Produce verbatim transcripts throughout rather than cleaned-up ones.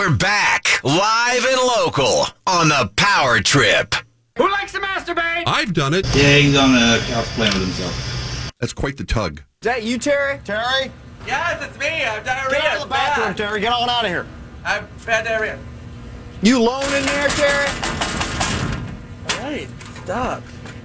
We're back, live and local, on the Power Trip. Who likes to masturbate? I've done it. Yeah, he's on the couch playing with himself. That's quite the tug. Is that you, Terry? Terry? Yes, it's me. I've diarrhea. Get out of the bathroom, Terry. Get on out of here. I've had diarrhea. You alone in there, Terry? All right, stop.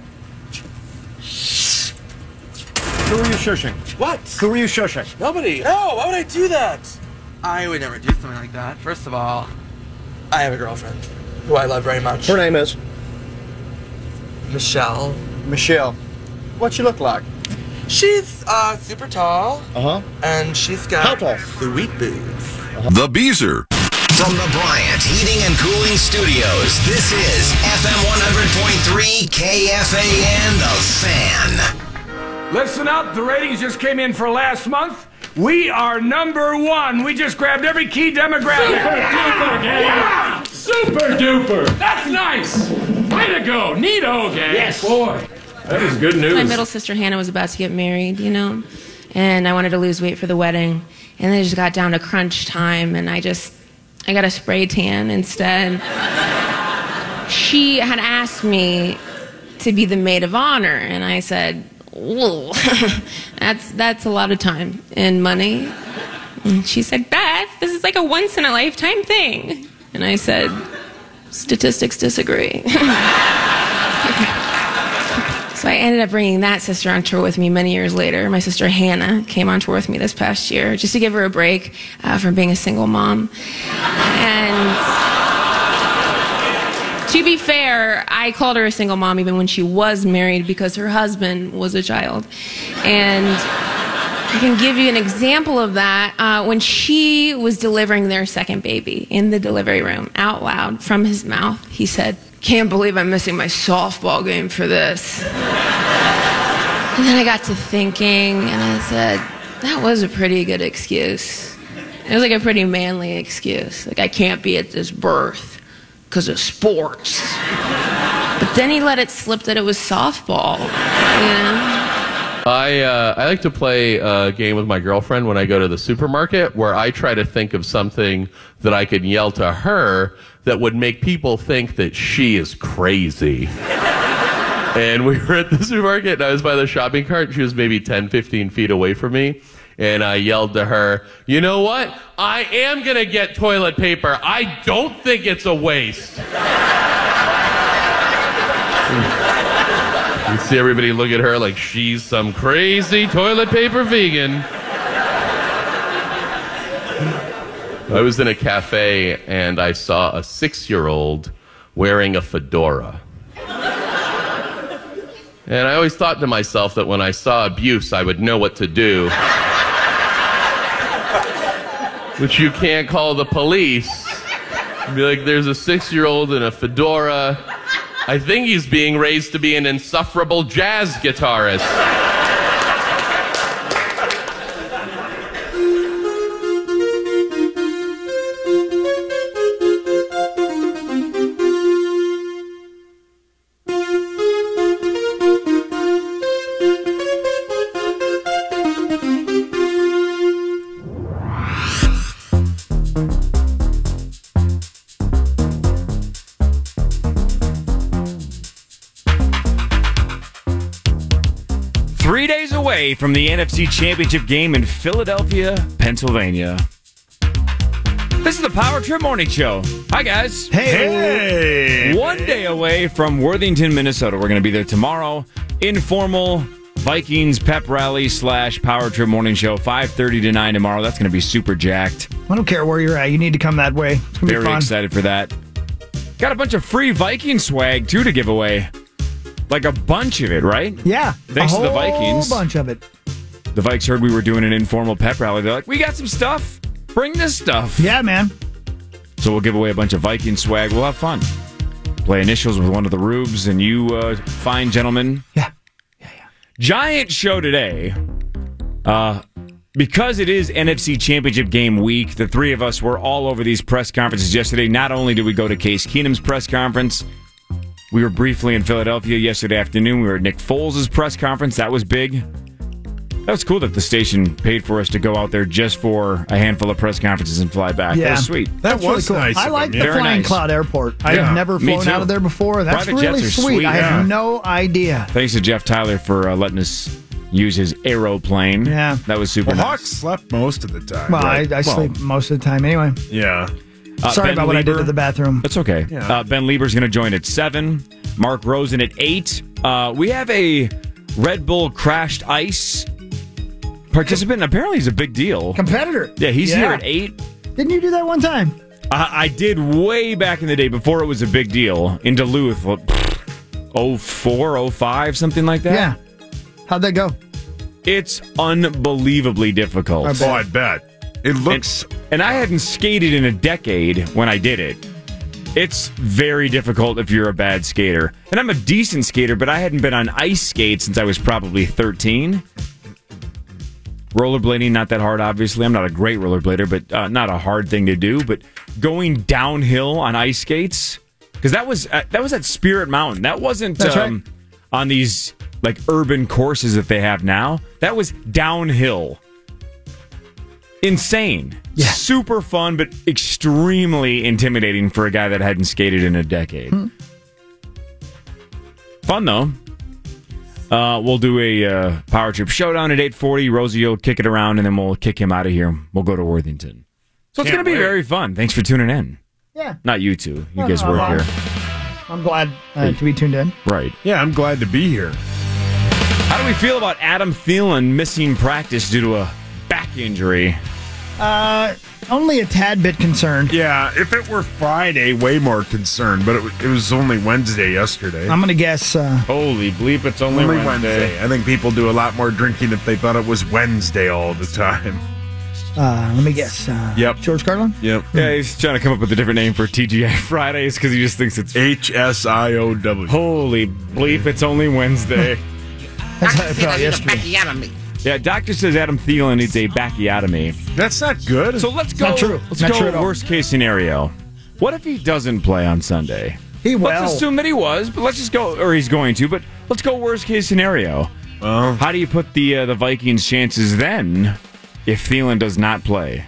Who are you shushing? What? Who are you shushing? Nobody. No, why would I do that? I would never do something like that. First of all, I have a girlfriend who I love very much. Her name is? Michelle. Michelle. What's she look like? She's uh, super tall. Uh-huh. And she's got How tall? sweet boobs. The Beezer. From the Bryant Heating and Cooling Studios, this is F M one hundred point three K F A N, The Fan. Listen up, the ratings just came in for last month. We are number one. We just grabbed every key demographic. Super duper, gang. Yeah! Super duper. That's nice. Way to go. Neato, gang. Yes. Boy, that is good news. My middle sister Hannah was about to get married, you know, and I wanted to lose weight for the wedding. And then it just got down to crunch time, and I just, I got a spray tan instead. She had asked me to be the maid of honor, and I said, whoa, that's, that's a lot of time and money. And she said, Beth, this is like a once-in-a-lifetime thing. And I said, statistics disagree. So I ended up bringing that sister on tour with me many years later. My sister Hannah came on tour with me this past year just to give her a break uh, from being a single mom. And to be fair, I called her a single mom even when she was married because her husband was a child. And I can give you an example of that. Uh, when she was delivering their second baby in the delivery room, out loud from his mouth, he said, "Can't believe I'm missing my softball game for this." And then I got to thinking, and I said, that was a pretty good excuse. It was like a pretty manly excuse. Like, I can't be at this birth because of sports. But then he let it slip that it was softball, you know? I uh, I like to play a game with my girlfriend when I go to the supermarket where I try to think of something that I could yell to her that would make people think that she is crazy. And we were at the supermarket, and I was by the shopping cart, and she was maybe ten, fifteen feet away from me. And I yelled to her, "You know what? I am going to get toilet paper. I don't think it's a waste." You see everybody look at her like she's some crazy toilet paper vegan. I was in a cafe and I saw a six-year-old wearing a fedora. And I always thought to myself that when I saw abuse, I would know what to do. Which you can't call the police. You'd be like, there's a six-year-old in a fedora. I think he's being raised to be an insufferable jazz guitarist. Three days away from the N F C Championship game in Philadelphia, Pennsylvania. This is the Power Trip Morning Show. Hi, guys. Hey. Hey. One day away from Worthington, Minnesota. We're going to be there tomorrow. Informal Vikings pep rally slash Power Trip Morning Show, five thirty to nine tomorrow. That's going to be super jacked. I don't care where you're at. You need to come that way. It's going to be Very fun. excited for that. Got a bunch of free Viking swag, too, to give away. Like a bunch of it, right? Yeah. Thanks a to the Vikings. A whole bunch of it. The Vikes heard we were doing an informal pep rally. They're like, we got some stuff. Bring this stuff. Yeah, man. So we'll give away a bunch of Viking swag. We'll have fun. Play initials with one of the Rubes, and you uh, fine gentlemen. Yeah. Yeah, yeah. Giant show today. Uh, because it is N F C Championship game week, the three of us were all over these press conferences yesterday. Not only did we go to Case Keenum's press conference, we were briefly in Philadelphia yesterday afternoon. We were at Nick Foles' press conference. That was big. That was cool that the station paid for us to go out there just for a handful of press conferences and fly back. Yeah. That was sweet. That That's really was cool. nice. I of like him, the yeah. Very Flying nice. Cloud Airport. Yeah. I've never Me flown too. out of there before. That's Private really jets are sweet. sweet, I yeah. had no idea. Thanks to Jeff Tyler for uh, letting us use his aeroplane. Yeah. That was super Well, nice. Hawk slept most of the time. Well, right? I, I Well, sleep most of the time anyway. Yeah. Uh, Sorry Ben about what I did Lieber- to the bathroom. That's okay. Yeah. Uh, Ben Lieber's going to join at seven. Mark Rosen at eight. Uh, we have a Red Bull Crashed Ice participant. Apparently, he's a big deal. Competitor. Yeah, he's Yeah. here at eight. Didn't you do that one time? I, I did way back in the day before it was a big deal in Duluth. oh four, oh five, something like that. Yeah. How'd that go? It's unbelievably difficult. I bet. Oh, I bet. It looks. And, and I hadn't skated in a decade when I did it. It's very difficult if you're a bad skater. And I'm a decent skater, but I hadn't been on ice skates since I was probably thirteen. Rollerblading, not that hard, obviously. I'm not a great rollerblader, but uh, not a hard thing to do. But going downhill on ice skates, because that was uh, that was at Spirit Mountain. That wasn't That's um, right. on these like urban courses that they have now. That was downhill. Insane. Yeah. Super fun, but extremely intimidating for a guy that hadn't skated in a decade. Hmm. Fun, though. Uh, we'll do a uh, Power Trip Showdown at eight forty. Rosie will kick it around, and then we'll kick him out of here. We'll go to Worthington. So it's Can't going to be wait. very fun. Thanks for tuning in. Yeah. Not you two. You No, guys no, work I'm- here. I'm glad uh, to be tuned in. Right. Yeah, I'm glad to be here. How do we feel about Adam Thielen missing practice due to a back injury? Uh, only a tad bit concerned. Yeah, if it were Friday, way more concerned, but it, wa- it was only Wednesday yesterday. I'm going to guess. Uh, Holy bleep, it's only, only Wednesday. Wednesday. I think people do a lot more drinking if they thought it was Wednesday all the time. uh, let me guess. Uh, Yep. George Carlin? Yep. Yeah, he's trying to come up with a different name for T G I Fridays because he just thinks it's... H S I O W. Holy bleep, it's only Wednesday. That's how I felt yesterday. Yeah, doctor says Adam Thielen needs a backiotomy. That's not good. So let's go. Not true. Let's Not go true at all. worst case scenario. What if he doesn't play on Sunday? He will. Let's assume that he was, but let's just go, or he's going to, but let's go worst case scenario. Well, How do you put the uh, the Vikings' chances then if Thielen does not play?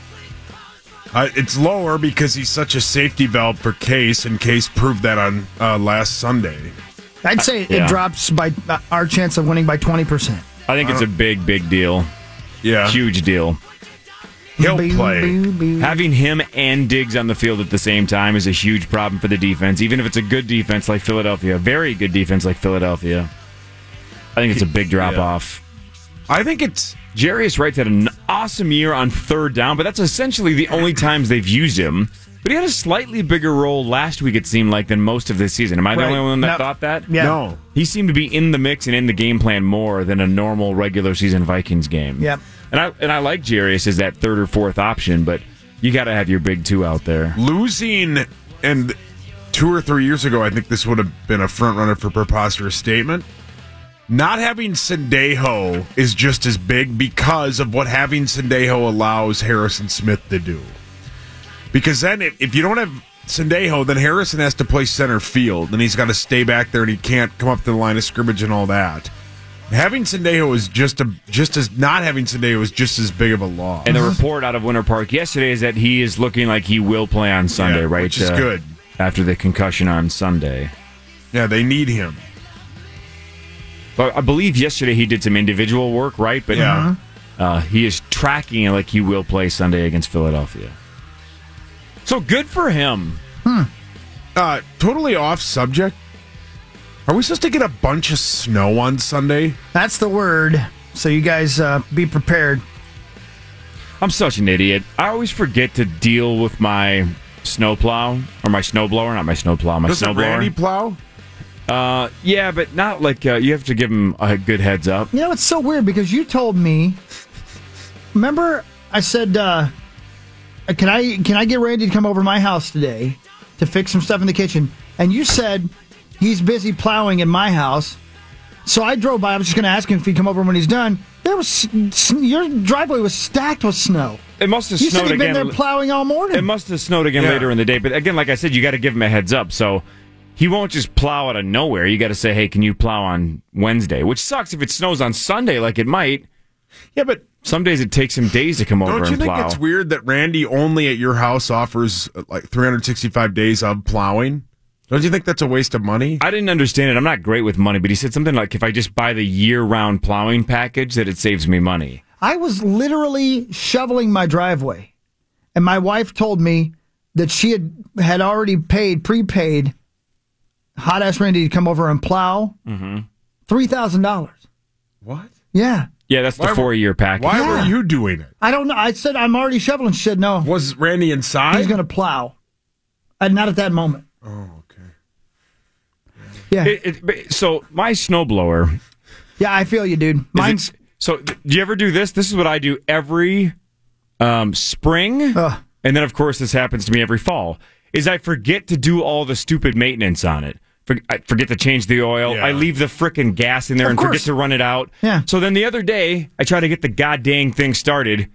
uh, it's lower because he's such a safety valve for Case, and Case proved that on uh, last Sunday. I'd say yeah. it drops by uh, our chance of winning by twenty percent. I think it's a big, big deal. Yeah, Huge deal. he'll play. Having him and Diggs on the field at the same time is a huge problem for the defense, even if it's a good defense like Philadelphia, a very good defense like Philadelphia. I think it's a big drop Yeah. off. I think it's Jarius Wright had an awesome year on third down, but that's essentially the only times they've used him. But he had a slightly bigger role last week, it seemed like, than most of this season. Am I the Right. only one that No. thought that? Yeah. no. He seemed to be in the mix and in the game plan more than a normal regular season Vikings game. Yep. And I and I like Jarius as that third or fourth option, but you got to have your big two out there. Losing, and two or three years ago, I think this would have been a front runner for preposterous statement. Not having Sendejo is just as big because of what having Sendejo allows Harrison Smith to do. Because then, if, if you don't have Sendejo, then Harrison has to play center field, and he's got to stay back there, and he can't come up to the line of scrimmage and all that. Having Sendejo is just a just as not having Sendejo is just as big of a loss. And the report out of Winter Park yesterday is that he is looking like he will play on Sunday, Yeah, right? which is Uh, good. After the concussion on Sunday. Yeah, they need him. But I believe yesterday he did some individual work, right? But Yeah. uh, he is tracking it like he will play Sunday against Philadelphia. So good for him. Uh, totally off subject. Are we supposed to get a bunch of snow on Sunday? That's the word. So you guys uh, be prepared. I'm such an idiot. I always forget to deal with my snowplow or my snowblower, not my snowplow, my Doesn't Randy snowblower. plow? Uh, yeah, but not like uh, you have to give him a good heads up. You know, it's so weird because you told me. Remember, I said, uh, "Can I can I get Randy to come over to my house today to fix some stuff in the kitchen?" And you said he's busy plowing in my house. So I drove by. I was just going to ask him if he'd come over when he's done. There was s- your driveway was stacked with snow. It must have You snowed said he'd been again. there plowing all morning. It must have snowed again Yeah. later in the day. But again, like I said, you got to give him a heads up. So he won't just plow out of nowhere. You got to say, hey, can you plow on Wednesday? Which sucks if it snows on Sunday like it might. Yeah, but some days it takes him days to come over don't you and think plow. it's weird that Randy only at your house offers uh, like three hundred sixty-five days of plowing? Don't you think that's a waste of money? I didn't understand it. I'm not great with money, but he said something like if I just buy the year-round plowing package, that it saves me money. I was literally shoveling my driveway, and my wife told me that she had, had already paid, prepaid, Hot Ass Randy to come over and plow Mm-hmm. three thousand dollars. What? Yeah. Yeah, that's the Why were- four-year package. Why Yeah. were you doing it? I don't know. I said, I'm already shoveling. She said, no. Was Randy inside? He's going to plow. And not at that moment. Oh, okay. Yeah. It, it, so my snowblower. Yeah, I feel you, dude. Mine's. It, so do you ever do this? This is what I do every um, spring. Uh, and then, of course, this happens to me every fall, is I forget to do all the stupid maintenance on it. For, I forget to change the oil. Yeah. I leave the frickin' gas in there Of and course. forget to run it out. Yeah. So then the other day, I try to get the goddamn thing started.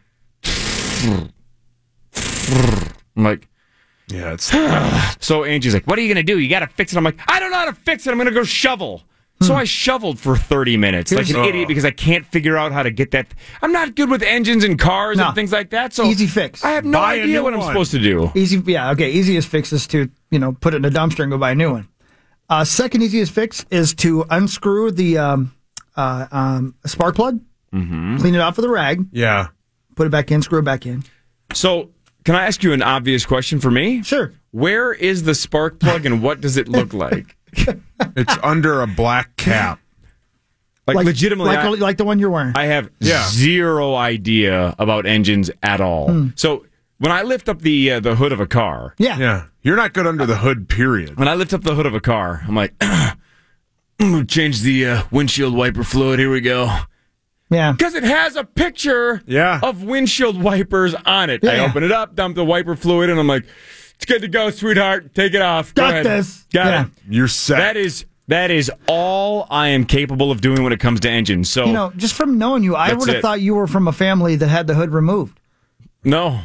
I'm like, Yeah, it's so Angie's like, what are you going to do? You got to fix it. I'm like, I don't know how to fix it. I'm going to go shovel. So I shoveled for thirty minutes like an Here's- idiot because I can't figure out how to get that. I'm not good with engines and cars No. and things like that. So Easy fix. I have no Buy a idea new what I'm one. supposed to do. Easy, yeah, okay. Easiest fix is to, you know, put it in a dumpster and go buy a new one. Uh, second easiest fix is to unscrew the um, uh, um, spark plug, Mm-hmm. clean it off with a rag, yeah. put it back in, screw it back in. So can I ask you an obvious question for me? Sure. Where is the spark plug and what does it look like? It's under a black cap. Like, legitimately, like, I, like the one you're wearing. I have Yeah. zero idea about engines at all. Hmm. So when I lift up the uh, the hood of a car, yeah. Yeah. You're not good under the hood, period. when I lift up the hood of a car, I'm like, I'm gonna change the uh, windshield wiper fluid. Here we go. Yeah. Because it has a picture Yeah. of windshield wipers on it. I Yeah. open it up, dump the wiper fluid, and I'm like, it's good to go, sweetheart. Take it off. Go Got ahead. this. Got Yeah. it. You're set. That is that is all I am capable of doing when it comes to engines. So You know, just from knowing you, I That's would have it. thought you were from a family that had the hood removed. no,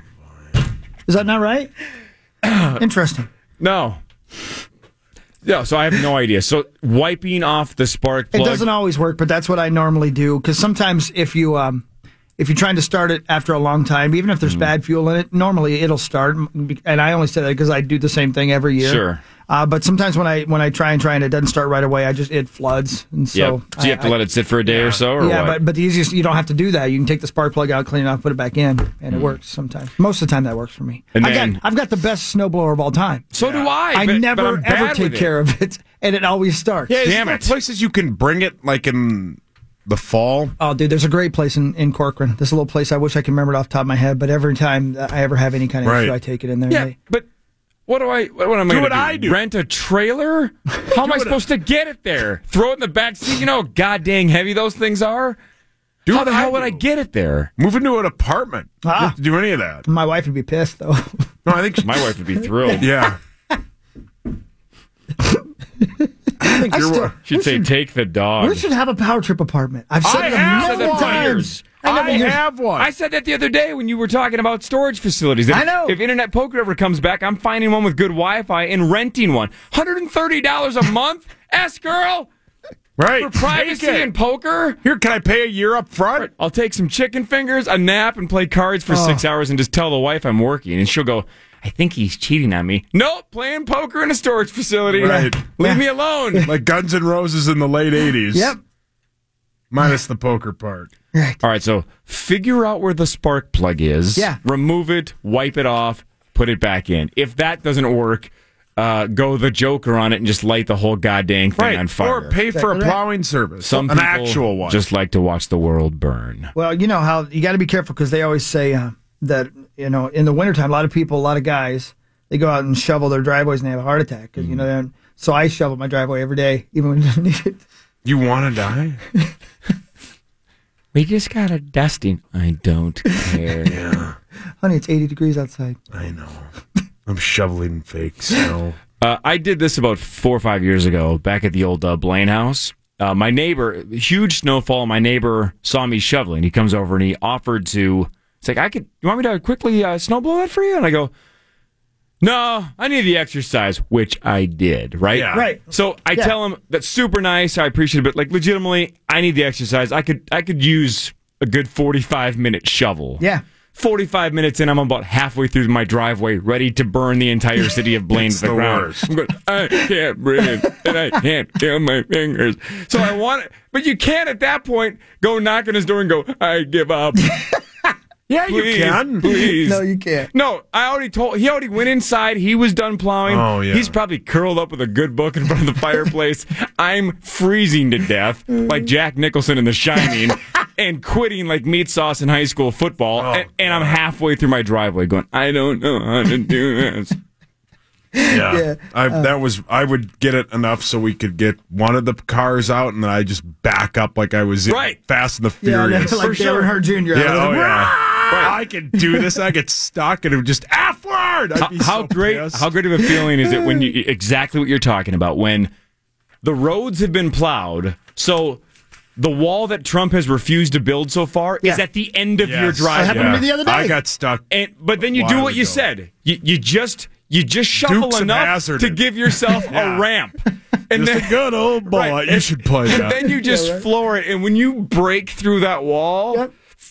Is that not right? Interesting. no, no. So I have no idea. So wiping off the spark It plug. doesn't always work, but that's what I normally do. Because sometimes if you um, if you're trying to start it after a long time, even if there's Mm-hmm. bad fuel in it, normally it'll start. And I only say that because I do the same thing every year. Sure. Uh, but sometimes when I when I try and try and it doesn't start right away, I just it floods. And so Yep. So you have to I, let it sit for a day or so, or yeah, what? but but the easiest you don't have to do that. You can take the spark plug out, clean it off, put it back in, and it works sometimes. Most of the time, that works for me. Mm. And I then- got, I've got the best snowblower of all time. so do I. I but- but never I'm bad ever with take it. care of it, and it always starts. Yeah, isn't Damn there it. places you can bring it like in the fall? Oh, dude, there's a great place in, in Corcoran. This little place, I wish I could remember it off the top of my head, but every time I ever have any kind of Right. issue, I take it in there. Yeah, They- but what do I? What, what am I Do going what to I do. Rent a trailer? How am I supposed to get it there? Throw it in the back seat? You know how goddamn heavy those things are. Do How what the I hell would do. I get it there? Move into an apartment. You don't Ah. have to do any of that. My wife would be pissed, though. No, I think My wife would be thrilled. Yeah. I think I you're. still- She'd We say, should- "Take the dog." We should have a power trip apartment. I've said I it a have million one. times. I, never hear- have one. I said that the other day when you were talking about storage facilities. That I if- know. If Internet Poker ever comes back, I'm finding one with good Wi-Fi and renting one. one hundred thirty dollars a month? S girl? right. For privacy Take it. and poker? Here, can I pay a year up front? I'll take some chicken fingers, a nap, and play cards for Oh. six hours and just tell the wife I'm working. And she'll go, I think he's cheating on me. Nope, playing poker in a storage facility. Right. Leave Yeah. me alone. Like Guns N' Roses in the late eighties. Yep. Minus the poker part. Right. All right, so figure out where the spark plug is. Yeah. Remove it, wipe it off, put it back in. If that doesn't work, uh, go the Joker on it and just light the whole goddamn thing Right. on fire. Or pay for a Exactly right. plowing service. Some An people actual one. just like to watch the world burn. Well, you know how you got to be careful because they always say uh, that, you know, in the wintertime, a lot of people, a lot of guys, they go out and shovel their driveways and they have a heart attack. 'Cause, you know, they're- so I shovel my driveway every day, even when I don't need it. You want to die? We just got a dusting. I don't care. Yeah. Honey, it's eighty degrees outside. I know. I'm shoveling fake snow. Uh, I did this about four or five years ago, back at the old uh, Blaine house. Uh, my neighbor, huge snowfall. My neighbor saw me shoveling. He comes over and he offered to. It's like, I could. You want me to quickly uh, snow blow that for you? And I go, no, I need the exercise, which I did. Right, Yeah. Right. So I Yeah. tell him that's super nice. I appreciate it, but like legitimately, I need the exercise. I could, I could use a good forty-five minute shovel. Yeah. forty-five minutes in, I'm about halfway through my driveway, ready to burn the entire city of Blaine to the, the ground. worst. I'm going, I can't breathe, and I can't feel my fingers. So I want it, but you can't at that point go knock on his door and go, I give up. Yeah, Please, you can. Please. No, you can't. No, I already told. He already went inside. He was done plowing. Oh, yeah. He's probably curled up with a good book in front of the fireplace. I'm freezing to death like Jack Nicholson in The Shining, and quitting like meat sauce in high school football. Oh, and, and I'm halfway through my driveway, going, I don't know how to do this. Yeah, Yeah, I, uh, that was. I would get it enough so we could get one of the cars out, and then I just back up like I was in Right. Fast and the Yeah, Furious. like For Dale sure. Earnhardt Junior Yeah, oh yeah. Right. I can do this. I get stuck, and it would just F word. I'd How, be how so great! pissed. How great of a feeling is it when you exactly what you're talking about when the roads have been plowed, so. The wall that Trump has refused to build so far is Yeah. at the end of Yes. your That driveway. happened to me the other day. I got stuck. And but then you A do while what you ago. said. You, you just you just shuffle Dukes of enough Hazzard to it. give yourself Yeah. a ramp, and Just then a good old boy. Right. You should play and that. then you just Yeah, right. floor it. And when you break through that wall, Yep.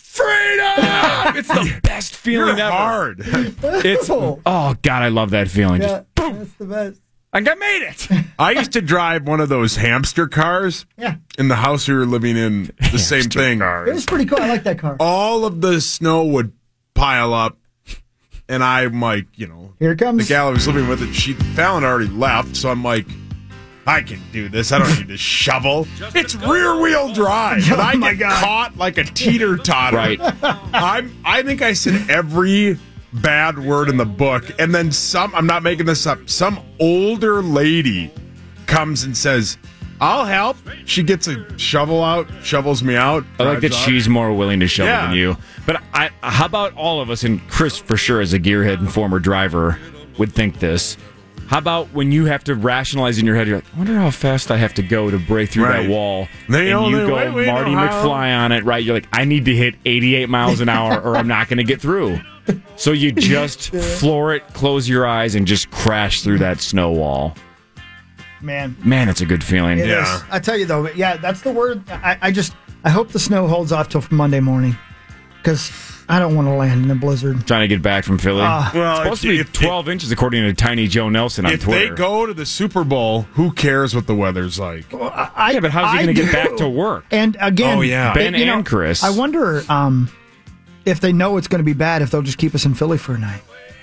freedom! It's the best feeling You're ever. hard. It's oh god, I love that feeling. Yeah, Just boom, that's the best. I got made it. I used to drive one of those hamster cars. Yeah. In the house we were living in, the same thing. It was pretty cool. I like that car. All of the snow would pile up, and I'm like, you know, Here it comes. the gal I was living with, it, she Fallon already left, so I'm like, I can do this. I don't need to shovel. It's rear wheel drive, and Oh I my get God. caught like a teeter totter. Right. I'm. I think I said every bad word in the book, and then some. I'm not making this up. Some older lady comes and says, "I'll help." She gets a shovel out, shovels me out. I like that drives off. she's more willing to shovel Yeah. than you. But I, how about all of us, and Chris for sure as a gearhead and former driver would think this. How about when you have to rationalize in your head, you're like, I wonder how fast I have to go to break through Right. that wall. They and you only- go wait, wait, Marty know how- McFly on it, right? You're like, I need to hit eighty-eight miles an hour or I'm not going to get through. So you just floor it, close your eyes, and just crash through that snow wall. Man, Man, it's a good feeling. it is. I tell you though, yeah, that's the word. I, I just, I hope the snow holds off till Monday morning, because I don't want to land in a blizzard. Trying to get back from Philly. Ah. Well, it's supposed if- to be if- twelve inches according to Tiny Joe Nelson on If Twitter. they go to the Super Bowl, who cares what the weather's like? I, yeah, but how's he I going to get do. back to work? And again, Oh, yeah. Ben you know, and Chris. I wonder um, if they know it's going to be bad, if they'll just keep us in Philly for a night.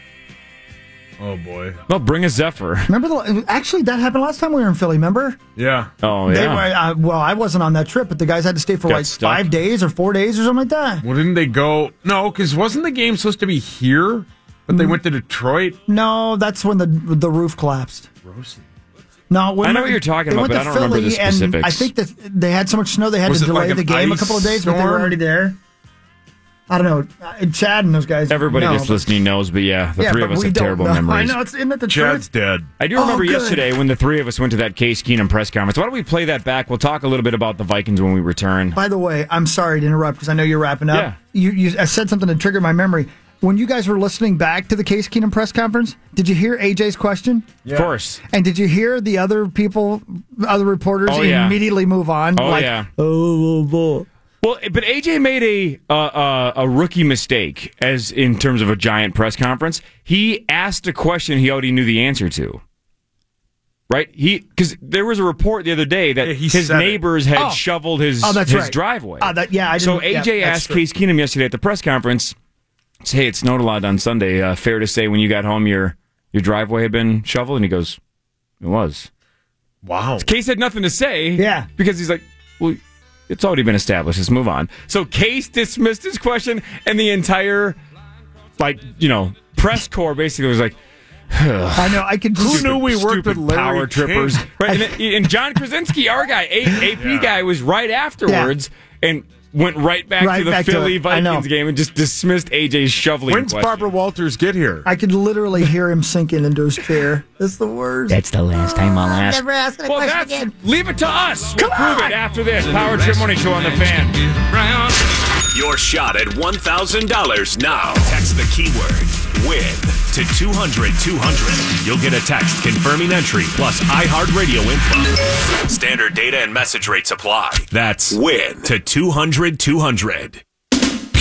Oh boy. Well, bring a Zephyr. Remember, the, actually, that happened last time we were in Philly. Remember? Yeah. Oh, They yeah. were, uh, well, I wasn't on that trip, but the guys had to stay for Got like stuck. five days or four days or something like that. Well, didn't they go? No, because wasn't the game supposed to be here? But they went to Detroit. No, that's when the the roof collapsed. No, when I know what you're talking they about, went but to I don't remember the Philly, and specifics. I think that they had so much snow they had Was to it delay like the an game a ice couple of days, but they were storm? already there. I don't know. Uh, Chad and those guys. Everybody know, that's but- listening knows, but yeah, the yeah, three but of us we have don't terrible know. memories. I know. It's, isn't that the Chad's truth? dead. I do remember Oh, good. yesterday when the three of us went to that Case Keenum press conference. Why don't we play that back? We'll talk a little bit about the Vikings when we return. By the way, I'm sorry to interrupt because I know you're wrapping up. Yeah. You, you I said something to trigger my memory. When you guys were listening back to the Case Keenum press conference, did you hear A J's question? Of course. And did you hear the other people, other reporters Oh, yeah. immediately move on? Oh, like, yeah. Oh, oh, Well, but A J made a uh, uh, a rookie mistake as in terms of a giant press conference. He asked a question he already knew the answer to. Right? He because there was a report the other day that Yeah, he his said it. neighbors had Oh. shoveled his Oh, that's his right. driveway. Oh, that- yeah, I so didn't- yeah, A J that's asked true. Case Keenum yesterday at the press conference, "Hey, it snowed a lot on Sunday. Uh, fair to say when you got home, your your driveway had been shoveled?" And he goes, "It was." Wow. Case had nothing to say. Yeah. Because he's like, well, it's already been established. Let's move on. So Case dismissed his question, and the entire, like, you know, press corps basically was like, I know. I could. Who knew we worked with stupid Larry power trippers. King? Right, and, then- and John Krasinski, our guy, A- AP Yeah. guy, was right afterwards and went right back Right to the back to Philly it. I know. Vikings game and just dismissed A J's shoveling When's question. Barbara Walters get here? I could literally hear him sinking into his chair. That's the worst. That's the last time I'll ask. Never ask a Well, question that's again. leave it to us. We'll prove it after this. Power Trip Morning Show on the Fan. Your shot at one thousand dollars now. Text the keyword WIN to two hundred two hundred. You'll get a text confirming entry plus iHeartRadio info. Standard data and message rates apply. That's WIN to two hundred two hundred.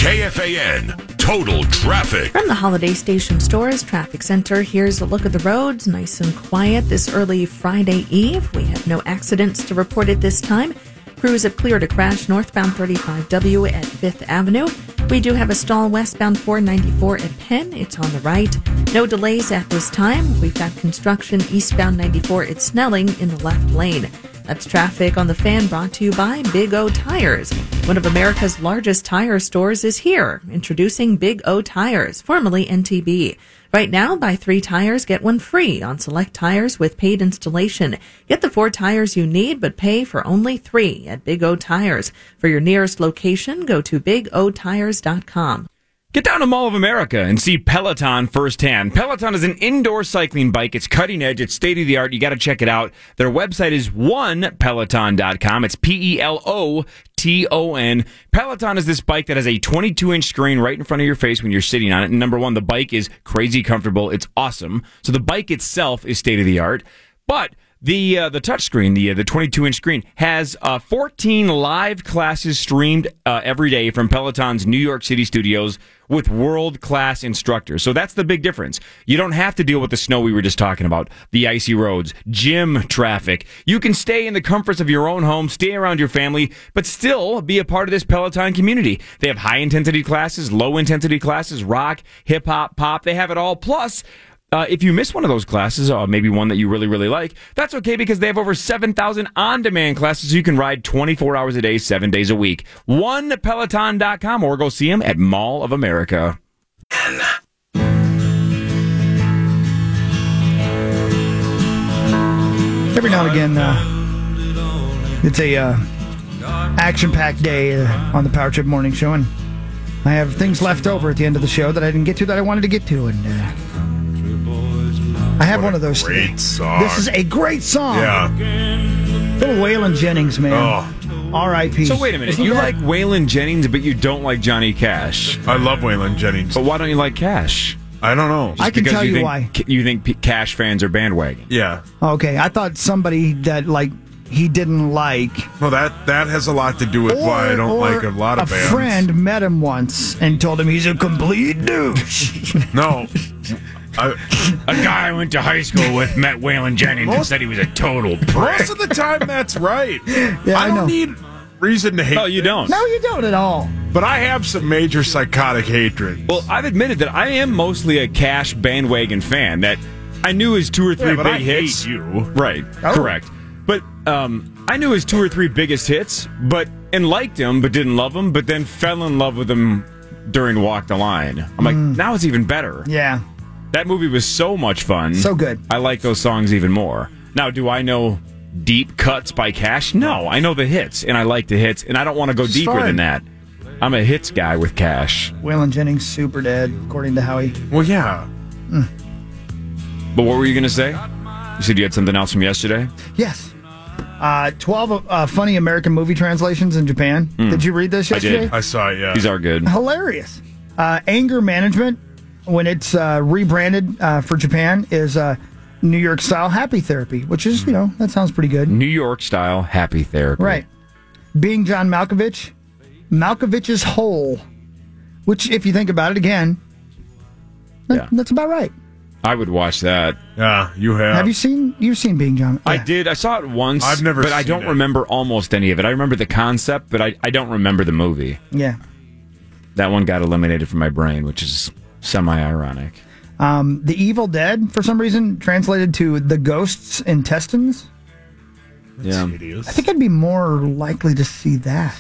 K F A N Total Traffic. From the Holiday Station Stores Traffic Center, here's a look at the roads. Nice and quiet this early Friday Eve. We have no accidents to report at this time. Crews have cleared a crash northbound thirty-five W at fifth Avenue. We do have a stall westbound four ninety-four at Penn. It's on the right. No delays at this time. We've got construction eastbound ninety-four at Snelling in the left lane. That's traffic on the Fan, brought to you by Big O Tires. One of America's largest tire stores is here, introducing Big O Tires, formerly N T B. Right now, buy three tires, get one free on select tires with paid installation. Get the four tires you need, but pay for only three at Big O Tires. For your nearest location, go to big o tires dot com. Get down to Mall of America and see Peloton firsthand. Peloton is an indoor cycling bike. It's cutting edge. It's state of the art. You got to check it out. Their website is one peloton dot com. It's P E L O T O N. Peloton is this bike that has a twenty-two inch screen right in front of your face when you're sitting on it. And number one, the bike is crazy comfortable. It's awesome. So the bike itself is state of the art. But The uh, the touchscreen, the uh, the twenty-two inch screen, has uh, fourteen live classes streamed uh, every day from Peloton's New York City studios with world-class instructors. So that's the big difference. You don't have to deal with the snow we were just talking about, the icy roads, gym traffic. You can stay in the comforts of your own home, stay around your family, but still be a part of this Peloton community. They have high-intensity classes, low-intensity classes, rock, hip-hop, pop. They have it all. Plus, Uh, if you miss one of those classes, or maybe one that you really, really like, that's okay because they have over seven thousand on-demand classes so you can ride twenty-four hours a day, seven days a week. one peloton dot com or go see them at Mall of America. Every now and again, uh, it's a uh, action-packed day uh, on the Power Trip Morning Show, and I have things left over at the end of the show that I didn't get to that I wanted to get to, and uh, I have one of those great today. song. This is a great song. Yeah. Little Waylon Jennings, man. Oh. R I P So wait a minute. Isn't you that- like Waylon Jennings, but you don't like Johnny Cash. I love Waylon Jennings. But why don't you like Cash? I don't know. I can Because tell you think, why. You think P- Cash fans are bandwagon. Yeah. Okay, I thought somebody that, like, he didn't like. Well, that that has a lot to do with why I don't or like a lot of a bands. friend met him once and told him he's a complete douche. No. I, A guy I went to high school with met Waylon Jennings and Most- said he was a total prick. most of the time, that's right. Yeah, I I don't know. need reason to hate. No, you don't. No, you don't at all. But I have some major psychotic hatred. Well, I've admitted that I am mostly a Cash bandwagon fan. That I knew his two or three Yeah, but big I hits. hate you. Right, Oh. correct. But um, I knew his two or three biggest hits, but and liked him, but didn't love him. But then fell in love with him during Walk the Line. I'm like, now it's even better. Yeah, That movie was so much fun. so good. I like those songs even more. Now, do I know deep cuts by Cash? No, I know the hits, and I like the hits, and I don't want to go It's deeper fun. than that. I'm a hits guy with Cash. Waylon Jennings super dead, according to Howie. Well, yeah. But what were you going to say? You said you had something else from yesterday? Yes. Uh, twelve uh, funny American movie translations in Japan. Did you read this I did. yesterday? I saw it, yeah. These are good. Hilarious. Uh, anger management, when it's uh, rebranded uh, for Japan, is uh, New York style happy therapy, which is, you know, that sounds pretty good. New York style happy therapy. Right. Being John Malkovich, Malkovich's Hole, which, if you think about it again, that- Yeah. that's about right. I would watch that. Yeah, you have. Have you seen? You've seen Being John? I Yeah. did. I saw it once. I've never But I seen don't it. remember almost any of it. I remember the concept, but I, I don't remember the movie. Yeah. That one got eliminated from my brain, which is semi-ironic. Um, the Evil Dead, for some reason, translated to The Ghost's Intestines. Yeah. I think I'd be more likely to see that.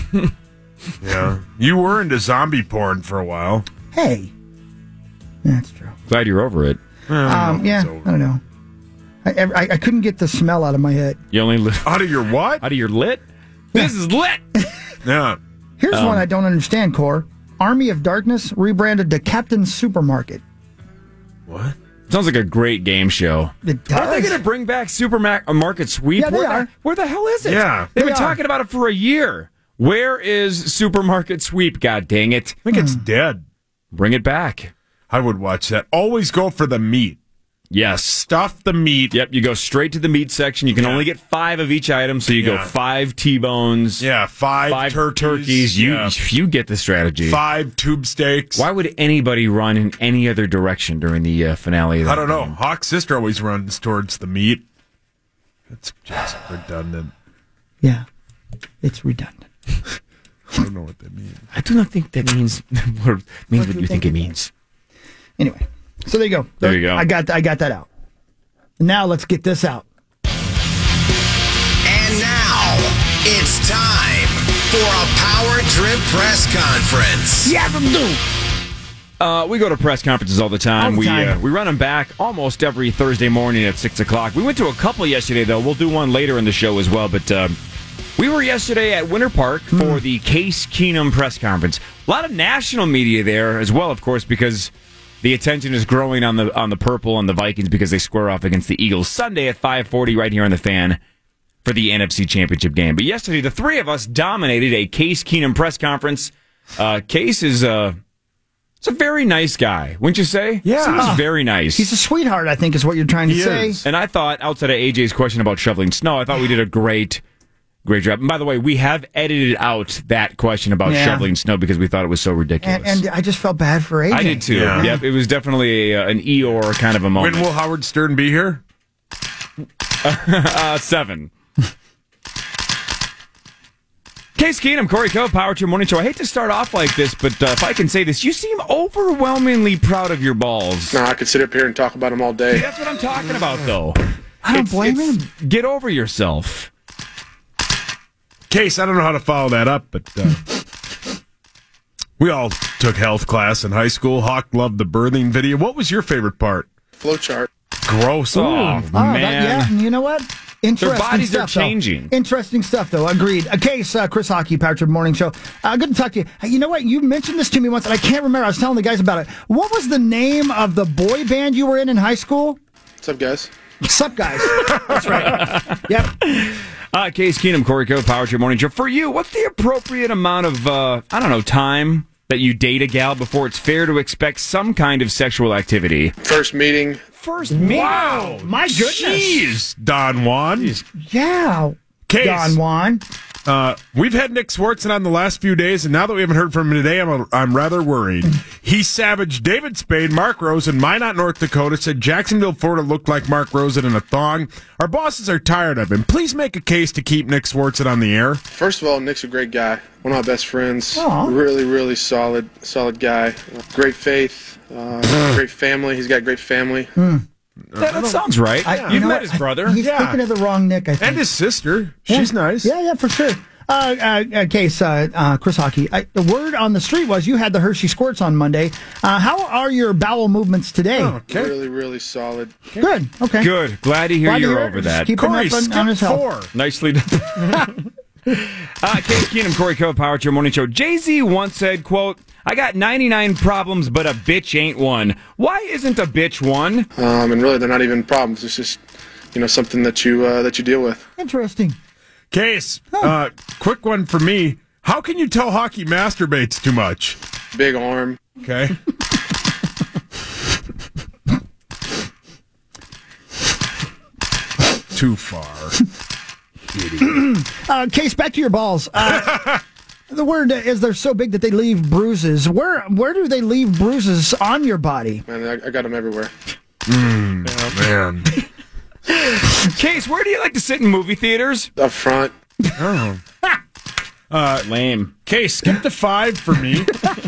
Yeah. You were into zombie porn for a while. Hey. That's true. Glad you're over it. Um, yeah, I don't know. I, I, I couldn't get the smell out of my head. You only li- Out of your what? out of your lit? This is lit. Yeah. Here's Um, one I don't understand, Core. Army of Darkness rebranded to Captain Supermarket. What? Sounds like a great game show. It does. Aren't they going to bring back Supermarket Sweep? Yeah, they where, are. The, where the hell is it? Yeah. They've They been are. talking about it for a year. Where is Supermarket Sweep? God dang it. I think it's dead. Bring it back. I would watch that. Always go for the meat. Yes. Stuff the meat. Yep, you go straight to the meat section. You can yeah. only get five of each item, so you yeah. go five T-bones. Yeah, five, five turkeys. turkeys. You, yeah. you get the strategy. Five tube steaks. Why would anybody run in any other direction during the uh, finale of that I don't know. game? Hawk's sister always runs towards the meat. It's just redundant. Yeah, it's redundant. I don't know what that means. I do not think that means or means what, what you think it means. Anyway, so there you go. There you go. I got I got that out. Now let's get this out. And now it's time for a Power Trip press conference. Yeah, do. Uh, we go to press conferences all the time. All the time. We uh, we run them back almost every Thursday morning at six o'clock. We went to a couple yesterday, though. We'll do one later in the show as well. But uh, we were yesterday at Winter Park for mm. the Case Keenum press conference. A lot of national media there as well, of course, because the attention is growing on the on the purple and the Vikings because they square off against the Eagles Sunday at five forty right here on the Fan for the N F C Championship game. But yesterday, the three of us dominated a Case Keenum press conference. Uh, Case is uh, it's a very nice guy, wouldn't you say? Yeah. Seems very nice. He's a sweetheart, I think is what you're trying to he say. Is. And I thought, outside of A J's question about shoveling snow, I thought we did a great... Great job. And by the way, we have edited out that question about yeah. shoveling snow because we thought it was so ridiculous. And, and I just felt bad for A J. I did too. Yeah. Yep, it was definitely a, an Eeyore kind of a moment. When will Howard Stern be here? uh, seven. Case Keenum, Corey Cove, Power Trip Morning Show. I hate to start off like this, but uh, if I can say this, you seem overwhelmingly proud of your balls. No, I could sit up here and talk about them all day. That's what I'm talking about, though. I don't it's, blame it's, him. Get over yourself. Case, I don't know how to follow that up, but uh, we all took health class in high school. Hawk loved the birthing video. What was your favorite part? Flowchart. Gross. Oh, oh man. That, yeah, and you know what? Interesting Their bodies stuff, are changing. Though. Interesting stuff, though. Agreed. A case, uh, Chris Hockey, Power Trip Morning Show. Uh, good to talk to you. You know what? You mentioned this to me once, and I can't remember. I was telling the guys about it. What was the name of the boy band you were in in high school? What's up, guys? What's up, guys? That's right. Yep. Uh, Case Keenum, Corey Cove, Power Trip Morning Show. For you, what's the appropriate amount of, uh, I don't know, time that you date a gal before it's fair to expect some kind of sexual activity? First meeting. First meeting? Wow. My goodness. Jeez, Don Juan. Yeah. Case. Don Juan. Uh, we've had Nick Swartzen on the last few days, and now that we haven't heard from him today, I'm a, I'm rather worried. He savaged David Spade, Mark Rosen, Minot, North Dakota, said Jacksonville, Florida looked like Mark Rosen in a thong. Our bosses are tired of him. Please make a case to keep Nick Swartzen on the air. First of all, Nick's a great guy. One of my best friends. Aww. Really, really solid, solid guy. Great faith. Uh, great family. He's got great family. Mm. That, that sounds right. I, You've you know met what? his brother. He's Yeah. thinking of the wrong Nick, I think. And his sister. Yeah. She's nice. Yeah, yeah, for sure. Uh, uh, uh, case, uh, uh, Chris Hockey. I, the word on the street was you had the Hershey Squirts on Monday. Uh, how are your bowel movements today? Oh, okay. Really, really solid. Good. Okay. Good. Glad to hear Glad to you're hear it. over Just that. keep Corey, it up on, skip on his health. four. Nicely done. uh, Case Keenum, Corey Cove, Power Trip Morning Show. Jay-Z once said, quote, I got ninety-nine problems, but a bitch ain't one. Why isn't a bitch one? Um, and really, they're not even problems. It's just, you know, something that you uh, that you deal with. Interesting. Case, uh, quick one for me. How can you tell Hockey masturbates too much? Big arm. Okay. Too far. uh, Case, back to your balls. Uh, the word is they're so big that they leave bruises. Where where do they leave bruises on your body? Man, I, I got them everywhere. Mm, man. Case, where do you like to sit in movie theaters? Up front. Oh. Uh, Lame. Case, skip the five for me.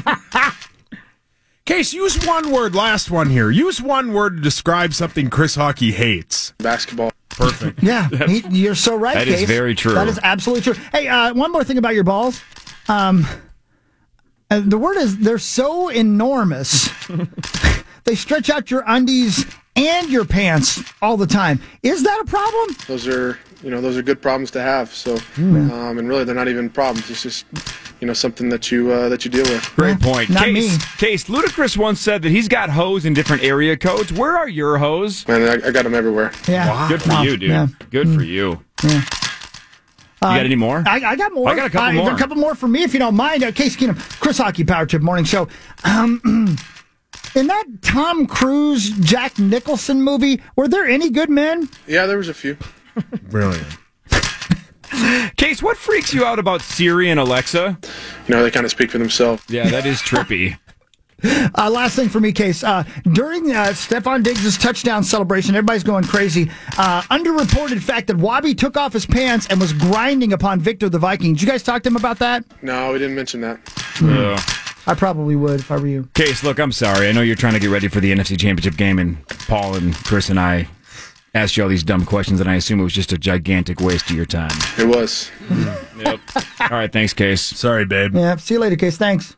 Case, use one word. Last one here. Use one word to describe something Chris Hockey hates. Basketball. Perfect. Yeah, he, you're so right, That Case. is very true. That is absolutely true. Hey, uh, one more thing about your balls. Um, uh, the word is they're so enormous. They stretch out your undies and your pants all the time. Is that a problem? Those are, you know, those are good problems to have. So, um, and really, they're not even problems. It's just, you know, something that you uh, that you deal with. Great point. Not Case, me. Case, Ludacris once said that he's got hoes in different area codes. Where are your hoes? Man, I, I got them everywhere. Yeah. Good for Wow. you, dude. Yeah. Good Mm. for you. Yeah. You got any more? I, I got more. I got a couple uh, more. A couple more for me, if you don't mind. Uh, Case Keenum, Chris Hockey, Power Trip Morning Show. Um, In that Tom Cruise, Jack Nicholson movie, were there any good men? Yeah, there was a few. Brilliant. Case, what freaks you out about Siri and Alexa? You know, they kind of speak for themselves. Yeah, that is trippy. Uh, last thing for me, Case. Uh, during uh, Stephon Diggs' touchdown celebration, everybody's going crazy. Uh, underreported fact that Wabi took off his pants and was grinding upon Victor the Viking. Did you guys talk to him about that? No, we didn't mention that. Uh, I probably would if I were you. Case, look, I'm sorry. I know you're trying to get ready for the N F C Championship game, and Paul and Chris and I asked you all these dumb questions, and I assume it was just a gigantic waste of your time. It was. Yep. All right, thanks, Case. Sorry, babe. Yeah, see you later, Case. Thanks.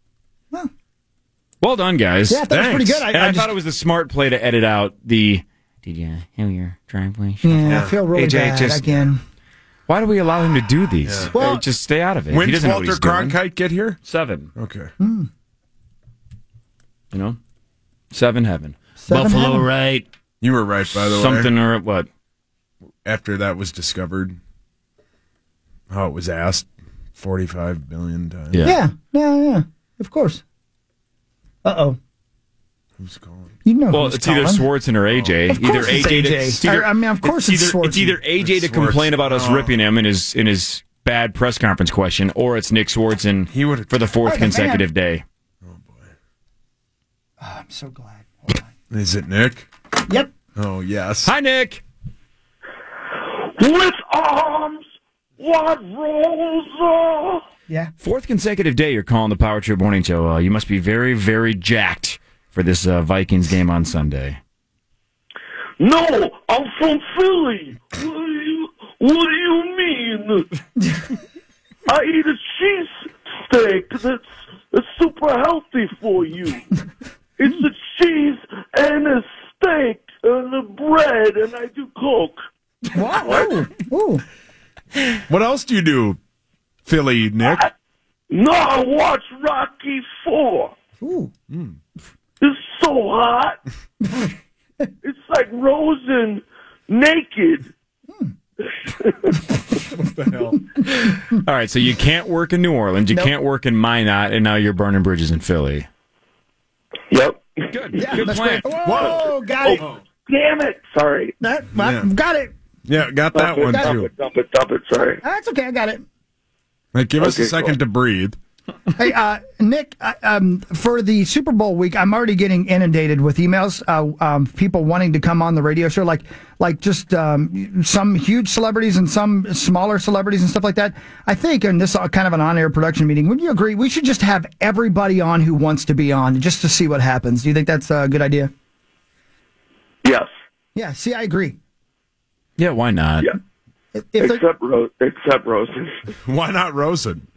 Well done, guys. Yeah, that was pretty good. I, and I I, just- thought it was the smart play to edit out the. Did you have your driveway? Yeah, I feel really A J, bad just- again. Why do we allow him to do these? Yeah. Well- Hey, just stay out of it. he When does doesn't know what Walter he's doing. Cronkite get here? Seven. Okay. Mm. You know, seven heaven. Seven Buffalo, heaven. right? You were right, by the way. Something or what? After that was discovered, how it was asked forty-five billion times. Yeah. Yeah, yeah, yeah. Of course. Uh oh. Who's calling? You know. Well, who's it's either calling. Swartzen or A J. Of course either it's A J. A J. To, it's either, I- I mean, of course it's either, it's Swartzen. either A J It's to complain Swartzen. about us Oh. ripping him in his in his bad press conference question, or it's Nick Swartzen He would for the fourth Okay, consecutive day. Oh, I'm so glad. Hold on. Is it Nick? Yep. Oh, yes. Hi, Nick. With arms wide Rosa. Yeah. Fourth consecutive day you're calling the Power Trip Morning Show. Uh, you must be very, very jacked for this uh, Vikings game on Sunday. No, I'm from Philly. What do you, what do you mean? I eat a cheese steak that's, that's super healthy for you. It's a cheese and a steak and a bread, and I do coke. Wow. Ooh. Ooh. What else do you do, Philly, Nick? No, I watch Rocky Four. Ooh. It's so hot. It's like Rosen naked. What the hell? All right, so you can't work in New Orleans, you Nope. can't work in Minot, and now you're burning bridges in Philly. Yep. Good. Yeah, Good that's plan. great. Whoa, got it. Oh, damn it. Sorry. That, well, Yeah. Got it. Yeah, got that Dump it, one, dump too. it, dump it, dump it. Sorry. That's okay. I got it. Like, give us a Okay, second cool. to breathe. Hey, uh, Nick, uh, um, for the Super Bowl week, I'm already getting inundated with emails, uh, um, people wanting to come on the radio show, like like just um, some huge celebrities and some smaller celebrities and stuff like that. I think, and this is kind of an on-air production meeting, would you agree we should just have everybody on who wants to be on just to see what happens? Do you think that's a good idea? Yes. Yeah, see, I agree. Yeah, why not? Yeah. If they're- Except Ro- except Rosen. Why not Rosen?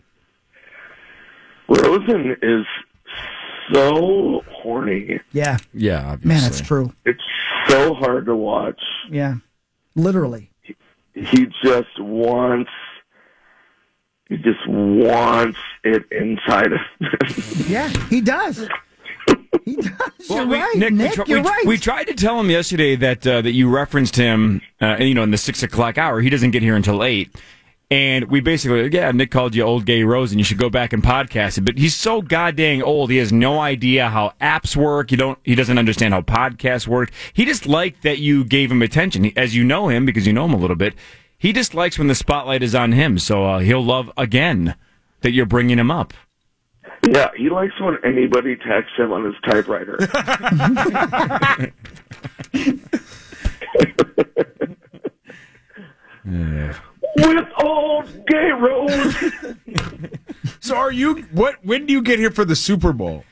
Rosen is so horny. yeah, Yeah, obviously. man, that's true. It's so hard to watch. Yeah, literally. He just wants. He just wants it inside of him. Yeah, he does. He does. Well, you're we, right, Nick, Nick. we, tr- you're we, right. we tried to tell him yesterday that uh, that you referenced him, uh, you know, in the six o'clock hour. He doesn't get here until eight, and we basically, yeah, Nick called you old gay Rose, and you should go back and podcast it. But he's so goddamn old; he has no idea how apps work. You don't. He doesn't understand how podcasts work. He just liked that you gave him attention, He- as you know him because you know him a little bit. He just likes when the spotlight is on him, so uh, he'll love again that you're bringing him up. Yeah, he likes when anybody texts him on his typewriter. With old gay Rose. So are you, what, when do you get here for the Super Bowl?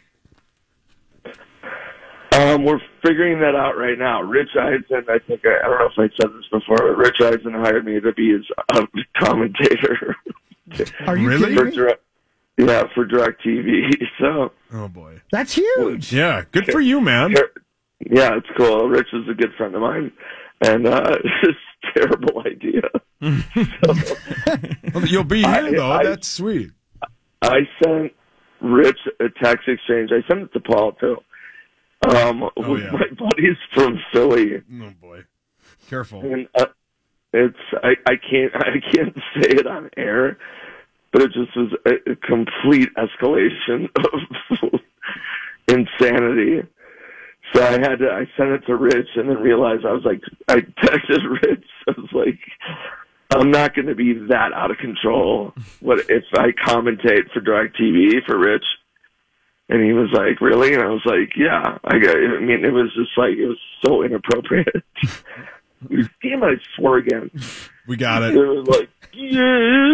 Um, we're figuring that out right now. Rich Eisen, I think, I, I don't know if I said this before, but Rich Eisen hired me to be his uh, commentator. Are you Really? kidding For me? direct, yeah, for DirecTV. So, Oh, boy. That's huge. Yeah, good for you, man. yeah, it's cool. Rich is a good friend of mine, and uh, it's a terrible idea. Well, you'll be here, I- though. I- That's sweet. I sent Rich a text exchange. I sent it to Paul, too. Um, Oh, with yeah. my buddies from Philly. Oh, boy. Careful. And uh, it's I, I can't I can't say it on air, but it just was a, a complete escalation of insanity. So I had to, I sent it to Rich and then realized I was like, I texted Rich. I was like, I'm not going to be that out of control. What if I commentate for DirecTV for Rich? And he was like, really? And I was like, yeah. I got, I mean, it was just like, it was so inappropriate. Damn, I swore again. We got it. It was like, yeah,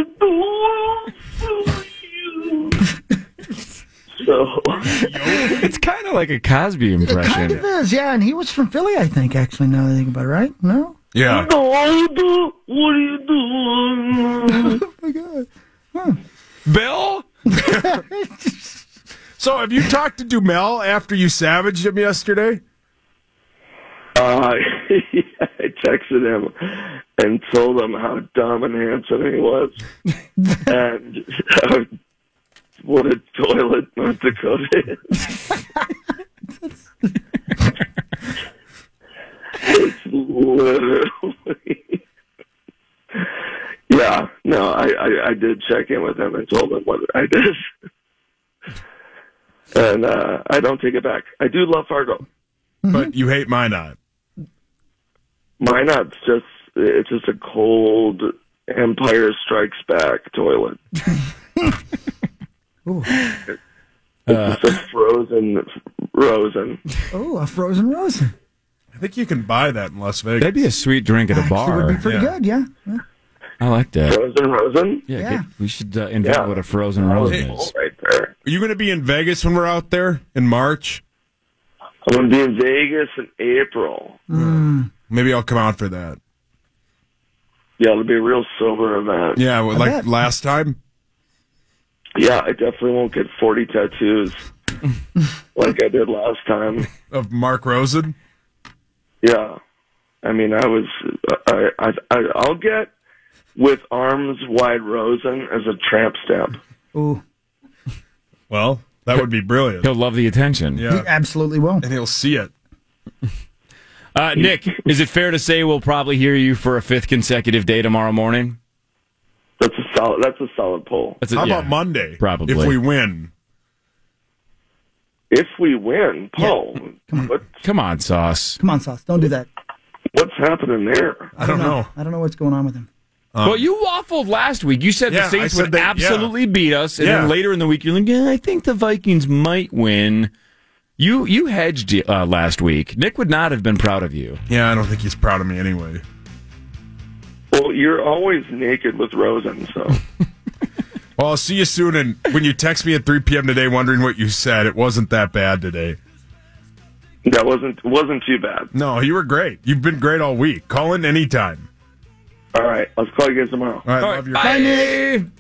so It's kind of like a Cosby It impression. kind of is, yeah. And he was from Philly, I think, actually, now that I think about it, right? No? Yeah. what are you doing? Oh, my God. Huh. Bill? So have you talked to Dumel after you savaged him yesterday? Uh, I texted him and told him how dumb and handsome he was. And uh, what a toilet North Dakota is. It's literally... Yeah, no, I, I, I did check in with him and told him what I did. And uh, I don't take it back. I do love Fargo. But you hate Minot. Minot's just, it's just a cold Empire Strikes Back toilet. It's Uh, just a frozen Rosen. Oh, a frozen Rosen. I think you can buy that in Las Vegas. That'd be a sweet drink at a Actually, bar. would be pretty Yeah. good, yeah. yeah. I like that. Frozen Rosen? Yeah, Yeah. Get, we should uh, invent Yeah. what a frozen rose Oh, is. right there. Are you going to be in Vegas when we're out there in March? I'm going to be in Vegas in April. Mm. Maybe I'll come out for that. Yeah, it'll be a real sober event. Yeah, well, like bet. last time. Yeah, I definitely won't get forty tattoos like I did last time. Of Mark Rosen? Yeah. I mean, I was, I, I, I, I'll get with arms wide Rosen as a tramp stamp. Ooh, Well, that would be brilliant. He'll love the attention. he Yeah. absolutely will. And he'll see it. Uh, Nick, is it fair to say we'll probably hear you for a fifth consecutive day tomorrow morning? That's a solid, that's a solid poll. That's a, How yeah, about Monday? Probably. If we win. If we win, Paul, what, Come on, Sauce. Come on, Sauce, don't do that. what's happening there? I don't know. I don't know what's going on with him. Um, well, you waffled last week. You said Yeah, the Saints I said would they- absolutely yeah. beat us, and Yeah. then later in the week you're like, yeah, I think the Vikings might win. You you hedged uh, last week. Nick would not have been proud of you. Yeah, I don't think he's proud of me anyway. Well, you're always naked with Rosen, so. Well, I'll see you soon. And when you text me at three p.m. today wondering what you said, it wasn't that bad today. That wasn't wasn't too bad. No, you were great. You've been great all week. Call in anytime. All right, let's call you guys tomorrow. All right, All love right, your bye.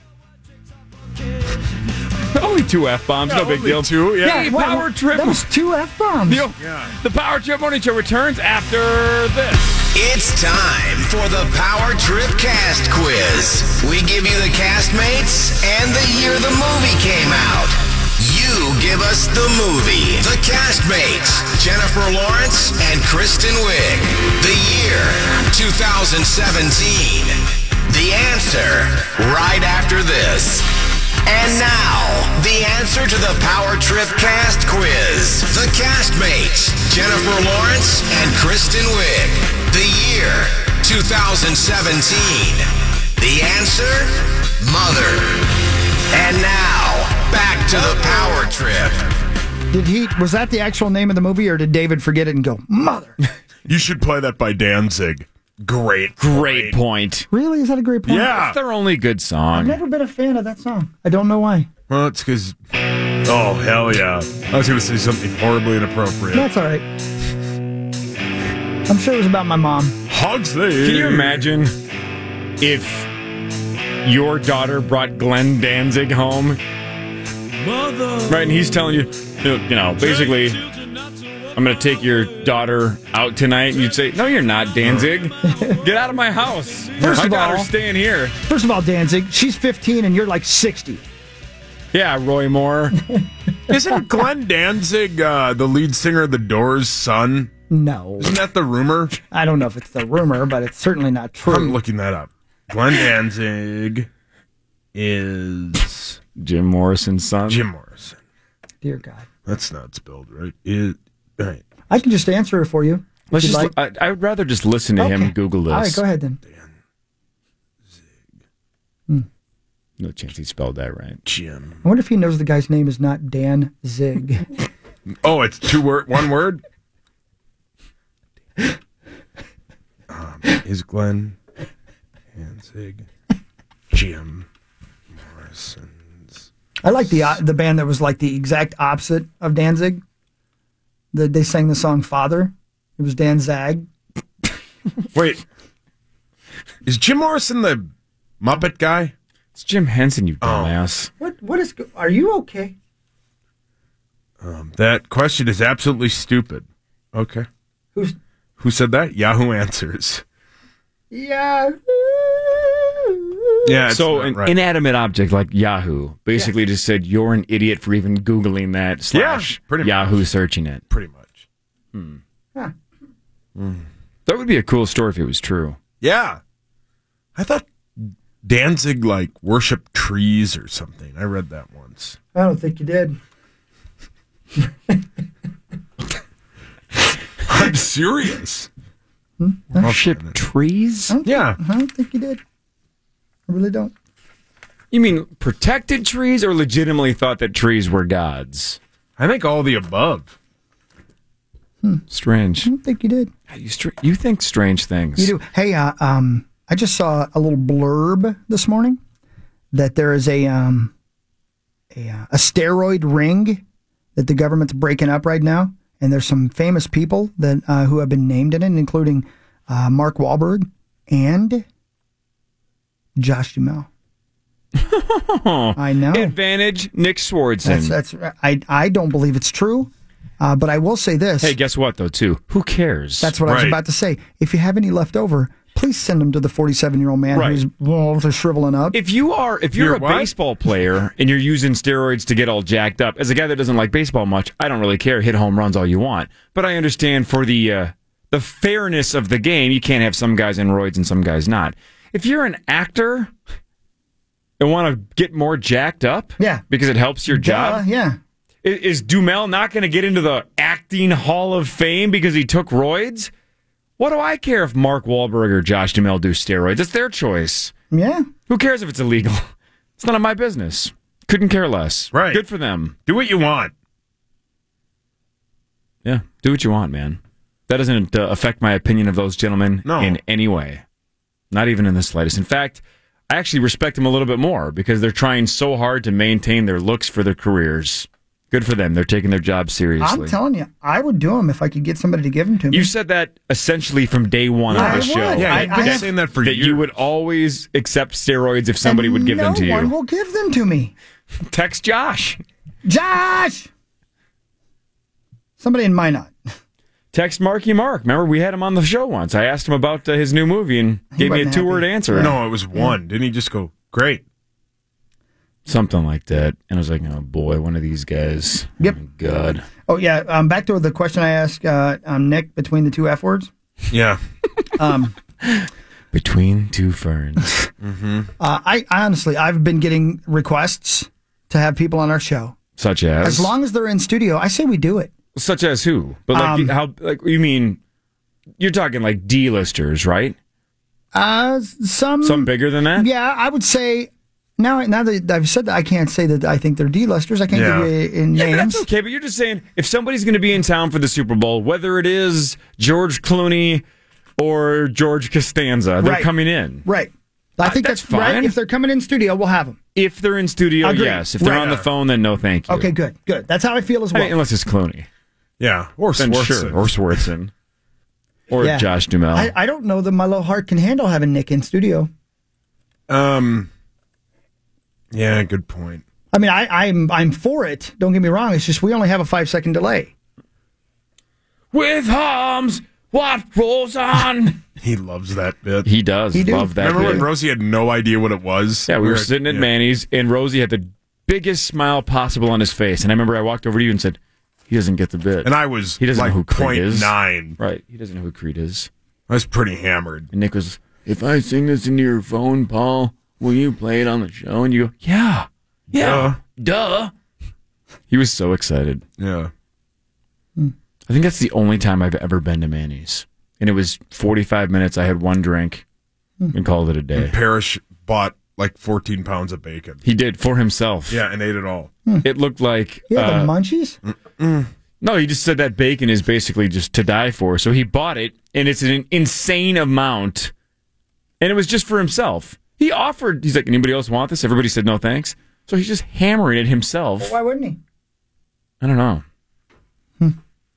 Only two F bombs, no big only deal. two, yeah. Hey, What- Power what- Trip. That was two F bombs. Yo, The Power Trip Morning Show returns after this. It's time for the Power Trip Cast Quiz. We give you the castmates and the year the movie came out. You give us the movie. The castmates, Jennifer Lawrence and Kristen Wiig. The year, two thousand seventeen. The answer, right after this. And now, the answer to the Power Trip Cast Quiz. The castmates, Jennifer Lawrence and Kristen Wiig. The year, two thousand seventeen. The answer, Mother. And now, back to the Power Trip. Did he? Was that the actual name of the movie, or did David forget it and go, "Mother"? You should play that by Danzig. Great, Great point. Really? Is that a great point? Yeah. It's their only good I've song. never been a fan of that song. I don't know why. Well, it's because. Oh, hell yeah. I was going to say something horribly inappropriate. That's all right. I'm sure it was about my mom. Hugsley. Can you imagine if your daughter brought Glenn Danzig home? Mother. Right, and he's telling you, you know, you know, basically, I'm going to take your daughter out tonight. And you'd say, no, you're not, Danzig. Get out of my house. First my of daughter's all- staying here. First of all, Danzig, she's fifteen and you're like sixty. Yeah, Roy Moore. Isn't Glenn Danzig uh, the lead singer of The Doors' son? No. Isn't that the rumor? I don't know if it's the rumor, but it's certainly not true. I'm looking that up. Glenn Danzig is Jim Morrison's son. Jim Morrison. Dear God. That's not spelled right. It, right. I can just answer it for you. Let's just. Like. I, I would rather just listen to Okay. him Google this. All right, go ahead then. Hmm. No chance he spelled that right. Jim. I wonder if he knows the guy's name is not Dan Zig. Oh, it's two word, one word. Um, is Glenn Danzig Jim Morrison's? I like the uh, the band that was like the exact opposite of Danzig. The, they sang the song "Father." It was Dan Zag. Wait, is Jim Morrison the Muppet guy? It's Jim Henson, you dumbass. What? What is? go- Are you okay? Um, that question is absolutely stupid. Okay. Who's? Who said that? Yahoo Answers. Yeah. Yeah. It's so not an right. inanimate object like Yahoo basically just said you're an idiot for even Googling that slash pretty Yahoo much. searching it. Pretty much. Hmm. Huh. That would be a cool story if it was true. Yeah. I thought Danzig like worshiped trees or something. I read that once. I don't think you did. I'm serious. Worship trees? I don't Yeah. Think, I don't think you did. I really don't. You mean protected trees or legitimately thought that trees were gods? I think all the above. Strange. I don't think you did. You, str- you think strange things. You do. Hey, uh, um, I just saw a little blurb this morning that there is a um, a, uh, a steroid ring that the government's breaking up right now, and there's some famous people that uh, who have been named in it, including uh, Mark Wahlberg and Josh Duhamel. I know. Advantage Nick Swardson. That's that's. I I don't believe it's true, uh, but I will say this. Hey, guess what though? Too. Who cares? That's what I was Right. about to say. If you have any left over, please send them to the forty-seven-year-old man Right. who's well, they're shriveling up. If you are, if you're, You're a what? baseball player and you're using steroids to get all jacked up, as a guy that doesn't like baseball much, I don't really care. Hit home runs all you want, but I understand for the uh, the fairness of the game, you can't have some guys in roids and some guys not. If you're an actor and want to get more jacked up, yeah, because it helps your Duh, job, yeah. is, is Dumel not going to get into the acting Hall of Fame because he took roids? What do I care if Mark Wahlberg or Josh Duhamel do steroids? It's their choice. Yeah. Who cares if it's illegal? It's none of my business. Couldn't care less. Right. Good for them. Do what you want. Yeah. Do what you want, man. That doesn't uh, affect my opinion of those gentlemen No. in any way. Not even in the slightest. In fact, I actually respect them a little bit more because they're trying so hard to maintain their looks for their careers. Good for them. They're taking their job seriously. I'm telling you, I would do them if I could get somebody to give them to me. You said that essentially from day one I of the would. show. Yeah, you've been that, saying that for that you years. would always accept steroids if somebody And would give no them to one you. will give them to me. Text Josh. Josh! Somebody in Minot. Text Marky Mark. Remember, we had him on the show once. I asked him about uh, his new movie and gave me a wasn't two-word happy. answer. No, it was one. Didn't he just go, great? Something like that. And I was like, oh, boy, one of these guys. Yep. Oh, my God. Oh, yeah. Um, back to the question I asked uh, um, Nick between the two F words. Yeah. Um, Between two ferns. Mm-hmm. uh, I, I honestly, I've been getting requests to have people on our show. Such as? As long as they're in studio, I say we do it. Such as who? But like, Um, how, like, you mean, you're talking like D-listers, right? Uh, some Some bigger than that? Yeah, I would say now. Now that I've said that, I can't say that I think they're D-listers. I can't Yeah. give you uh, names. Yeah, but that's okay, but you're just saying if somebody's going to be in town for the Super Bowl, whether it is George Clooney or George Costanza, they're Right. coming in. Right. I Uh, think that's that's, right. fine. If they're coming in studio, we'll have them. If they're in studio, Agreed. yes. If they're Right. on the phone, then no thank you. Okay, good, good. That's how I feel as I well. mean, unless it's Clooney. Yeah. Or Then Swartzen. sure. Or Swartzen. Or Yeah. Josh Duhamel. I, I don't know that my little heart can handle having Nick in studio. Um. Yeah, good point. I mean, I, I'm I'm for it. Don't get me wrong. It's just we only have a five second delay. With arms, what rolls on? He loves that bit. He does. He do. Love that. Remember bit. when Rosie had no idea what it was? Yeah, we were at- sitting at yeah. Manny's, and Rosie had the biggest smile possible on his face. And I remember I walked over to you and said, he doesn't get the bit. And I was he doesn't like know who Creed point is. nine. Right. He doesn't know who Creed is. I was pretty hammered. And Nick was, if I sing this into your phone, Paul, will you play it on the show? And you go, yeah. Yeah. Duh. He was so excited. Yeah. It's I think that's the only time I've ever been to Manny's. And it was forty-five minutes. I had one drink and called it a day. And Parrish bought like fourteen pounds of bacon. He did for himself. Yeah, and ate it all. It looked like... You had uh, the munchies? Mm. No, he just said that bacon is basically just to die for. So he bought it, and it's an insane amount. And it was just for himself. He offered, he's like, anybody else want this? Everybody said no thanks. So he's just hammering it himself. Well, why wouldn't he? I don't know. Hmm.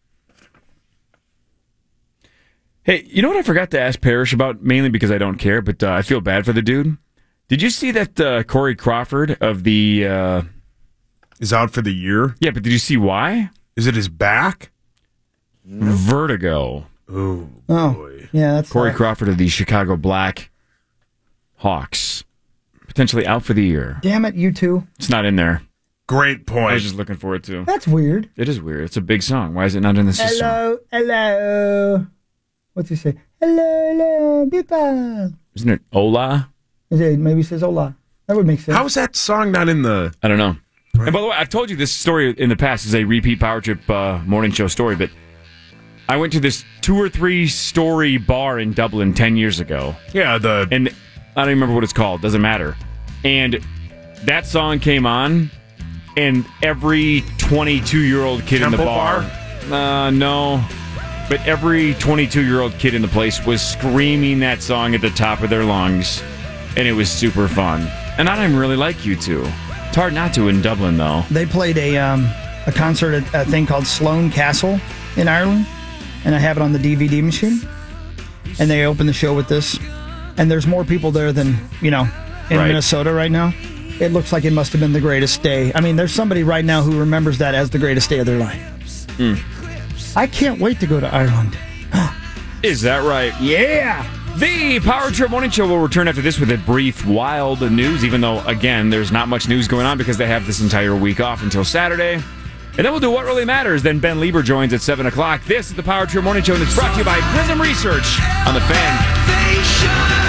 Hey, you know what I forgot to ask Parrish about, mainly because I don't care, but uh, I feel bad for the dude? Did you see that uh, Corey Crawford of the... Uh, is out for the year? Yeah, but did you see why? Is it his back? Vertigo. Oh, Oh, yeah, that's Corey uh, Crawford of the Chicago Black Hawks. Potentially out for the year. Damn it, you two. It's not in there. Great point. I was just looking for it, too. That's weird. It is weird. It's a big song. Why is it not in the system? Hello, hello. What's he say? Hello, hello, people. Isn't it Ola? Is it, maybe he says hola. That would make sense. How's that song not in the... I don't know. And by the way, I've told you this story in the past as a repeat Power Trip uh, morning show story, but I went to this two or three story bar in Dublin ten years ago. Yeah, the... And I don't even remember what it's called. Doesn't matter. And that song came on, and every twenty-two-year-old kid Temple in the bar... bar? Uh, no. But every twenty-two-year-old kid in the place was screaming that song at the top of their lungs, and it was super fun. And I don't even really like U two. It's hard not to in Dublin, though. They played a um, a concert at a thing called Sloane Castle in Ireland, and I have it on the D V D machine. And they opened the show with this, and there's more people there than, you know, in Right. Minnesota right now. It looks like it must have been the greatest day. I mean, there's somebody right now who remembers that as the greatest day of their life. Mm. I can't wait to go to Ireland. Is that right? Yeah! The Power Trip Morning Show will return after this with a brief wild news, even though, again, there's not much news going on because they have this entire week off until Saturday. And then we'll do What Really Matters. Then Ben Lieber joins at seven o'clock. This is the Power Trip Morning Show, and it's brought to you by Prism Research on the Fan.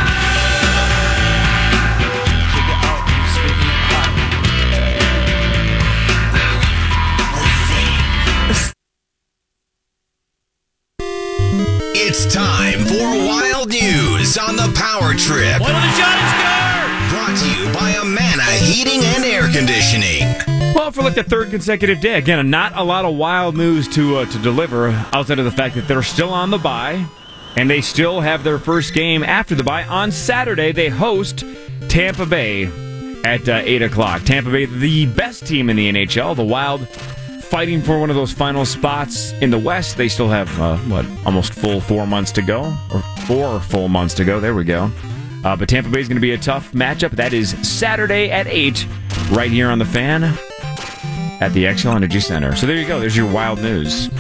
It's time for Wild News on the Power Trip. One of the shot is good! Brought to you by Amana Heating and Air Conditioning. Well, for like the third consecutive day, again, not a lot of wild news to uh, to deliver outside of the fact that they're still on the bye, and they still have their first game after the bye. On Saturday, they host Tampa Bay at uh, eight o'clock. Tampa Bay, the best team in the N H L, the Wild, fighting for one of those final spots in the West. They still have, uh, what, almost full four months to go? Or four full months to go. There we go. Uh, but Tampa Bay is going to be a tough matchup. That is Saturday at eight, right here on the Fan at the Xcel Energy Center. So there you go. There's your wild news.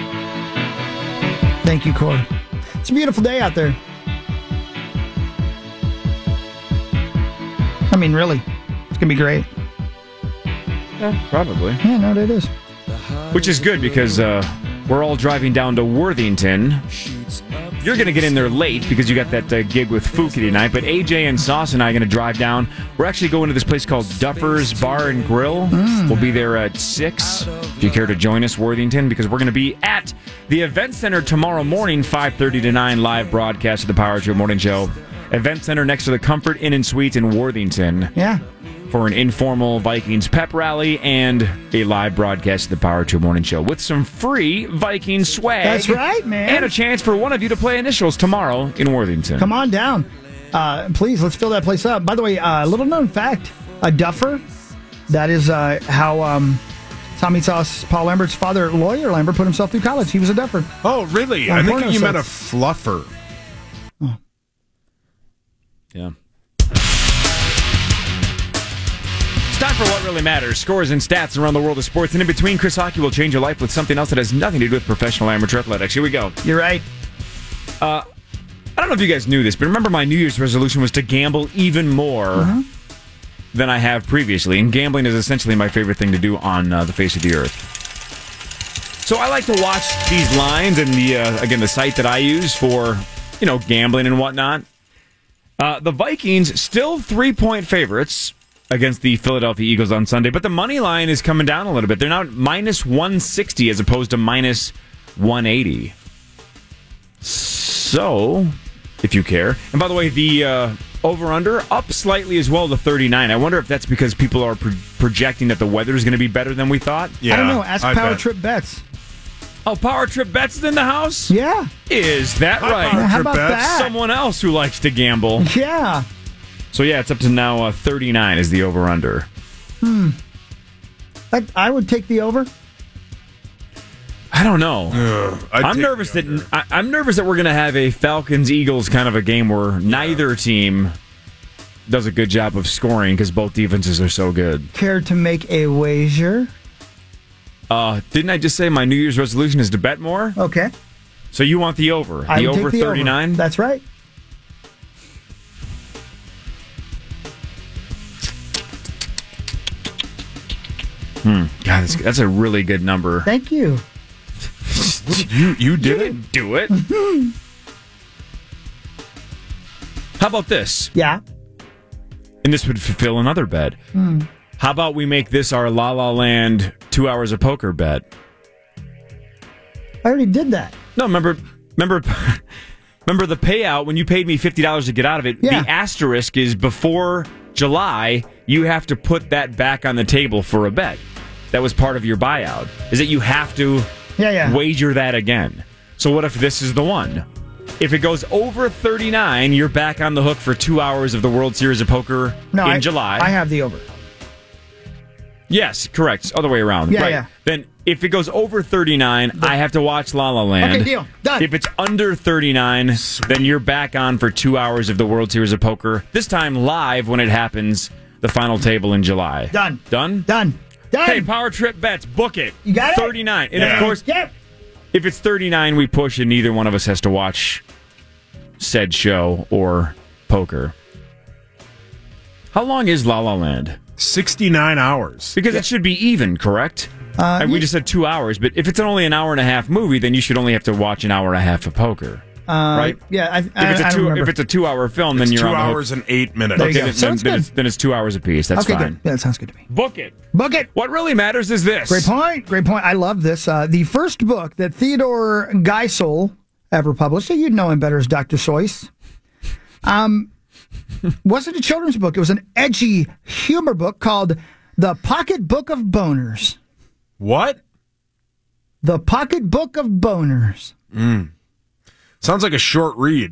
Thank you, Corey. It's a beautiful day out there. I mean, really. It's going to be great. Yeah, probably. Yeah, no, it is. Which is good because uh, we're all driving down to Worthington. You're going to get in there late because you got that uh, gig with Fouki tonight, but A J and Sauce and I are going to drive down. We're actually going to this place called Duffers Bar and Grill. Mm. We'll be there at six if you care to join us, Worthington, because we're going to be at the Event Center tomorrow morning, five thirty to nine, live broadcast of the Power Trip Morning Show. Event Center next to the Comfort Inn and Suites in Worthington. Yeah. For an informal Vikings pep rally and a live broadcast of the Power Trip Morning Show with some free Viking swag. That's right, man. And a chance for one of you to play initials tomorrow in Worthington. Come on down. Uh, please, let's fill that place up. By the way, uh, little known fact, a duffer, that is uh, how um, Tommy Sauce, Paul Lambert's father, Lawyer Lambert, put himself through college. He was a duffer. Oh, really? On I think porno you meant a sets. fluffer. Oh. Yeah. Time for What Really Matters. Scores and stats around the world of sports. And in between, Chris Hockey will change your life with something else that has nothing to do with professional amateur athletics. Here we go. You're right. Uh, I don't know if you guys knew this, but remember my New Year's resolution was to gamble even more Uh-huh. than I have previously. And gambling is essentially my favorite thing to do on uh, the face of the earth. So I like to watch these lines and the uh, again the site that I use for, you know, gambling and whatnot. Uh, the Vikings still three-point favorites against the Philadelphia Eagles on Sunday, but the money line is coming down a little bit. They're now minus one sixty as opposed to minus one eighty. So, if you care. And by the way, the uh, over-under up slightly as well to thirty-nine. I wonder if that's because people are pro- projecting that the weather is going to be better than we thought. I don't know. Ask I Power bet. Trip Bets. Oh, Power Trip Bets is in the house? Yeah. Is that Hi, right? Power How Trip about Bets. that? Someone else who likes to gamble. Yeah. So, yeah, it's up to now uh, thirty-nine is the over-under. Hmm. I, I would take the over. I don't know. Ugh, I'd I'm take nervous the that I, I'm nervous that we're going to have a Falcons Eagles kind of a game where neither team does a good job of scoring because both defenses are so good. Care to make a wager? Uh, didn't I just say my New Year's resolution is to bet more? Okay. So you want the over? The I would over take the thirty-nine? Over. That's right. Hmm. God, that's, that's a really good number. Thank you. You you did You it. didn't do it. How about this? Yeah. And this would fulfill another bet. Hmm. How about we make this our La La Land two hours of poker bet? I already did that. No, remember, remember, remember the payout when you paid me fifty dollars to get out of it. Yeah. The asterisk is before July, you have to put that back on the table for a bet. That was part of your buyout. Is that you have to Yeah, yeah. wager that again. So what if this is the one? If it goes over thirty-nine, you're back on the hook for two hours of the World Series of Poker No, in I, July. I have the over. Yes, correct. Other way around. Yeah, right. yeah. Then if it goes over thirty-nine, I have to watch La La Land. Okay, deal. Done. If it's under thirty-nine, then you're back on for two hours of the World Series of Poker. This time live when it happens, the final table in July. Done. Done? Done. Done. Hey, Power Trip Bets, book it. You got it? thirty-nine. And Yeah. of course, Yep. if it's thirty-nine, we push and neither one of us has to watch said show or poker. How long is La La Land? sixty-nine hours. Because it should be even, correct? Uh, And we yeah. just said two hours, but if it's only an hour and a half movie, then you should only have to watch an hour and a half of poker, Uh, right? Yeah, I, If I, it's a I don't two, remember. if it's a two-hour film, then It's you're two on the hook. hours and eight minutes. There you Okay, go. then, Sounds then good. it's, then it's two hours apiece. That's okay, fine. good. Yeah, that sounds good to me. Book it. Book it. What really matters is this. Great point. Great point. I love this. Uh, the first book that Theodore Geisel ever published, so you'd know him better as Doctor Seuss, um, wasn't a children's book. It was an edgy humor book called The Pocket Book of Boners. What? The Pocket Book of Boners. Mm. Sounds like a short read.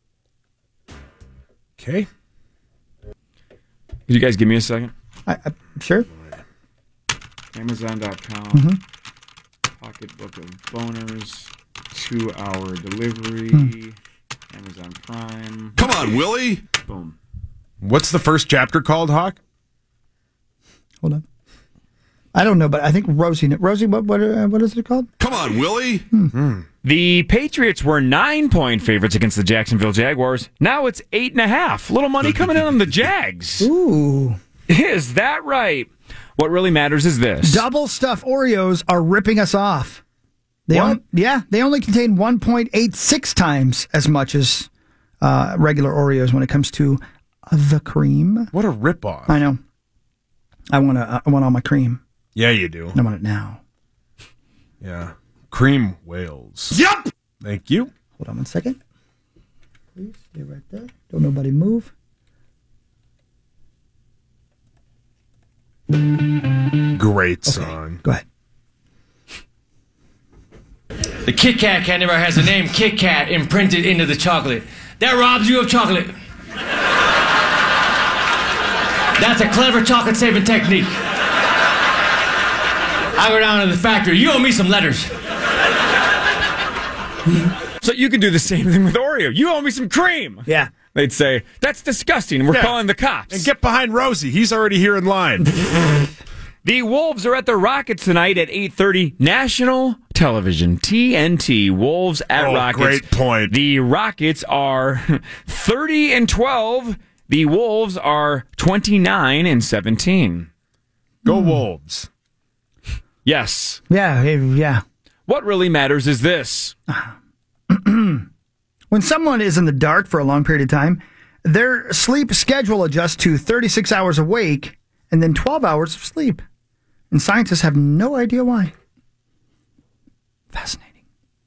Okay. Could you guys give me a second? I, I, sure. Amazon dot com. Mhm. Pocketbook of Boners. Two-hour delivery. Hmm. Amazon Prime. Come on, Willie. Boom. What's the first chapter called, Hawk? Hold on. I don't know, but I think Rosie. Rosie, what what uh, what is it called? Come on, Willie. Hmm. The Patriots were nine-point favorites against the Jacksonville Jaguars. Now it's eight and a half. Little money coming in on the Jags. Ooh. Is that right? What really matters is this. Double stuff Oreos are ripping us off. They What? on- yeah, they only contain one point eight six times as much as uh, regular Oreos when it comes to uh, the cream. What a ripoff. I know. I want to. I want all my cream. Yeah, you do. I want it now. Yeah. Cream whales. Yep. Thank you. Hold on one second. Please stay right there. Don't nobody move. Great song. Go ahead. The Kit Kat candy bar has the name Kit Kat imprinted into the chocolate. That robs you of chocolate. That's a clever chocolate saving technique. I go down to the factory. You owe me some letters. So you can do the same thing with Oreo. You owe me some cream. Yeah. They'd say, that's disgusting. We're Yeah. calling the cops. And get behind Rosie. He's already here in line. The Wolves are at the Rockets tonight at eight thirty. National television, T N T. Wolves at Oh, Rockets. great point. The Rockets are thirty and twelve. The Wolves are twenty-nine and seventeen. Go Wolves. Yes. Yeah. Yeah. What really matters is this. When someone is in the dark for a long period of time, their sleep schedule adjusts to thirty-six hours awake and then twelve hours of sleep. And scientists have no idea why. Fascinating.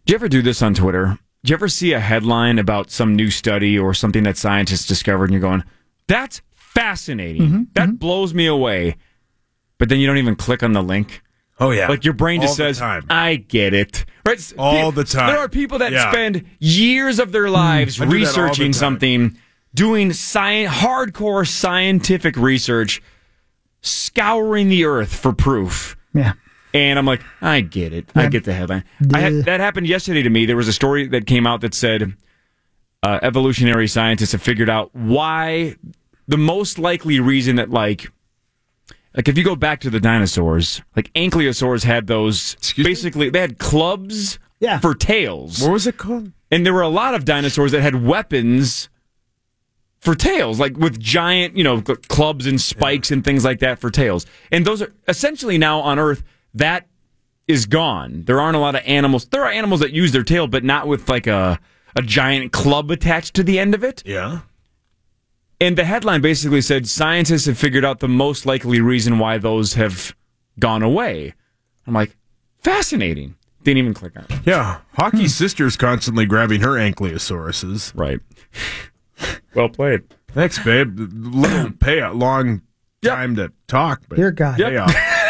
Do you ever do this on Twitter? Do you ever see a headline about some new study or something that scientists discovered and you're going, that's fascinating. Mm-hmm, that mm-hmm. blows me away. But then you don't even click on the link. Oh, yeah. Like your brain just All the says, time. I get it. Right? All the time. There are people that Yeah. spend years of their lives I do that all the researching time. something, doing sci- hardcore scientific research, scouring the earth for proof. Yeah. And I'm like, I get it. I get the headline. I had, that happened yesterday to me. There was a story that came out that said uh, evolutionary scientists have figured out why the most likely reason that, like, like if you go back to the dinosaurs, like ankylosaurs had those, Excuse basically, they had clubs yeah. for tails. What was it called? And there were a lot of dinosaurs that had weapons for tails, like with giant, you know, cl- clubs and spikes yeah. and things like that for tails. And those are essentially now on Earth, that is gone. There aren't a lot of animals. There are animals that use their tail, but not with like a, a giant club attached to the end of it. Yeah. And the headline basically said scientists have figured out the most likely reason why those have gone away. I'm like, fascinating. Didn't even click on it. Yeah. Hockey's sister's constantly grabbing her ankylosauruses. Right. Well played. Thanks, babe. Little pay a long time yep. to talk, but Dear God. Yep.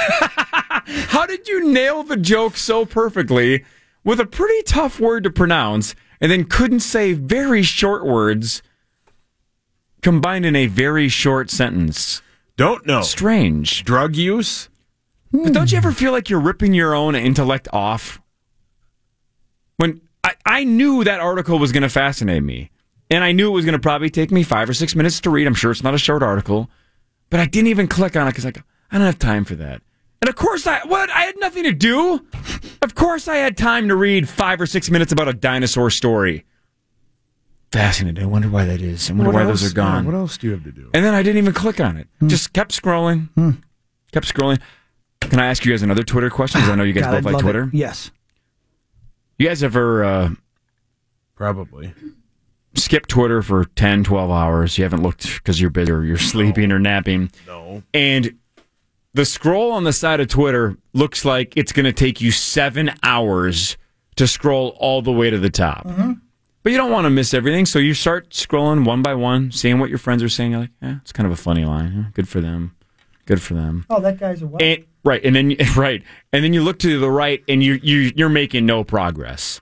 How did you nail the joke so perfectly with a pretty tough word to pronounce and then couldn't say very short words combined in a very short sentence? Don't know. Strange. Drug use? But don't you ever feel like you're ripping your own intellect off? When I, I knew that article was going to fascinate me, and I knew it was going to probably take me five or six minutes to read. I'm sure it's not a short article, but I didn't even click on it because like, I don't have time for that. And of course, I what I had nothing to do. Of course, I had time to read five or six minutes about a dinosaur story. Fascinating. I wonder why that is. I wonder what why else, those are gone. Yeah, what else do you have to do? And then I didn't even click on it. Hmm. Just kept scrolling. Hmm. Kept scrolling. Can I ask you guys another Twitter question? Because I know you guys God, both I'd like love Twitter. it. Yes. You guys ever uh, probably skip Twitter for ten, twelve hours? You haven't looked because you're busy or you're sleeping no. or napping. No. And the scroll on the side of Twitter looks like it's going to take you seven hours to scroll all the way to the top. Mm-hmm. But you don't want to miss everything, so you start scrolling one by one, seeing what your friends are saying. You're like, yeah, it's kind of a funny line. Huh? Good for them. Good for them. Oh, that guy's a what? And, right, and then right, and then you look to the right, and you you you're making no progress.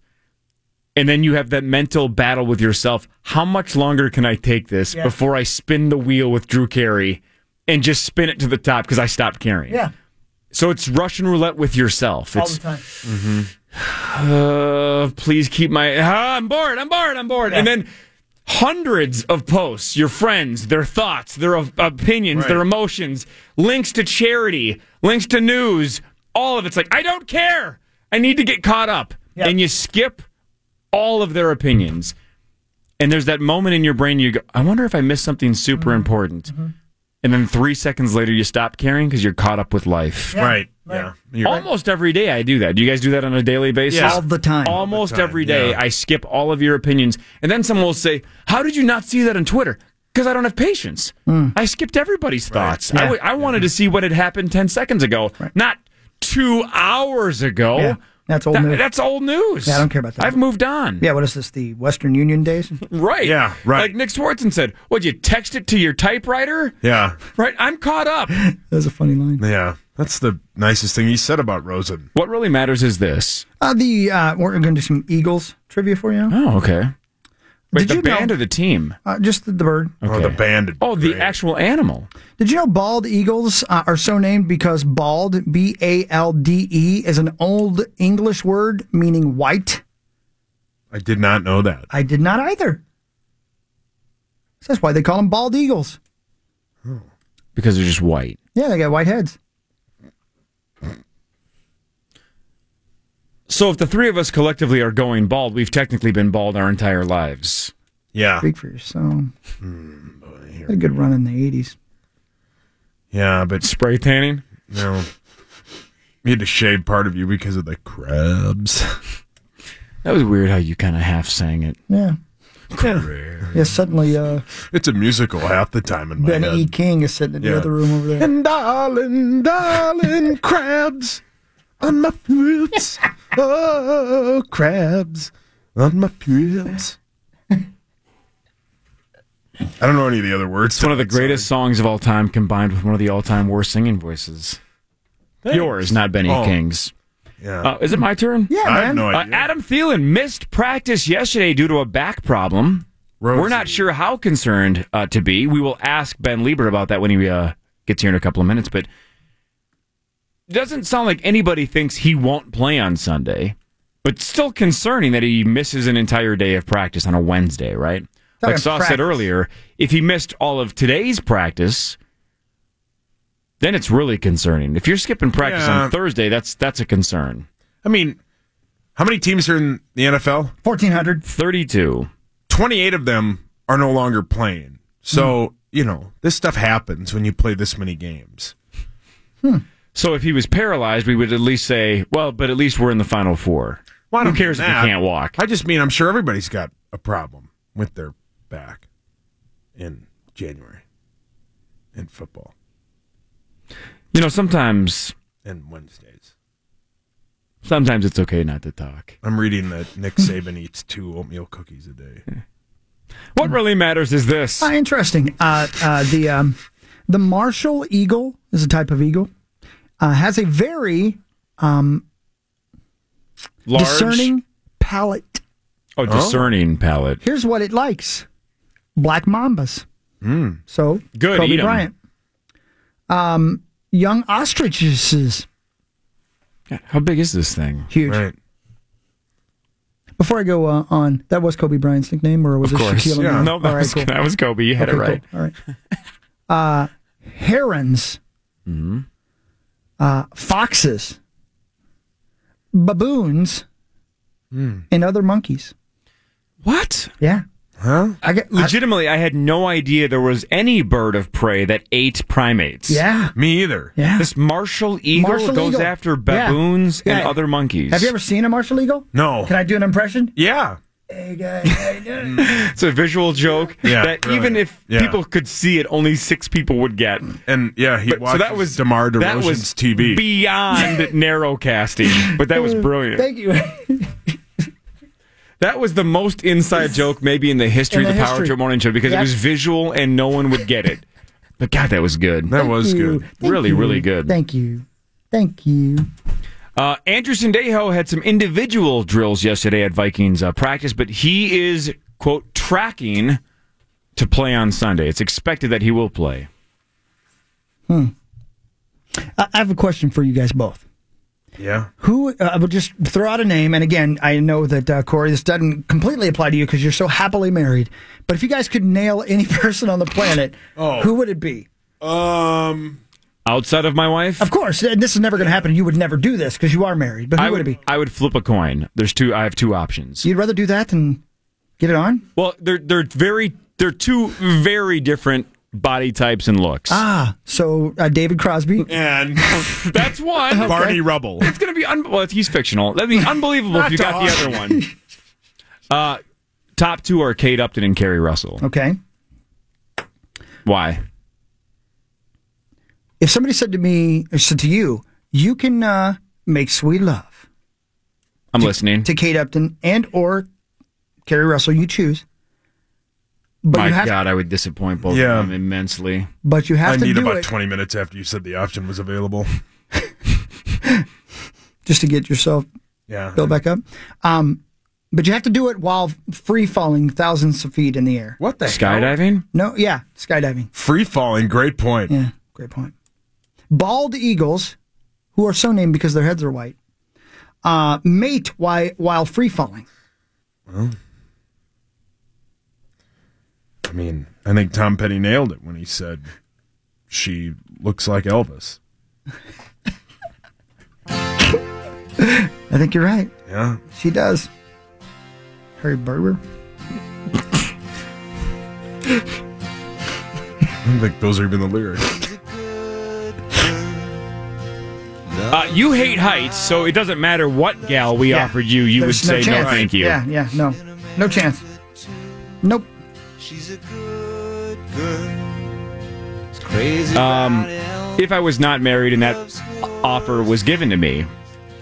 And then you have that mental battle with yourself. How much longer can I take this yeah. before I spin the wheel with Drew Carey and just spin it to the top because I stopped caring? Yeah. So it's Russian roulette with yourself. All It's, the time. Mm-hmm. Uh, please keep my. Ah, I'm bored. I'm bored. I'm bored. Yeah. And then hundreds of posts, your friends, their thoughts, their op- opinions, Right. their emotions, links to charity, links to news. All of it's like, I don't care. I need to get caught up. Yeah. And you skip all of their opinions. And there's that moment in your brain you go, I wonder if I missed something super Mm-hmm. important. Mm-hmm. And then three seconds later, you stop caring because you're caught up with life. Yeah. Right. Right. Yeah. You're right. Almost every day I do that. Do you guys do that on a daily basis? Yeah. All the time. Almost All the time, every day yeah. I skip all of your opinions. And then someone will say, how did you not see that on Twitter? Because I don't have patience. Mm. I skipped everybody's thoughts. Yeah. I, w- I wanted to see what had happened ten seconds ago, Right. not two hours ago. Yeah. That's old That- news. That's old news. Yeah, I don't care about that. I've moved on. Yeah, what is this, the Western Union days? Right. Yeah, right. Like Nick Swartzen said, would you text it to your typewriter? Yeah. Right. I'm caught up. That's a funny line. Yeah. That's the nicest thing he said about Rosen. What really matters is this. Uh, the uh, we're going to do some Eagles trivia for you. Oh, okay. Wait, Did the you band know- or the team? Uh, just the, the bird. Okay. Oh, the band. would be Oh, the great. actual animal. Did you know bald eagles uh, are so named because bald, B A L D E, is an old English word meaning white? I did not know that. I did not either. So that's why they call them bald eagles. Because they're just white. Yeah, they got white heads. So if the three of us collectively are going bald, we've technically been bald our entire lives. Yeah. Speak for yourself. Mm, boy, here- Had a good run in the eighties. Yeah, but Spray tanning? no. You had to shave part of you because of the crabs. That was weird how you kind of half sang it. Yeah. Crabs. Yeah, suddenly uh, It's a musical half the time in my Ben head. E. King is sitting in the Yeah. other room over there. And darling, darling, crabs. on my roots. Oh, crabs on my ribs. I don't know any of the other words. It's one of the greatest songs of all time combined with one of the all-time worst singing voices. Thanks. Yours, not Benny Oh. King's. Yeah. Uh, is it my turn? Yeah, I man. have no Uh, idea. Adam Thielen missed practice yesterday due to a back problem. Rosie. We're not sure how concerned uh, to be. We will ask Ben Lieber about that when he uh, gets here in a couple of minutes. But it doesn't sound like anybody thinks he won't play on Sunday. But still concerning that he misses an entire day of practice on a Wednesday, right? Like Saw said earlier, if he missed all of today's practice, then it's really concerning. If you're skipping practice Yeah. on Thursday, that's that's a concern. I mean, how many teams are in the N F L? fourteen hundred. thirty-two. twenty-eight of them are no longer playing. So, Hmm. you know, this stuff happens when you play this many games. So if he was paralyzed, we would at least say, well, but at least we're in the Final Four. Well, I Who don't cares mean if that. he can't walk? I just mean I'm sure everybody's got a problem with their back in January in football You know, sometimes and Wednesdays. sometimes it's okay not to talk. I'm reading that Nick Saban eats two oatmeal cookies a day. What really matters is this. Ah, interesting. Uh, uh, the um, the Marshall eagle is a type of eagle. Uh, has a very um, Large. discerning palate. Oh, discerning palate. Here's what it likes: black mambas. Mm. So Good, Kobe eat 'em. Bryant. Um, young ostriches. How big is this thing? Huge. Right. Before I go uh, on, that was Kobe Bryant's nickname, or was Of it course. Shaquille Yeah. O'Neal? No, that, All right, was, cool. that was Kobe. You had Okay, it right. cool. All right. Uh, herons. Mm-hmm. Uh, foxes. Baboons. Mm. And other monkeys. What? Yeah. Huh? I get, I, Legitimately, I had no idea there was any bird of prey that ate primates. yeah. Me either. Yeah. This Marshall eagle Marshall goes eagle. after Yeah. baboons Yeah. and other monkeys. Have you ever seen a martial eagle? No. Can I do an impression? Yeah. Hey, guys. How you doing? It's a visual joke Yeah, that really. even if Yeah. people could see it, only six people would get. And yeah, he But- watches so that was DeMar that DeRozan's was T V. beyond narrow casting, but that was brilliant. Thank you. That was the most inside joke maybe in the history In of the the Power history. Trip Morning Show because Yep. it was visual and no one would get it. But God, that was good. That was you. good. Thank Really, you. really good. Thank you. Thank you. Uh, Andrew Sandejo had some individual drills yesterday at Vikings uh, practice, but he is, quote, tracking to play on Sunday. It's expected that he will play. Hmm. I I have a question for you guys both. Yeah. Who, uh, I will just throw out a name, and again, I know that, uh, Corey, this doesn't completely apply to you because you're so happily married, but if you guys could nail any person on the planet, Oh. who would it be? Um. Outside of my wife? Of course, and this is never going to happen. You would never do this because you are married, but who I would, would, it be? I would flip a coin. There's two. I have two options. You'd rather do that than get it on? Well, they're they're very they're two very different body types and looks. Ah, so uh, David Crosby. And That's one. Barney Rubble. It's gonna be un- well. He's fictional. That'd be unbelievable if you got the other one. Uh, top two are Kate Upton and Kerry Russell. Okay. Why? If somebody said to me, or said to you, you can uh, make sweet love I'm listening. to Kate Upton and or Kerry Russell, you choose. But My you have, God, I would disappoint both Yeah. of them immensely. but you have I to need do about it twenty minutes after you said the option was available. just to get yourself Yeah. built back up. Um, but you have to do it while free falling thousands of feet in the air. What the hell? Skydiving? No, yeah, skydiving. Free falling. Great point. Yeah, great point. Bald eagles, who are so named because their heads are white, uh, mate while, while free falling. Well, I mean, I think Tom Petty nailed it when he said she looks like Elvis. I think you're right. Yeah. She does. Harry Berger. I don't think those are even the lyrics. Uh, you hate heights, so it doesn't matter what gal we Yeah. offered you. You would There's say no, chance. thank you. Yeah, yeah, no. No chance. Nope. Um, if I was not married and that offer was given to me,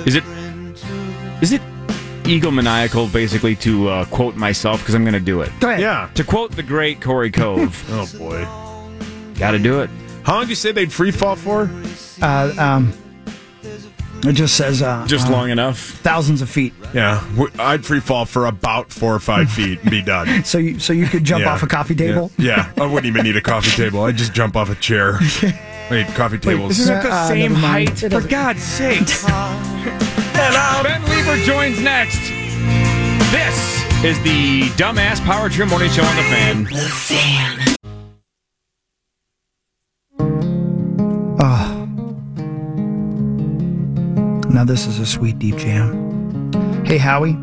Is it is it egomaniacal, basically, to uh, quote myself, because I'm going to do it? Go ahead. Yeah. To quote the great Corey Cove. Oh, boy. Got to do it. How long did you say they'd free fall for? Uh, um, it just says uh, Just uh, long enough. thousands of feet. Yeah. w- I'd free fall for about four or five feet and be done. So you so you could jump Yeah. off a coffee table. Yeah. yeah. I wouldn't even need a coffee table. I'd just jump off a chair. Wait, coffee tables. This isn't the Uh, same never mind. height. It For doesn't- God's sakes. Hello. Ben Lieber joins next. This is the Dumbass Power Trim Morning Show on The Fan. The Fan. Oh. Now this is a sweet deep jam. Hey Howie,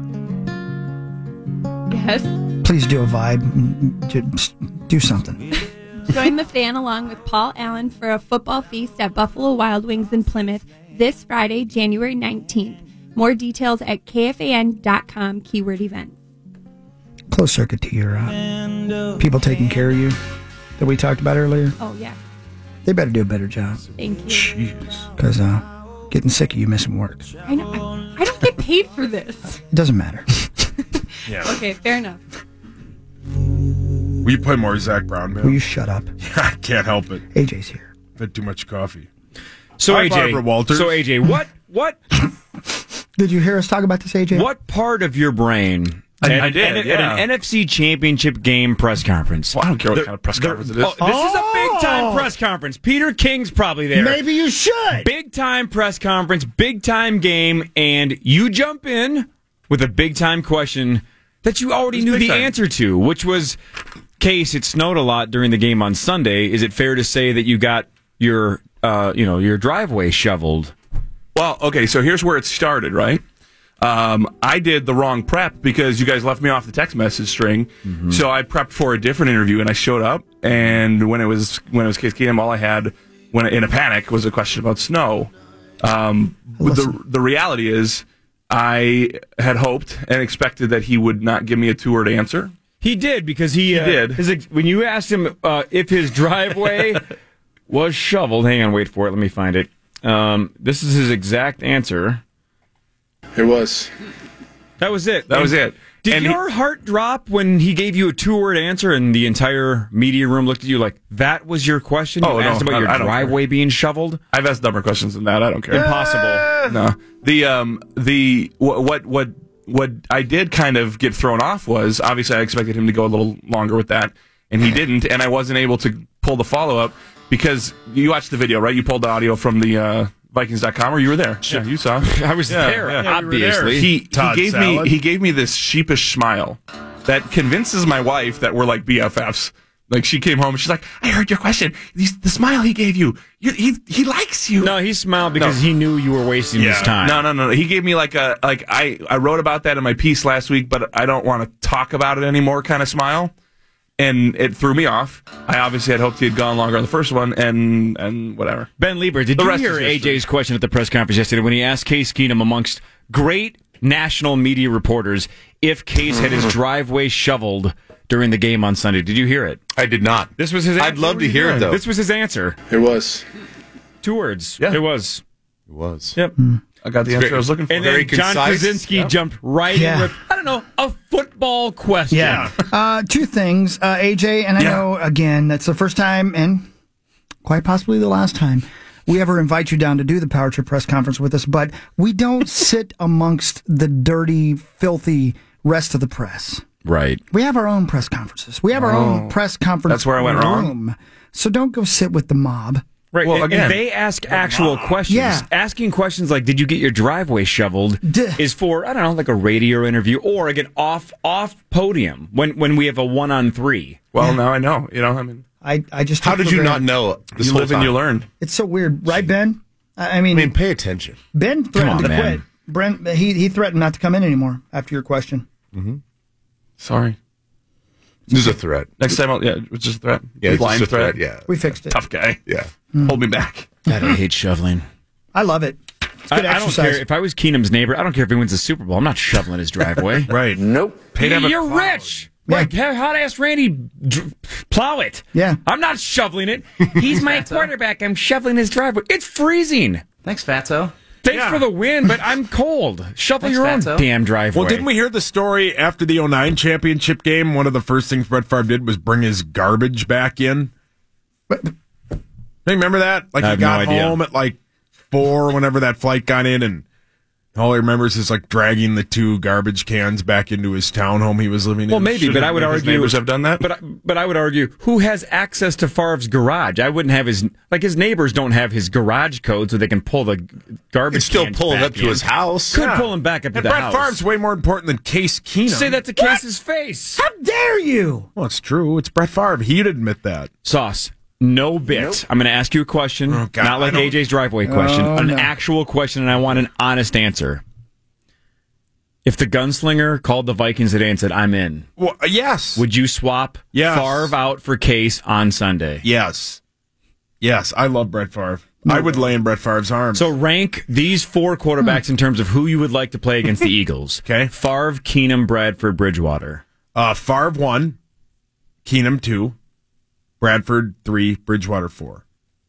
Yes. please do a vibe. Just do something. Join the Fan along with Paul Allen for a football feast at Buffalo Wild Wings in Plymouth this Friday, January nineteenth. More details at K F A N dot com, keyword events. Close circuit to your uh, people taking care of you that we talked about earlier. Oh, yeah. They better do a better job. Thank you. Jeez. Because uh, getting sick of you missing work. I know. I, I don't get paid for this. It doesn't matter. Yeah. Okay, fair enough. Will you play more Zach Brown, man? Will you shut up? I can't help it. A J's here. I've had too much coffee. So Hi, A J, Barbara Walters. so A J, what what Did you hear us talk about this, A J? what part of your brain I- at, I did, at, yeah. at an N F C Championship game press conference? Well, I don't care what The- kind of press the- conference it is. oh, this is a big time Oh. press conference. Peter King's probably there. Maybe you should. Big time press conference, big time game, and you jump in with a big time question that you already It's knew big the time. answer to, which was, Case, it snowed a lot during the game on Sunday. Is it fair to say that you got your, uh, you know, your driveway shoveled? Well, okay, so here's where it started, right? Um, I did the wrong prep because you guys left me off the text message string. Mm-hmm. So I prepped for a different interview, and I showed up. And when it was when it was Case Keenum, all I had, when in a panic, was a question about snow. Um, but the the reality is, I had hoped and expected that he would not give me a two word answer. He did, because he, He uh, did. his ex- when you asked him uh, if his driveway was shoveled, hang on, wait for it, let me find it. Um, this is his exact answer. It was. That was it. That was it. Did And he- your heart drop when he gave you a two-word answer and the entire media room looked at you like, that was your question? You Oh, no, asked about I- your I don't driveway being shoveled? I've asked dumber questions than that. I don't care. Impossible. No. The um the what what what what I did kind of get thrown off was, obviously I expected him to go a little longer with that, and he didn't, and I wasn't able to pull the follow up because you watched the video, right? You pulled the audio from the uh, Vikings dot com, or you were there? Yeah, you saw. I was Yeah, there, yeah. obviously. He, he Todd gave Salad. me he gave me this sheepish smile that convinces my wife that we're like B F Fs. Like, she came home and she's like, I heard your question. These- The smile he gave you, you he he likes you. No, he smiled because No. he knew you were wasting his time. No, no, no. He gave me like a like I I wrote about that in my piece last week, but I don't want to talk about it anymore kind of smile, and it threw me off. I obviously had hoped he had gone longer on the first one, and and whatever. Ben Lieber, did The you rest hear is A history. J's question at the press conference yesterday when he asked Case Keenum, amongst great national media reporters, if Case had his driveway shoveled during the game on Sunday? Did you hear it? I did not. This was his answer. I'd love to hear it, though. This was his answer. It was. Two words. Yeah. It was. It was. Yep. I got the answer I was looking for. And Very then John concise. Krasinski Yep. jumped right Yeah. in with, I don't know, a football question. Yeah. Uh, two things, uh, A J, and I Yeah. know, again, that's the first time and quite possibly the last time we ever invite you down to do the Power Trip press conference with us, but we don't sit amongst the dirty, filthy rest of the press. Right. We have our own press conferences. We have our own press conference That's where I went wrong? room. So don't go sit with the mob. Right. Well, and, again- and they ask actual questions. Yeah. Asking questions like, did you get your driveway shoveled, Duh. is for, I don't know, like a radio interview or, again, off off podium when, when we have a one on three. Well, now I know. You know, I mean, I, I just How took did for you not granted. know this you whole live time? and you learn. It's so weird, right, Ben? I I mean, I mean, pay attention. Ben threatened on, to man. quit. Brent, he he threatened not to come in anymore after your question. Sorry. This is a threat. Next time, I'll, yeah, it's just a threat. Yeah, it's Blind just a threat. threat. Yeah. We fixed it. Tough guy. Yeah. Hold me back. God, I hate shoveling. I love it. It's I, good I don't exercise. care if I was Keenum's neighbor. I don't care if he wins the Super Bowl. I'm not shoveling his driveway. Right. Nope. Paid to have a You're cloud. rich. Right. Have hot ass Randy dr- plow it. Yeah. I'm not shoveling it. He's my quarterback. I'm shoveling his driveway. It's freezing. Thanks, Fatso. Thanks Yeah. for the win, but I'm cold. Shovel Thanks, your own Fatso. damn driveway. Well, didn't we hear the story after the oh nine championship game? One of the first things Brett Favre did was bring his garbage back in. Hey, remember that? Like I he have no got idea. home at like four whenever that flight got in, and all he remembers is like dragging the two garbage cans back into his townhome he was living Well, in. maybe, but I would argue neighbors have done that. But I- but I would argue, who has access to Favre's garage? I wouldn't have his like his neighbors don't have his garage code, so they can pull the garbage. still cans pull it back up to in. his house. Could Yeah. pull him back up to And the Brett house. Favre's way more important than Case Keenum. Say that to Case's face. How dare you? Well, it's true. It's Brett Favre. He'd admit that. Sauce. No bit. I'm going to ask you a question, Oh, God, not like I don't- A J's driveway question, Oh, an no. actual question, and I want an honest answer. If the gunslinger called the Vikings today and said, "I'm in," Well, uh, yes. would you swap Yes. Favre out for Case on Sunday? Yes. Yes, I love Brett Favre. I would lay in Brett Favre's arms. So rank these four quarterbacks in terms of who you would like to play against the Eagles. Okay. Favre, Keenum, Bradford, Bridgewater. Uh, Favre one, Keenum two, Bradford three, Bridgewater four,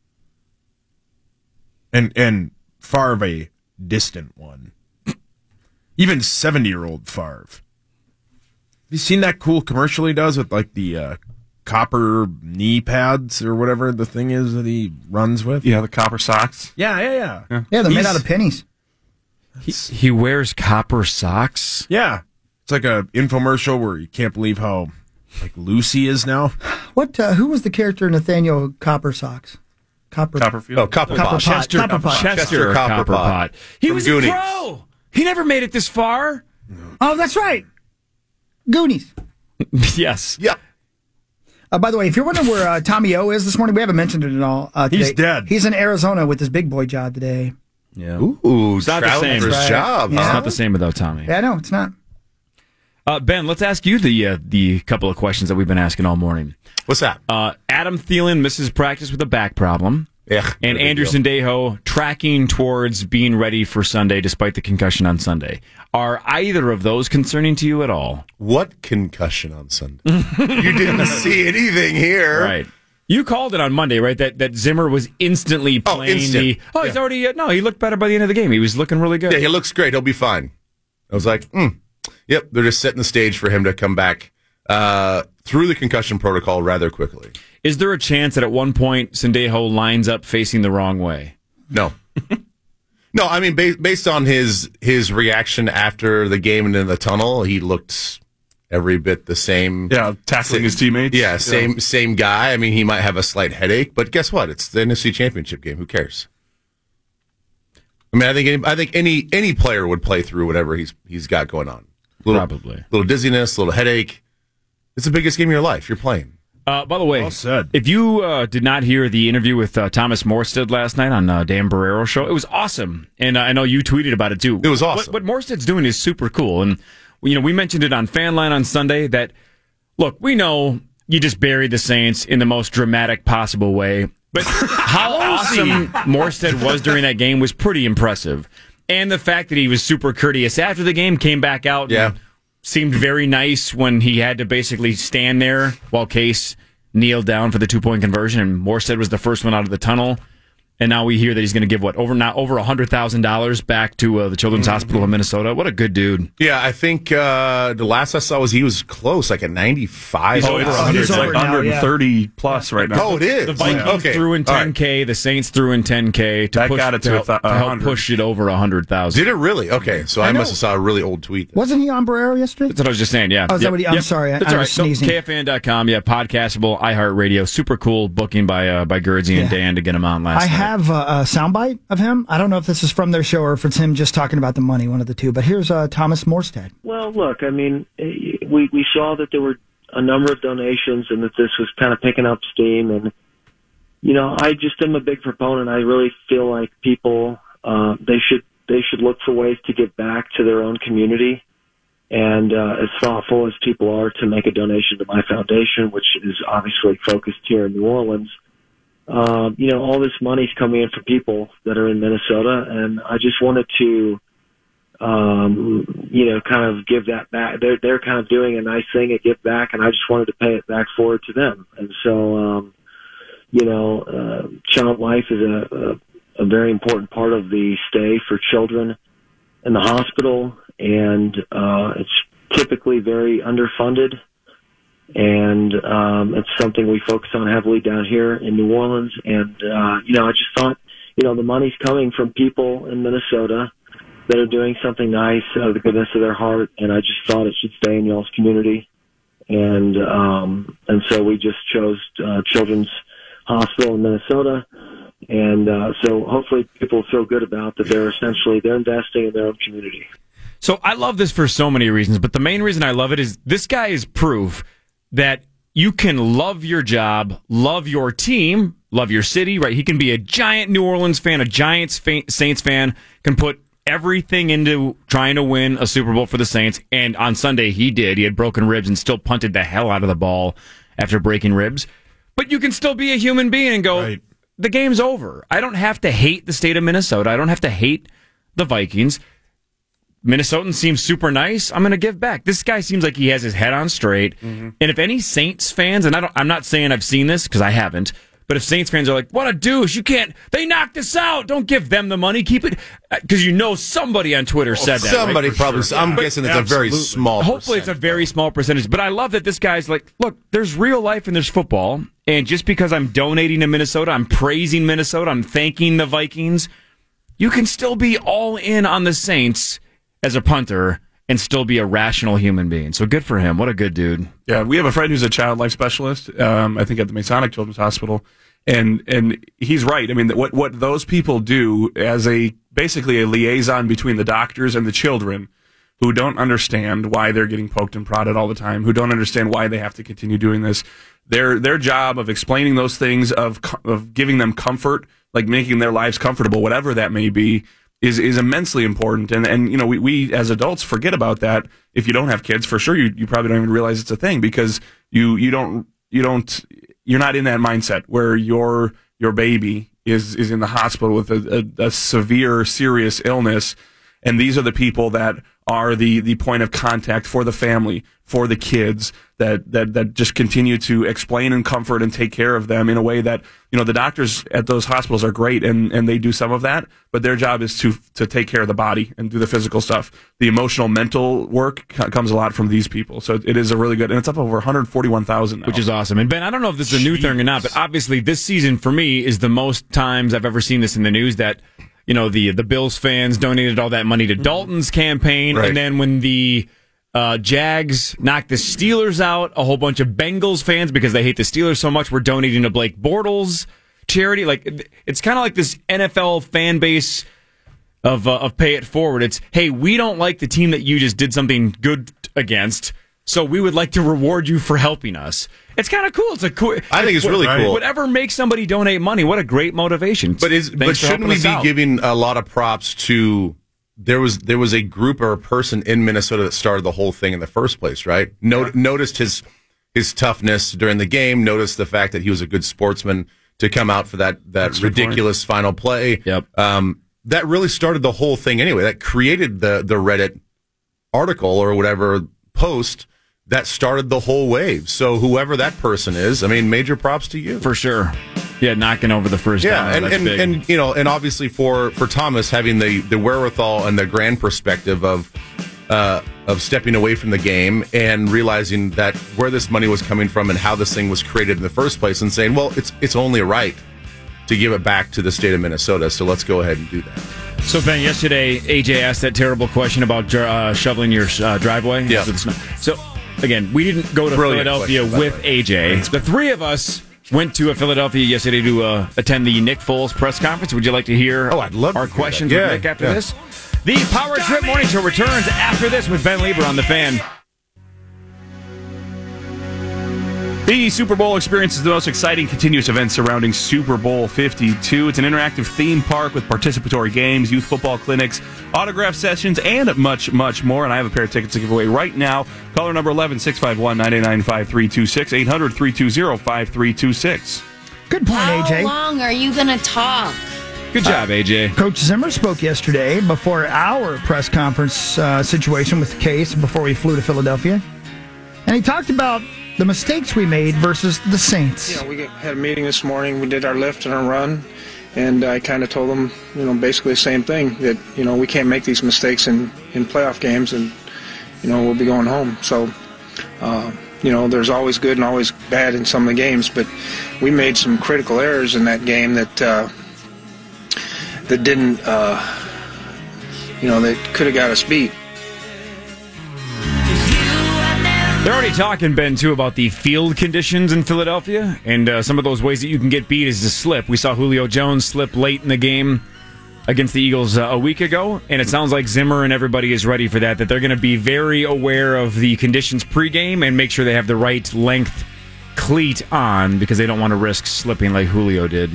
and and Favre a distant one. Even seventy year old Favre. Have you seen that cool commercial he does with like the uh, copper knee pads or whatever the thing is that he runs with? Yeah, the copper socks. Yeah, yeah, yeah. Yeah, Yeah, they're made He's- out of pennies. He, he wears copper socks. Yeah, it's like a infomercial where you can't believe how like loose he is now. What? Uh, who was the character in Nathaniel Copper Socks? Copper. Copperfield. Oh, Copper Copper Pot. Pot. Chester, Copper Pot. Chester, Chester Copper, Copperpot. Pot. He From was Goonies. a pro. He never made it this far. Oh, that's right. Goonies. Yes. Yeah. Uh, by the way, if you're wondering where uh, Tommy O is this morning, we haven't mentioned it at all. Uh, He's today. dead. He's in Arizona with his big boy job today. Yeah. Ooh, It's not the traveling same. for his Right. job, Yeah. It's huh? not the same without Tommy. Yeah, no, it's not. Uh, Ben, let's ask you the uh, the couple of questions that we've been asking all morning. What's that? Uh, Adam Thielen misses practice with a back problem. Yeah. And no big Andrew deal. Sandejo tracking towards being ready for Sunday despite the concussion on Sunday. Are either of those concerning to you at all? What concussion on Sunday? You didn't see anything here. Right. You called it on Monday, right? That that Zimmer was instantly Oh, playing instant. the. Oh, he's Yeah. already. Uh, no, he looked better by the end of the game. He was looking really good. Yeah, he looks great. He'll be fine. I was like, hmm. Yep, they're just setting the stage for him to come back uh, through the concussion protocol rather quickly. Is there a chance that at one point Sandejo lines up facing the wrong way? No. No, I mean, ba- based on his his reaction after the game and in the tunnel, he looked every bit the same. Yeah, tackling his teammates. Yeah, same same guy. I mean, he might have a slight headache, but guess what? It's the N F C Championship game. Who cares? I mean, I think any, I think any any player would play through whatever he's he's got going on. Little, Probably. little dizziness, little headache. It's the biggest game of your life. You're playing. Uh, by the way, Well said. if you uh, did not hear the interview with uh, Thomas Morstead last night on uh, Dan Barrero's show, it was awesome, and uh, I know you tweeted about it too. It was awesome. What, what Morstead's doing is super cool, and you know we mentioned it on Fanline on Sunday that look, we know you just buried the Saints in the most dramatic possible way, but how awesome Morstead was during that game was pretty impressive, and the fact that he was super courteous after the game, came back out, Yeah. and seemed very nice when he had to basically stand there while Case kneeled down for the two-point conversion, and Morstead was the first one out of the tunnel. And now we hear that he's going to give, what, over not over one hundred thousand dollars back to uh, the Children's Mm-hmm. Hospital in Minnesota. What a good dude. Yeah, I think uh, the last I saw was he was close, like at ninety-five. He's Oh, over it's- one hundred. he's It's like over now, one hundred thirty plus right now. Oh, it is. The Vikings Okay. threw in All right. ten K. The Saints threw in ten K to, That push, got it to to, a th- to help one hundred. push it over one hundred thousand. Did it really? Okay, so I, I know. must have saw a really old tweet. Wasn't he on Barrero yesterday? That's what I was just saying, yeah. Oh, is that what he- I'm sorry, I- That's I all was right. So, sneezing. K F N dot com, yeah, podcastable, iHeartRadio. Super cool booking by uh, by Gerdsey and Yeah. Dan to get him on last I night. have uh, a soundbite of him. I don't know if this is from their show or if it's him just talking about the money, one of the two. But here's uh, Thomas Morstead. Well, look, I mean, eh, we we saw that there were a number of donations and that this was kind of picking up steam. And, you know, I just am a big proponent. I really feel like people, uh, they should they should look for ways to give back to their own community. And uh, as thoughtful as people are to make a donation to my foundation, which is obviously focused here in New Orleans, uh, you know, all this money's coming in from people that are in Minnesota. And I just wanted to, um, you know, kind of give that back. They're, they're kind of doing a nice thing and give back, and I just wanted to pay it back forward to them. And so, um, you know, uh, Child Life is a, a, a very important part of the stay for children in the hospital, and uh, it's typically very underfunded, and um, it's something we focus on heavily down here in New Orleans. And uh, you know, I just thought, you know, the money's coming from people in Minnesota that are doing something nice out of the goodness of their heart, and I just thought it should stay in y'all's community. And um, and so we just chose uh, Children's Hospital in Minnesota, and uh, so hopefully people feel good about that. They're essentially they're investing in their own community. So I love this for so many reasons, but the main reason I love it is this guy is proof that you can love your job, love your team, love your city. Right? He can be a giant New Orleans fan, a giant Saints fan, can put everything into trying to win a Super Bowl for the Saints, and on Sunday he did. He had broken ribs and still punted the hell out of the ball after breaking ribs. But you can still be a human being and go, right, the game's over. I don't have to hate the state of Minnesota. I don't have to hate the Vikings. Minnesotans seem super nice. I'm going to give back. This guy seems like he has his head on straight. Mm-hmm. And if any Saints fans, and I don't, I'm not saying I've seen this because I haven't, but if Saints fans are like, what a douche, you can't, they knocked us out, don't give them the money, keep it, because you know somebody on Twitter said that. Somebody right? probably, sure. I'm yeah. guessing it's Absolutely. a very small Hopefully it's a very small percentage, but I love that this guy's like, look, there's real life and there's football, and just because I'm donating to Minnesota, I'm praising Minnesota, I'm thanking the Vikings, you can still be all in on the Saints as a punter and still be a rational human being. So good for him. What a good dude. Yeah, we have a friend who's a child life specialist, um, I think at the Masonic Children's Hospital, and and he's right. I mean, what what those people do as a basically a liaison between the doctors and the children who don't understand why they're getting poked and prodded all the time, who don't understand why they have to continue doing this. Their their job of explaining those things, of of giving them comfort, like making their lives comfortable, whatever that may be, is is immensely important. And and you know, we, we as adults forget about that. If you don't have kids, for sure you, you probably don't even realize it's a thing, because you you don't you don't you're not in that mindset where your your baby is is in the hospital with a, a, a severe, serious illness, and these are the people that are the the point of contact for the family, for the kids, that that that just continue to explain and comfort and take care of them in a way that, you know, the doctors at those hospitals are great, and and they do some of that, but their job is to to take care of the body and do the physical stuff. The emotional, mental work comes a lot from these people. So it is a really good, and it's up over one hundred forty-one thousand now, which is awesome. And Ben, I don't know if this is a new Jeez. thing or not, but obviously this season for me is the most times I've ever seen this in the news that, you know, the the Bills fans donated all that money to Dalton's campaign, right. And then when the uh, Jags knocked the Steelers out, a whole bunch of Bengals fans, because they hate the Steelers so much, were donating to Blake Bortles charity. Like, it's kind of like this N F L fan base of uh, of pay it forward. It's, hey, we don't like the team that you just did something good against, so we would like to reward you for helping us. It's kind of cool. It's a cool. I think it's really right. cool. Whatever makes somebody donate money, what a great motivation. But is Thanks but shouldn't we be out. giving a lot of props to? There was there was a group or a person in Minnesota that started the whole thing in the first place, right? No, yeah. Noticed his his toughness during the game. Noticed the fact that he was a good sportsman to come out for that that That's ridiculous final play. Yep. Um, that really started the whole thing anyway. That created the the Reddit article or whatever post that started the whole wave. So whoever that person is, I mean, major props to you. For sure. Yeah, knocking over the first yeah, down. and That's and, big. and you know, and obviously for, for Thomas having the, the wherewithal and the grand perspective of uh, of stepping away from the game and realizing that where this money was coming from and how this thing was created in the first place, and saying, well, it's it's only right to give it back to the state of Minnesota, so let's go ahead and do that. So, Ben, yesterday, A J asked that terrible question about uh, shoveling your uh, driveway. Yeah. So, again, we didn't go to Brilliant Philadelphia question, with A J. The three of us went to Philadelphia yesterday to uh, attend the Nick Foles press conference. Would you like to hear oh, I'd love our to questions yeah, with Nick after yeah. this? The Power Trip Morning Show returns after this with Ben Lieber on The Fan. The Super Bowl experience is the most exciting continuous event surrounding Super Bowl fifty-two. It's an interactive theme park with participatory games, youth football clinics, autograph sessions, and much, much more. And I have a pair of tickets to give away right now. Caller number eleven six five one, nine eight nine, five three two six, eight hundred, three two zero, five three two six. Good point, How A J. How long are you going to talk? Good job, uh, A J. Coach Zimmer spoke yesterday before our press conference uh, situation with Case before we flew to Philadelphia. And he talked about the mistakes we made versus the Saints. You know, we had a meeting this morning. We did our lift and our run, And I kind of told them, you know, basically the same thing, that, you know, we can't make these mistakes in, in playoff games, and, you know, we'll be going home. So, uh, you know, there's always good and always bad in some of the games, but we made some critical errors in that game that uh, that didn't, uh, you know, that could have got us beat. They're already talking, Ben, too, about the field conditions in Philadelphia, and uh, some of those ways that you can get beat is to slip. We saw Julio Jones slip late in the game against the Eagles uh, a week ago, and it sounds like Zimmer and everybody is ready for that, that they're going to be very aware of the conditions pregame and make sure they have the right length cleat on, because they don't want to risk slipping like Julio did.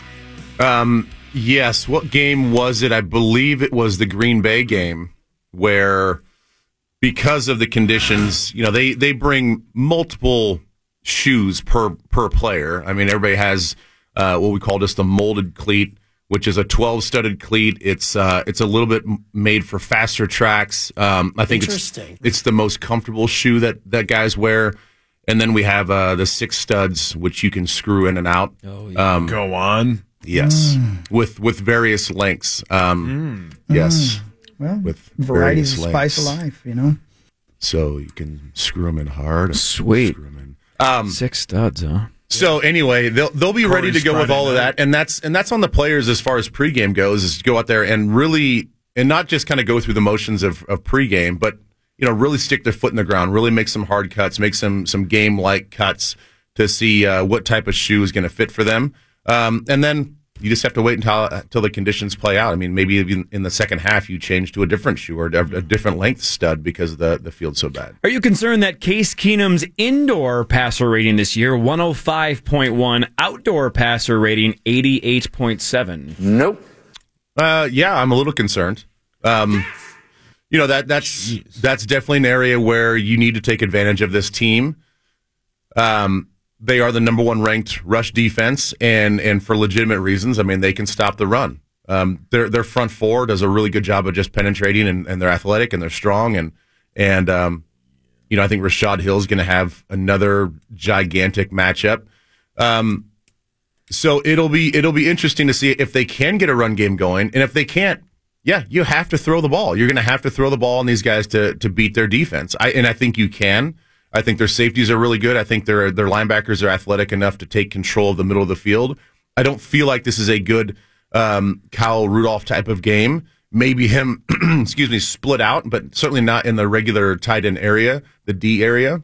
Um, yes. What game was it? I believe it was the Green Bay game, where because of the conditions, you know, they, they bring multiple shoes per per player. I mean, everybody has uh, what we call just the molded cleat, which is a twelve studded cleat. It's uh, it's a little bit made for faster tracks. Um, I think it's it's the most comfortable shoe that, that guys wear. And then we have uh, the six studs, which you can screw in and out. Oh, yeah. Um, Go on. Yes, Mm. with with various lengths. Um, mm. Yes, Well, with variety is various the spice of lengths. life, you know. So you can screw them in hard. And Sweet. Screw 'em in. Um, Six studs, huh? So anyway, they'll they'll be ready to Corey's go with Friday all of night. that, and that's and that's on the players as far as pregame goes. Is to go out there and really, and not just kind of go through the motions of, of pregame, but you know, really stick their foot in the ground, really make some hard cuts, make some some game like cuts to see uh, what type of shoe is going to fit for them, um, and then you just have to wait until until the conditions play out. I mean, maybe in, in the second half you change to a different shoe or a different length stud because the the field's so bad. Are you concerned that Case Keenum's indoor passer rating this year, one oh five point one, outdoor passer rating, eighty-eight point seven? Nope. Uh, yeah, I'm a little concerned. Um, you know, that that's Jeez. that's definitely an area where you need to take advantage of this team. Um, they are the number one ranked rush defense, and and for legitimate reasons. I mean, they can stop the run. Um, their their front four does a really good job of just penetrating, and, and they're athletic and they're strong, and and um, you know, I think Rashad Hill is going to have another gigantic matchup. Um, so it'll be it'll be interesting to see if they can get a run game going, and if they can't, yeah, you have to throw the ball. You're going to have to throw the ball on these guys to to beat their defense. I and I think you can. I think their safeties are really good. I think their their linebackers are athletic enough to take control of the middle of the field. I don't feel like this is a good um, Kyle Rudolph type of game. Maybe him, excuse me, split out, but certainly not in the regular tight end area, the D area.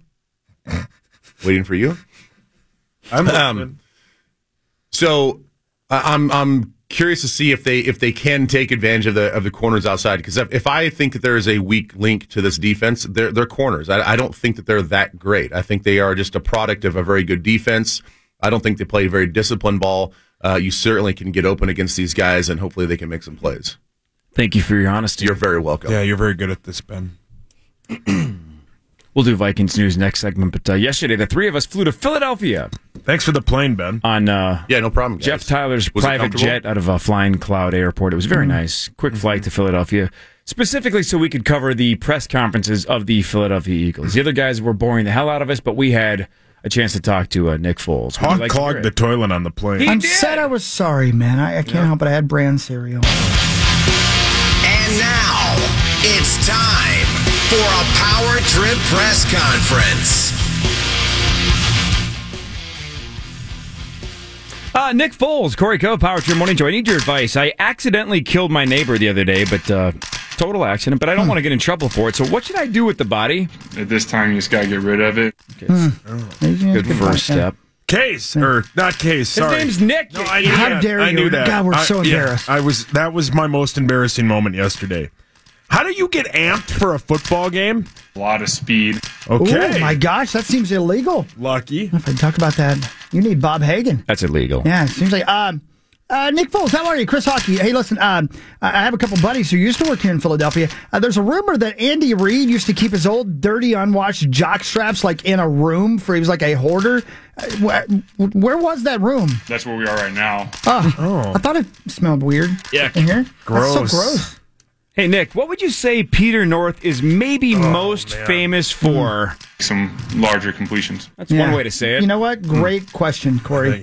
Waiting for you. I'm um, so uh, I'm I'm curious to see if they if they can take advantage of the of the corners outside, because if, if I think that there is a weak link to this defense, they're they're corners. I, I don't think that they're that great. I think they are just a product of a very good defense. I don't think they play very disciplined ball. Uh, you certainly can get open against these guys, and hopefully they can make some plays. Thank you for your honesty. You're very welcome. Yeah, you're very good at this, Ben. We'll do Vikings news next segment, but uh, yesterday the three of us flew to Philadelphia. Thanks for the plane, Ben. On uh, yeah, no problem, guys. Jeff Tyler's Was it private comfortable? jet out of uh, Flying Cloud Airport. It was very nice. Quick flight to Philadelphia, specifically so we could cover the press conferences of the Philadelphia Eagles. The other guys were boring the hell out of us, but we had a chance to talk to uh, Nick Foles. Would you Hawk like to hear clogged it? the toilet on the plane. I said I was sorry, man. I, I can't help it. I had bran cereal. And now it's time for a Power Trip press conference. Uh, Nick Foles, Corey Cove, Power Trip Morning Joy. I need your advice. I accidentally killed my neighbor the other day, but uh, total accident, but I don't want to get in trouble for it. So what should I do with the body? At this time, you just got to get rid of it. Okay. Good first step. Case or not Case? Sorry, name's Nick. No, I knew How that. dare I knew you. that. God, we're I- so yeah, embarrassed. I was. That was my most embarrassing moment yesterday. How do you get amped for a football game? A lot of speed. Okay. Oh, my gosh. That seems illegal. Lucky. If I talk about that, you need Bob Hagan. That's illegal. Yeah, it seems like. Um, uh, Nick Foles, how are you? Chris Hockey. Hey, listen, um, I have a couple buddies who used to work here in Philadelphia. Uh, there's a rumor that Andy Reid used to keep his old, dirty, unwashed jock straps like in a room for he was like a hoarder. Uh, where, where was that room? That's where we are right now. Oh, I thought it smelled weird. Yeah, in here. gross. That's so gross. Hey, Nick, what would you say Peter North is maybe most famous for? Some larger completions. That's one way to say it. You know what? Great question, Corey.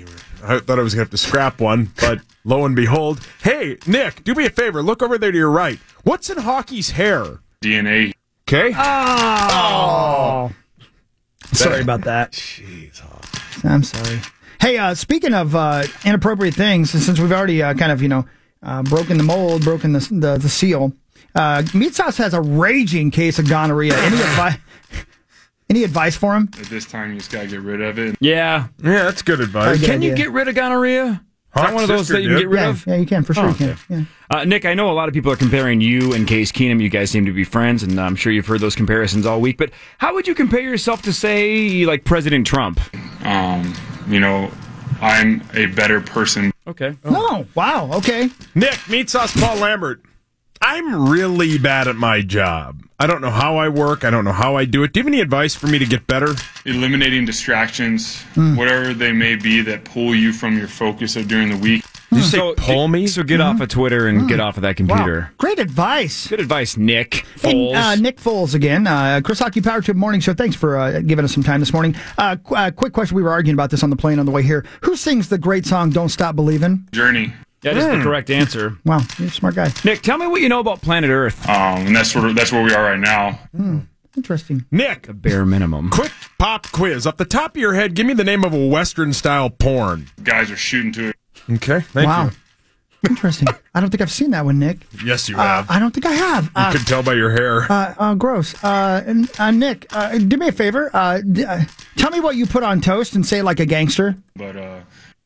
I thought I was going to have to scrap one, but lo and behold. Hey, Nick, do me a favor. Look over there to your right. What's in Hockey's hair? D N A. Okay. Oh. Sorry about that. Jeez. I'm sorry. Hey, uh, speaking of uh, inappropriate things, since we've already uh, kind of, you know, uh, broken the mold, broken the the, the seal, uh, Meat Sauce has a raging case of gonorrhea. Any advice? Any advice for him? At this time, you just gotta get rid of it. Yeah. Yeah, that's good advice. Can you get rid of gonorrhea? Is that one of those that you can get rid yeah, of? Yeah, you can, for sure Oh, you can. okay. Yeah. Uh, Nick, I know a lot of people are comparing you and Case Keenum. You guys seem to be friends, and I'm sure you've heard those comparisons all week. But how would you compare yourself to, say, like President Trump? Um, you know, I'm a better person. Okay. Oh, wow. Okay. Nick, Meat Sauce Paul Lambert. I'm really bad at my job. I don't know how I work. I don't know how I do it. Do you have any advice for me to get better? Eliminating distractions, Hmm. whatever they may be that pull you from your focus of during the week. Did you say So, pull me? So get off of Twitter and get off of that computer. Wow. Great advice. Good advice, Nick And, Foles. uh, Nick Foles again. Uh, Chris Hockey Power Trip Morning Show. Thanks for uh, giving us some time this morning. Uh, qu- uh, quick question. We were arguing about this on the plane on the way here. Who sings the great song "Don't Stop Believing"? Journey. That is Hmm. the correct answer. Wow, you're a smart guy. Nick, tell me what you know about planet Earth. Um, and that's sort of that's where we are right now. Hmm. Interesting. Nick, The bare minimum. quick pop quiz. Off the top of your head, give me the name of a Western-style porn. Guys are shooting to it. Okay, thank wow. you. Interesting. I don't think I've seen that one, Nick. Yes, you Uh, have. I don't think I have. You Uh, could tell by your hair. uh, uh, gross. Uh, and, uh, Nick, uh, do me a favor. Uh, d- uh, tell me what you put on toast and say it like a gangster. But uh,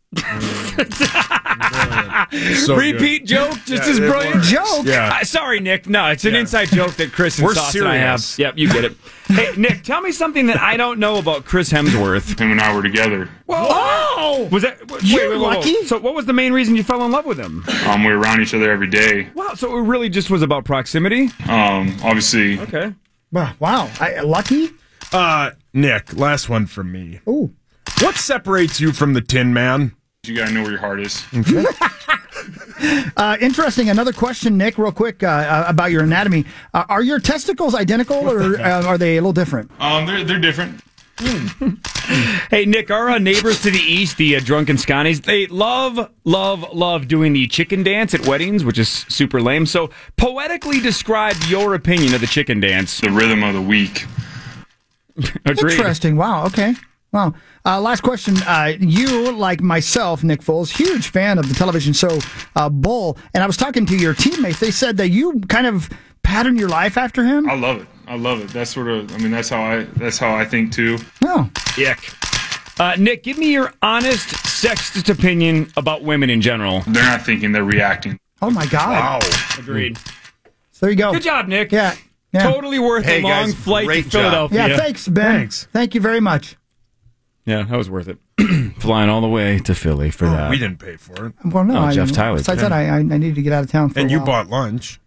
So Repeat good. joke, just Yeah, as it brilliant. was. Joke? Yeah. Uh, sorry, Nick. No, it's an Yeah. inside joke that Chris and We're Sauce and I have. serious. Yep, you get it. Hey, Nick, tell me something that I don't know about Chris Hemsworth. him and I were together. Whoa! Was that wait, You're wait, wait, wait, wait. lucky? So, what was the main reason you fell in love with him? Um, we were around each other every day. Wow, so it really just was about proximity. Um, obviously, Okay. Wow. wow. I, lucky? Uh, Nick, last one from me. Ooh. What separates you from the Tin Man? you gotta know where your heart is. Uh, interesting. Another question, Nick, real quick, uh, uh, about your anatomy. Uh, are your testicles identical, or uh, are they a little different? Um, they're they're different. Hey, Nick, our uh, neighbors to the east, the uh, Drunken Scotties, they love, love, love doing the chicken dance at weddings, which is super lame. So, poetically describe your opinion of the chicken dance. The rhythm of the week. Agreed. Interesting. Wow. Okay. Wow. Uh, last question. Uh, you, like myself, Nick Foles, huge fan of the television show uh, Bull, and I was talking to your teammates. They said that you kind of pattern your life after him. I love it. I love it. That's sort of. I mean, that's how I. That's how I think too. Oh. Yuck. Uh, Nick, give me your honest, sexist opinion about women in general. They're not thinking. They're reacting. Oh my God. Wow. Agreed. So there you go. Good job, Nick. Yeah. yeah. Totally worth Hey, a long guys, flight to great job. Philadelphia. Yeah. Thanks, Ben. Thanks. Thank you very much. Yeah, that was worth it. Flying all the way to Philly for Oh, that. we didn't pay for it. Well, no. Oh, I, Jeff Tyler Besides did. that, I, I I needed to get out of town for And a you while. bought lunch.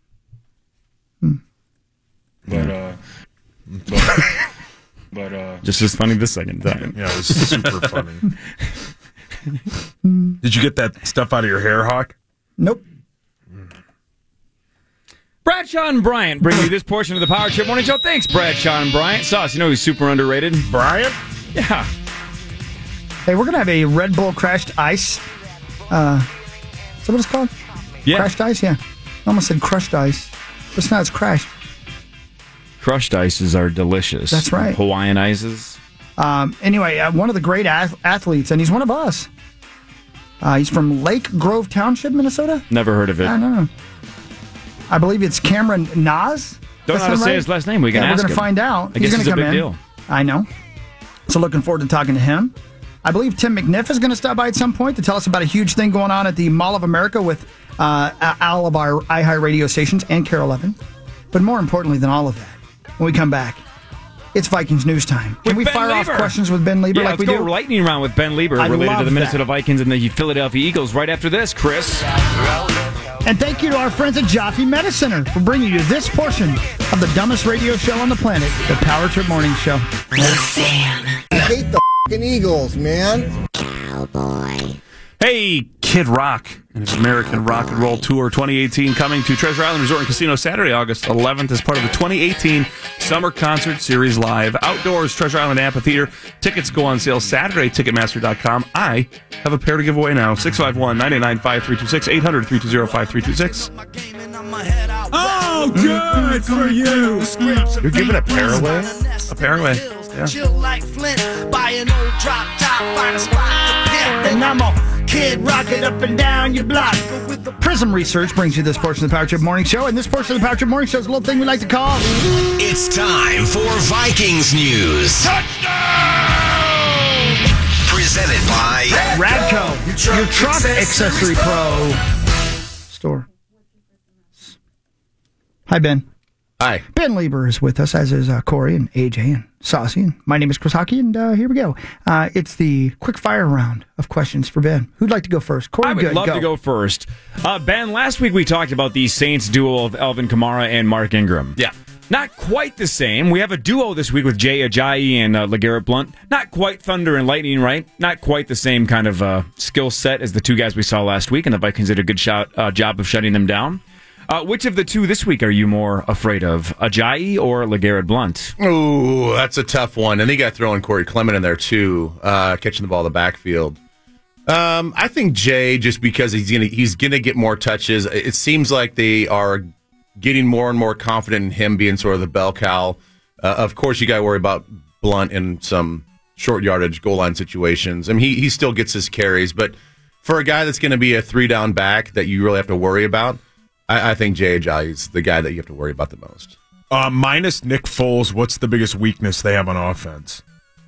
But uh, but, but uh, Just as funny the second time. Yeah, it was super funny. Did you get that stuff out of your hair, Hawk? Nope. Bradshaw and Bryant bring you this portion of the Power Trip Morning Show. Thanks, Bradshaw and Bryant. Sauce, you know he's super underrated. Bryant? Yeah. Hey, we're gonna have a Red Bull crashed ice. Uh, is that what it's called? Yeah. Crashed ice. Yeah. I almost said crushed ice, but it's not. It's crashed. Crushed ices are delicious. That's right. Hawaiian ices. Um, anyway, uh, one of the great ath- athletes, and he's one of us. Uh, he's from Lake Grove Township, Minnesota. Never heard of it. I don't know. I believe it's Cameron Nas. Don't know how to say his last name. We can yeah, ask We're going him. to find out. I guess he's it's going a to come big in. deal. I know. So looking forward to talking to him. I believe Tim McNiff is going to stop by at some point to tell us about a huge thing going on at the Mall of America with uh, all of our iHeart radio stations and Care eleven. But more importantly than all of that, when we come back, it's Vikings news time. Can With we Ben fire Lieber. off questions with Ben Lieber Yeah, like let's we go do? lightning round with Ben Lieber I related to love the Minnesota that. Vikings and the Philadelphia Eagles right after this, Chris. And thank you to our friends at Jaffe Medicine Center for bringing you this portion of the dumbest radio show on the planet, the Power Trip Morning Show. I hate the f***ing Eagles, man. Cowboy. Hey, Kid Rock and his American Rock and Roll Tour twenty eighteen coming to Treasure Island Resort and Casino Saturday, August eleventh as part of the twenty eighteen Summer Concert Series Live. Outdoors, Treasure Island Amphitheater. Tickets go on sale Saturday, Ticketmaster dot com. I have a pair to give away now. six five one, nine eight nine, five three two six, eight hundred, three two zero, five three two six. Oh, good for you. You're giving a pair away? A pair away, yeah. And I'm a Kid Rocket up and down your block. Prism Research brings you this portion of the Power Trip Morning Show, and this portion of the Power Trip Morning Show is a little thing we like to call... It's time for Vikings News. Touchdown! Presented by Radco, your truck accessory pro store. Hi, Ben. Hi. Ben Lieber is with us, as is uh, Corey and A J and Saucy. And my name is Chris Hockey, and uh, here we go. Uh, it's the quick fire round of questions for Ben. Who'd like to go first? Corey, I would good, love go. to go first. Uh, Ben, last week we talked about the Saints duo of Alvin Kamara and Mark Ingram. Yeah. Not quite the same. We have a duo this week with Jay Ajayi and uh, LeGarrette Blount. Not quite thunder and lightning, right? Not quite the same kind of uh, skill set as the two guys we saw last week, and the Vikings did a good shot, uh, job of shutting them down. Uh, which of the two this week are you more afraid of, Ajayi or LeGarrette Blount? Ooh, that's a tough one. And they got throwing Corey Clement in there, too, uh, catching the ball in the backfield. Um, I think Jay, just because he's gonna he's gonna get more touches. It seems like they are getting more and more confident in him being sort of the bell cow. Uh, of course, you got to worry about Blount in some short yardage goal line situations. I mean, he he still gets his carries, but for a guy that's going to be a three down back that you really have to worry about, I, I think Jay Ajayi is the guy that you have to worry about the most. Uh, minus Nick Foles, what's the biggest weakness they have on offense?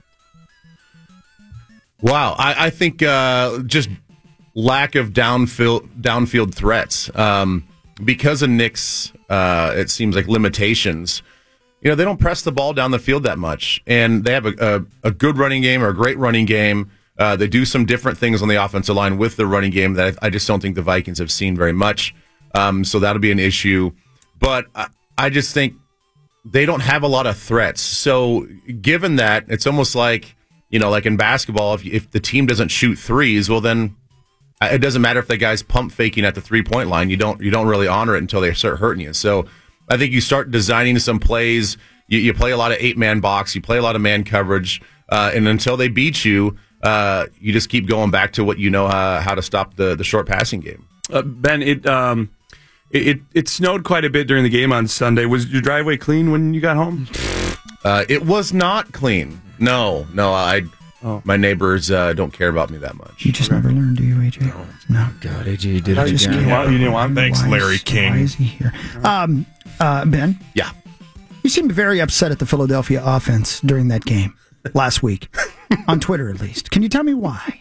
Wow, I, I think uh, just lack of downfield downfield threats. Um, because of Nick's, uh, it seems like limitations. You know, they don't press the ball down the field that much, and they have a, a, a good running game or a great running game. Uh, they do some different things on the offensive line with the running game that I, I just don't think the Vikings have seen very much. Um, so that'll be an issue. But I, I just think they don't have a lot of threats. So given that, it's almost like, you know, like in basketball, if, if the team doesn't shoot threes, well, then it doesn't matter if the guy's pump faking at the three-point line. You don't you don't really honor it until they start hurting you. So I think you start designing some plays. You, you play a lot of eight-man box. You play a lot of man coverage. Uh, and until they beat you, uh, you just keep going back to what you know uh, how to stop the, the short passing game. Uh, Ben, it, um, it it it snowed quite a bit during the game on Sunday. Was your driveway clean when you got home? Uh, it was not clean. No, no. I oh. My neighbors uh, don't care about me that much. You just never learned, do you, A J? No. no. God, A J did it just again. Can't. Well, you didn't want Thanks, why Larry is, King. Why is he here? Um, uh, Ben? Yeah. You seemed very upset at the Philadelphia offense during that game last week, on Twitter at least. Can you tell me why?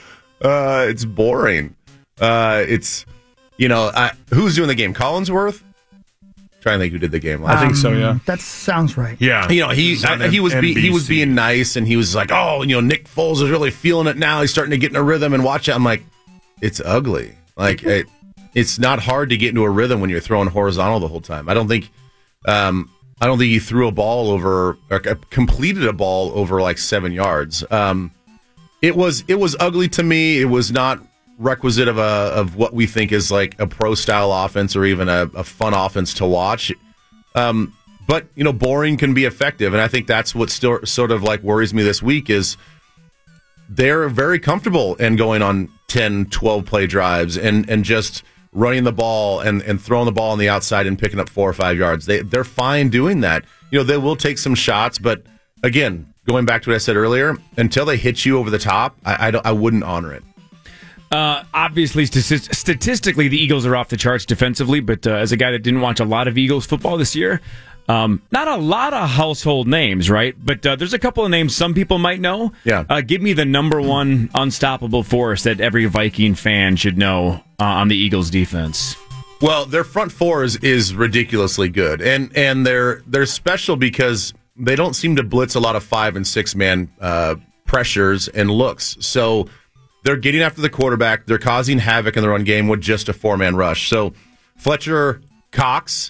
Uh, it's boring. Uh, it's, you know, I, who's doing the game? Collinsworth? Trying to think who did the game last. I think so, yeah. That sounds right. Yeah. You know, he I, he was be, he was being nice, and he was like, oh, you know, Nick Foles is really feeling it now. He's starting to get in a rhythm and watch it. I'm like, it's ugly. Like, it, it's not hard to get into a rhythm when you're throwing horizontal the whole time. I don't think, um, I don't think he threw a ball over, or completed a ball over like seven yards. Um, it was it was ugly to me. It was not requisite of a of what we think is like a pro style offense or even a, a fun offense to watch. Um, but you know, boring can be effective, and I think that's what still sort of like worries me this week is they're very comfortable in going on ten, twelve play drives and and just running the ball and, and throwing the ball on the outside and picking up four or five yards. They they're fine doing that. You know, they will take some shots, but again, going back to what I said earlier, until they hit you over the top, I I, don't, I wouldn't honor it. Uh, obviously, st- statistically, the Eagles are off the charts defensively, but uh, as a guy that didn't watch a lot of Eagles football this year, um, not a lot of household names, right? But uh, there's a couple of names some people might know. Yeah. Uh, give me the number one unstoppable force that every Viking fan should know uh, on the Eagles defense. Well, their front four is, is ridiculously good, and and they're they're special because they don't seem to blitz a lot of five and six man uh, pressures and looks. So they're getting after the quarterback. They're causing havoc in the run game with just a four-man rush. So Fletcher Cox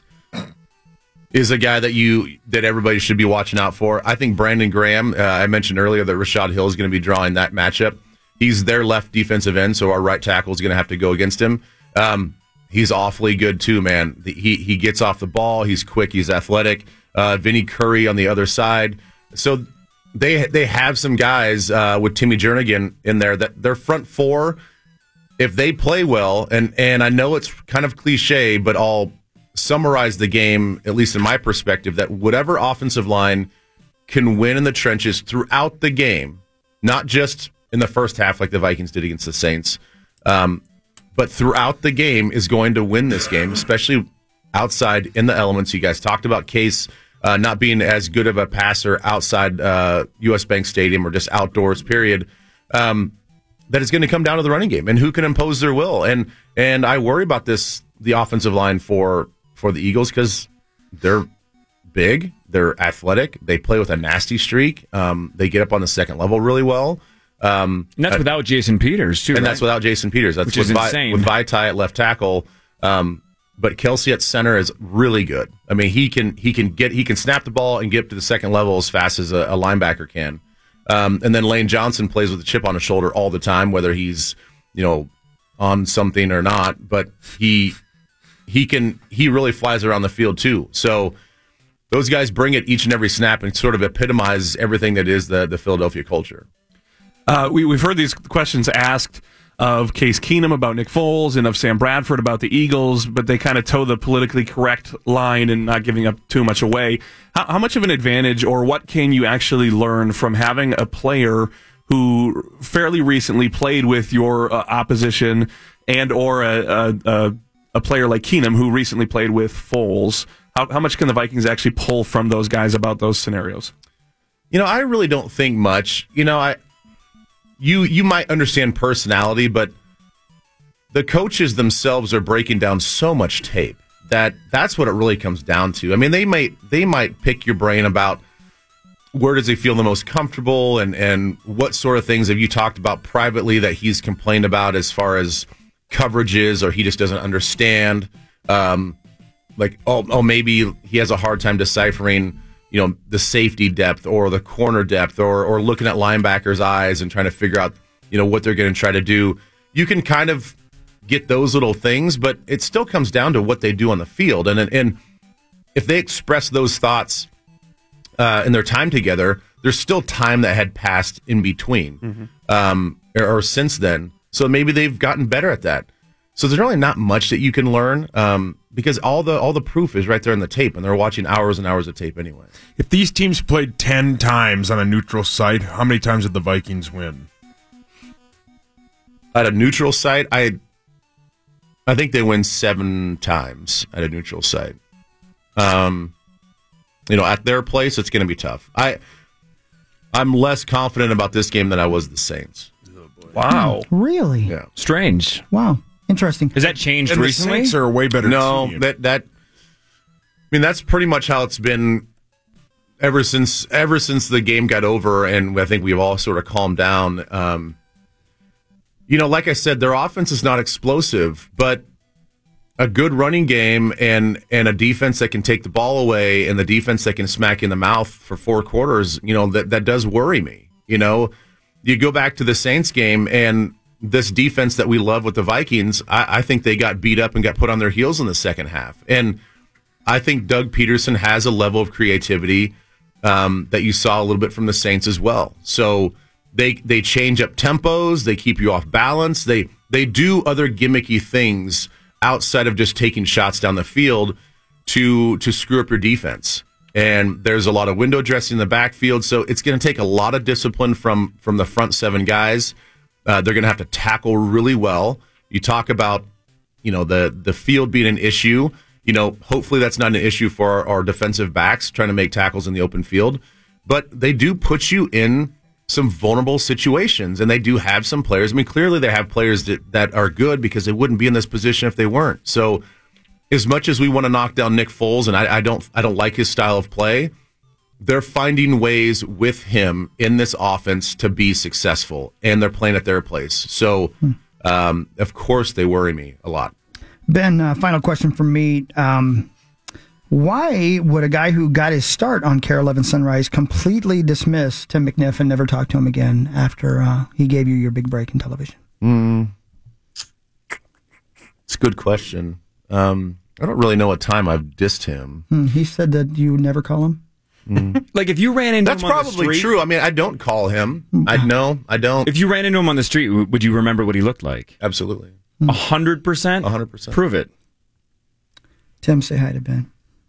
is a guy that you that everybody should be watching out for. I think Brandon Graham, uh, I mentioned earlier that Rashad Hill is going to be drawing that matchup. he's their left defensive end, so our right tackle is going to have to go against him. Um, he's awfully good too, man. The, he he gets off the ball. He's quick. He's athletic. Uh, Vinny Curry on the other side. So they they have some guys uh, with Timmy Jernigan in there that their front four, if they play well, and and I know it's kind of cliche, but I'll summarize the game, at least in my perspective, that whatever offensive line can win in the trenches throughout the game, not just in the first half like the Vikings did against the Saints, um, but throughout the game is going to win this game, especially outside in the elements. You guys talked about Case uh, not being as good of a passer outside uh, U S Bank Stadium or just outdoors, period. Um, that is going to come down to the running game and who can impose their will. And and I worry about this, the offensive line for for the Eagles, because they're big, they're athletic, they play with a nasty streak, um, they get up on the second level really well. Um, and that's without Jason Peters, too, And right? that's without Jason Peters. That's Which with is Vi- insane. with Vaitai at left tackle. Um, but Kelsey at center is really good. I mean, he can he can get he can snap the ball and get up to the second level as fast as a, a linebacker can. Um, and then Lane Johnson plays with a chip on his shoulder all the time, whether he's you know on something or not. But he he can he really flies around the field too. So those guys bring it each and every snap and sort of epitomize everything that is the the Philadelphia culture. Uh, we, we've heard these questions asked of Case Keenum about Nick Foles and of Sam Bradford about the Eagles, but they kind of toe the politically correct line and not giving up too much away. How, how much of an advantage, or what can you actually learn from having a player who fairly recently played with your uh, opposition, and or a, a, a, a player like Keenum who recently played with Foles? How, how much can the Vikings actually pull from those guys about those scenarios? You know, I really don't think much. You know, I. You you might understand personality, but the coaches themselves are breaking down so much tape that that's what it really comes down to. I mean, they might they might pick your brain about where does he feel the most comfortable and, and what sort of things have you talked about privately that he's complained about as far as coverages, or he just doesn't understand. Um, like, oh, oh, maybe he has a hard time deciphering, you know, the safety depth or the corner depth, or or looking at linebackers' eyes and trying to figure out, you know, what they're going to try to do. You can kind of get those little things, but it still comes down to what they do on the field. And and if they express those thoughts uh, in their time together, there's still time that had passed in between, Mm-hmm. um, or, or since then. So maybe they've gotten better at that. So there's really not much that you can learn, um, because all the all the proof is right there in the tape, and they're watching hours and hours of tape anyway. If these teams played ten times on a neutral site, how many times did the Vikings win? At a neutral site, I I think they win seven times at a neutral site. Um, you know, at their place, it's going to be tough. I I'm less confident about this game than I was the Saints. Wow, Really? Yeah, strange. Wow. Interesting. Has that changed And the recently? Saints are a way better no, team. that that. I mean, that's pretty much how it's been ever since ever since the game got over, and I think we've all sort of calmed down. Um, you know, like I said, their offense is not explosive, but a good running game and and a defense that can take the ball away, and the defense that can smack you in the mouth for four quarters, you know, that that does worry me. You know, you go back to the Saints game, and this defense that we love with the Vikings, I, I think they got beat up and got put on their heels in the second half. And I think Doug Peterson has a level of creativity um, that you saw a little bit from the Saints as well. So they they change up tempos, they keep you off balance, they they do other gimmicky things outside of just taking shots down the field to to screw up your defense. And there's a lot of window dressing in the backfield, so it's going to take a lot of discipline from from the front seven guys. Uh, they're going to have to tackle really well. You talk about, you know, the the field being an issue. You know, hopefully that's not an issue for our, our defensive backs trying to make tackles in the open field. But they do put you in some vulnerable situations, and they do have some players. I mean, clearly they have players that, that are good, because they wouldn't be in this position if they weren't. So as much as we want to knock down Nick Foles, and I, I don't I don't like his style of play, they're finding ways with him in this offense to be successful, and they're playing at their place. So, um, of course, they worry me a lot. Ben, uh, final question from me. Um, Why would a guy who got his start on K R eleven Sunrise completely dismiss Tim McNiff and never talk to him again after uh, he gave you your big break in television? Mm. It's a good question. Um, I don't really know what time I've dissed him. Hmm, he said that you would never call him? Mm. Like if you ran into That's him on the probably street, true. I mean, I don't call him. I know. I don't. If you ran into him on the street, w- would you remember what he looked like? Absolutely. A hundred percent? A hundred percent. Prove it. Tim, say hi to Ben.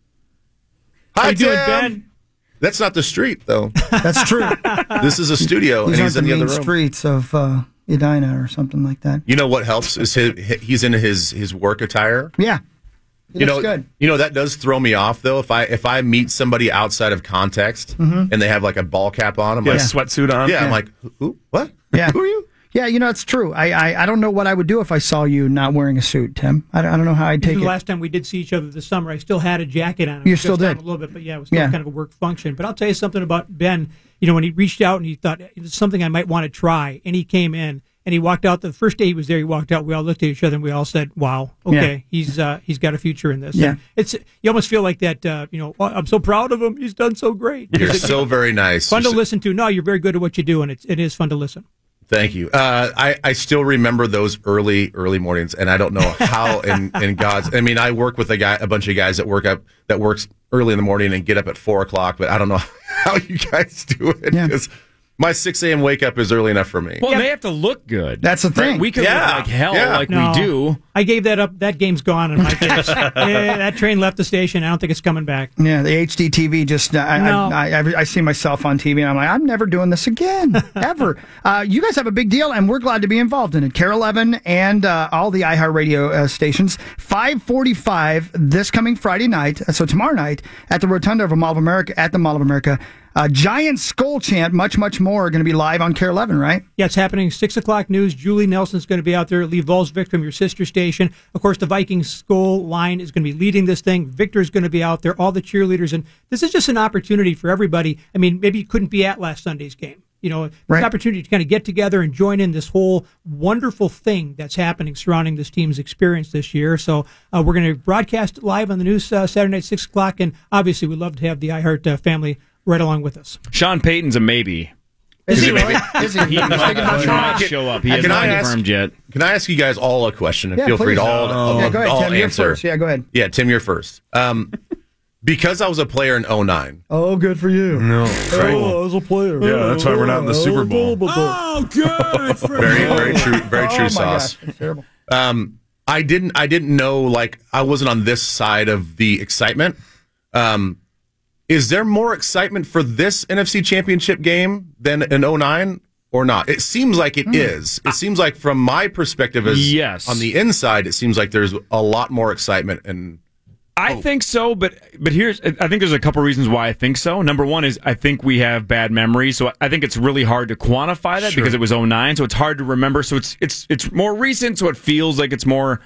Hi, How you doing, Tim. Ben? That's not the street, though. That's true. This is a studio, These and aren't he's in the the main other room. streets of uh, Edina or something like that. You know what helps is his, he's in his, his work attire. Yeah. He you looks know, good. you know that does throw me off though. If I if I meet somebody outside of context Mhm. and they have like a ball cap on, I'm Yeah, like sweatsuit on. Yeah, I'm Yeah. like, who? What? Yeah. Who are you? Yeah, you know, it's true. I, I, I don't know what I would do if I saw you not wearing a suit, Tim. I don't, I don't know how I'd This take is it. the last time we did see each other this summer. I still had a jacket on. I You was still dressed down did. a little bit, but yeah, it was still Yeah. kind of a work function. But I'll tell you something about Ben. You know, when he reached out and he thought it's something I might want to try, and he came in and he walked out. The first day he was there, he walked out. We all looked at each other and we all said, "Wow, okay, Yeah. he's uh, he's got a future in this." Yeah. And it's you almost feel like that. Uh, you know, "Oh, I'm so proud of him. He's done so great. You're It's so very nice. fun You're to so- listen to. No, you're very good at what you do, and it's it is fun to listen. Thank you. Uh, I, I still remember those early, early mornings, and I don't know how in, in God's, I mean, I work with a guy, a bunch of guys that work up, that works early in the morning and get up at four o'clock, but I don't know how you guys do it. Because my six a.m. wake up is early enough for me. Well, they have to look good. That's the thing. Right? We could Yeah. look like hell, Yeah. like No. we do. I gave that up. That game's gone in my case. Eh, that train left the station. I don't think it's coming back. Yeah, the H D T V just, uh, I, No. I, I, I see myself on T V and I'm like, I'm never doing this again, ever. Uh, you guys have a big deal and we're glad to be involved in it. K R eleven and uh, all the iHeartRadio uh, stations. five forty-five this coming Friday night, uh, so tomorrow night, at the Rotunda of Mall of America, at the Mall of America. Uh, Giant Skull Chant, much, much more are going to be live on K R eleven, right? Yeah, it's happening. Six o'clock news. Julie Nelson's going to be out there. Lee Volsvik from your sister station. Of course, the Vikings Skull line is going to be leading this thing. Victor's going to be out there. All the cheerleaders, and this is just an opportunity for everybody. I mean, maybe you couldn't be at last Sunday's game. You know, it's Right. an opportunity to kind of get together and join in this whole wonderful thing that's happening surrounding this team's experience this year. So uh, we're going to broadcast it live on the news uh, Saturday night, six o'clock, and obviously we'd love to have the iHeart uh, family right along with us. Sean Payton's a maybe. Is he Is it really? Is he? He I was thinking about might Sean. show up. He Can hasn't I been ask- confirmed yet. Can I ask you guys all a question? And Yeah, feel free please. to all, all, Yeah, go ahead, all Tim. You're answer. first. Yeah, go ahead. Yeah, Tim, you're first. Um, because I was a player in oh nine. Oh, good for you. No. Oh, I was a player. Yeah, that's why we're not in the Super Bowl. Oh, good. Very, very true. Very true Oh, my sauce. gosh, that's terrible. Um, I didn't. I didn't know. Like, I wasn't on this side of the excitement. Um, is there more excitement for this N F C Championship game than in oh nine or not? It seems like it is. It seems like, from my perspective, as Yes. on the inside, it seems like there's a lot more excitement. And I think so, but but here's I think there's a couple reasons why I think so. Number one is I think we have bad memories, so I think it's really hard to quantify that Sure. because it was oh nine, so it's hard to remember. So it's it's it's more recent, so it feels like it's more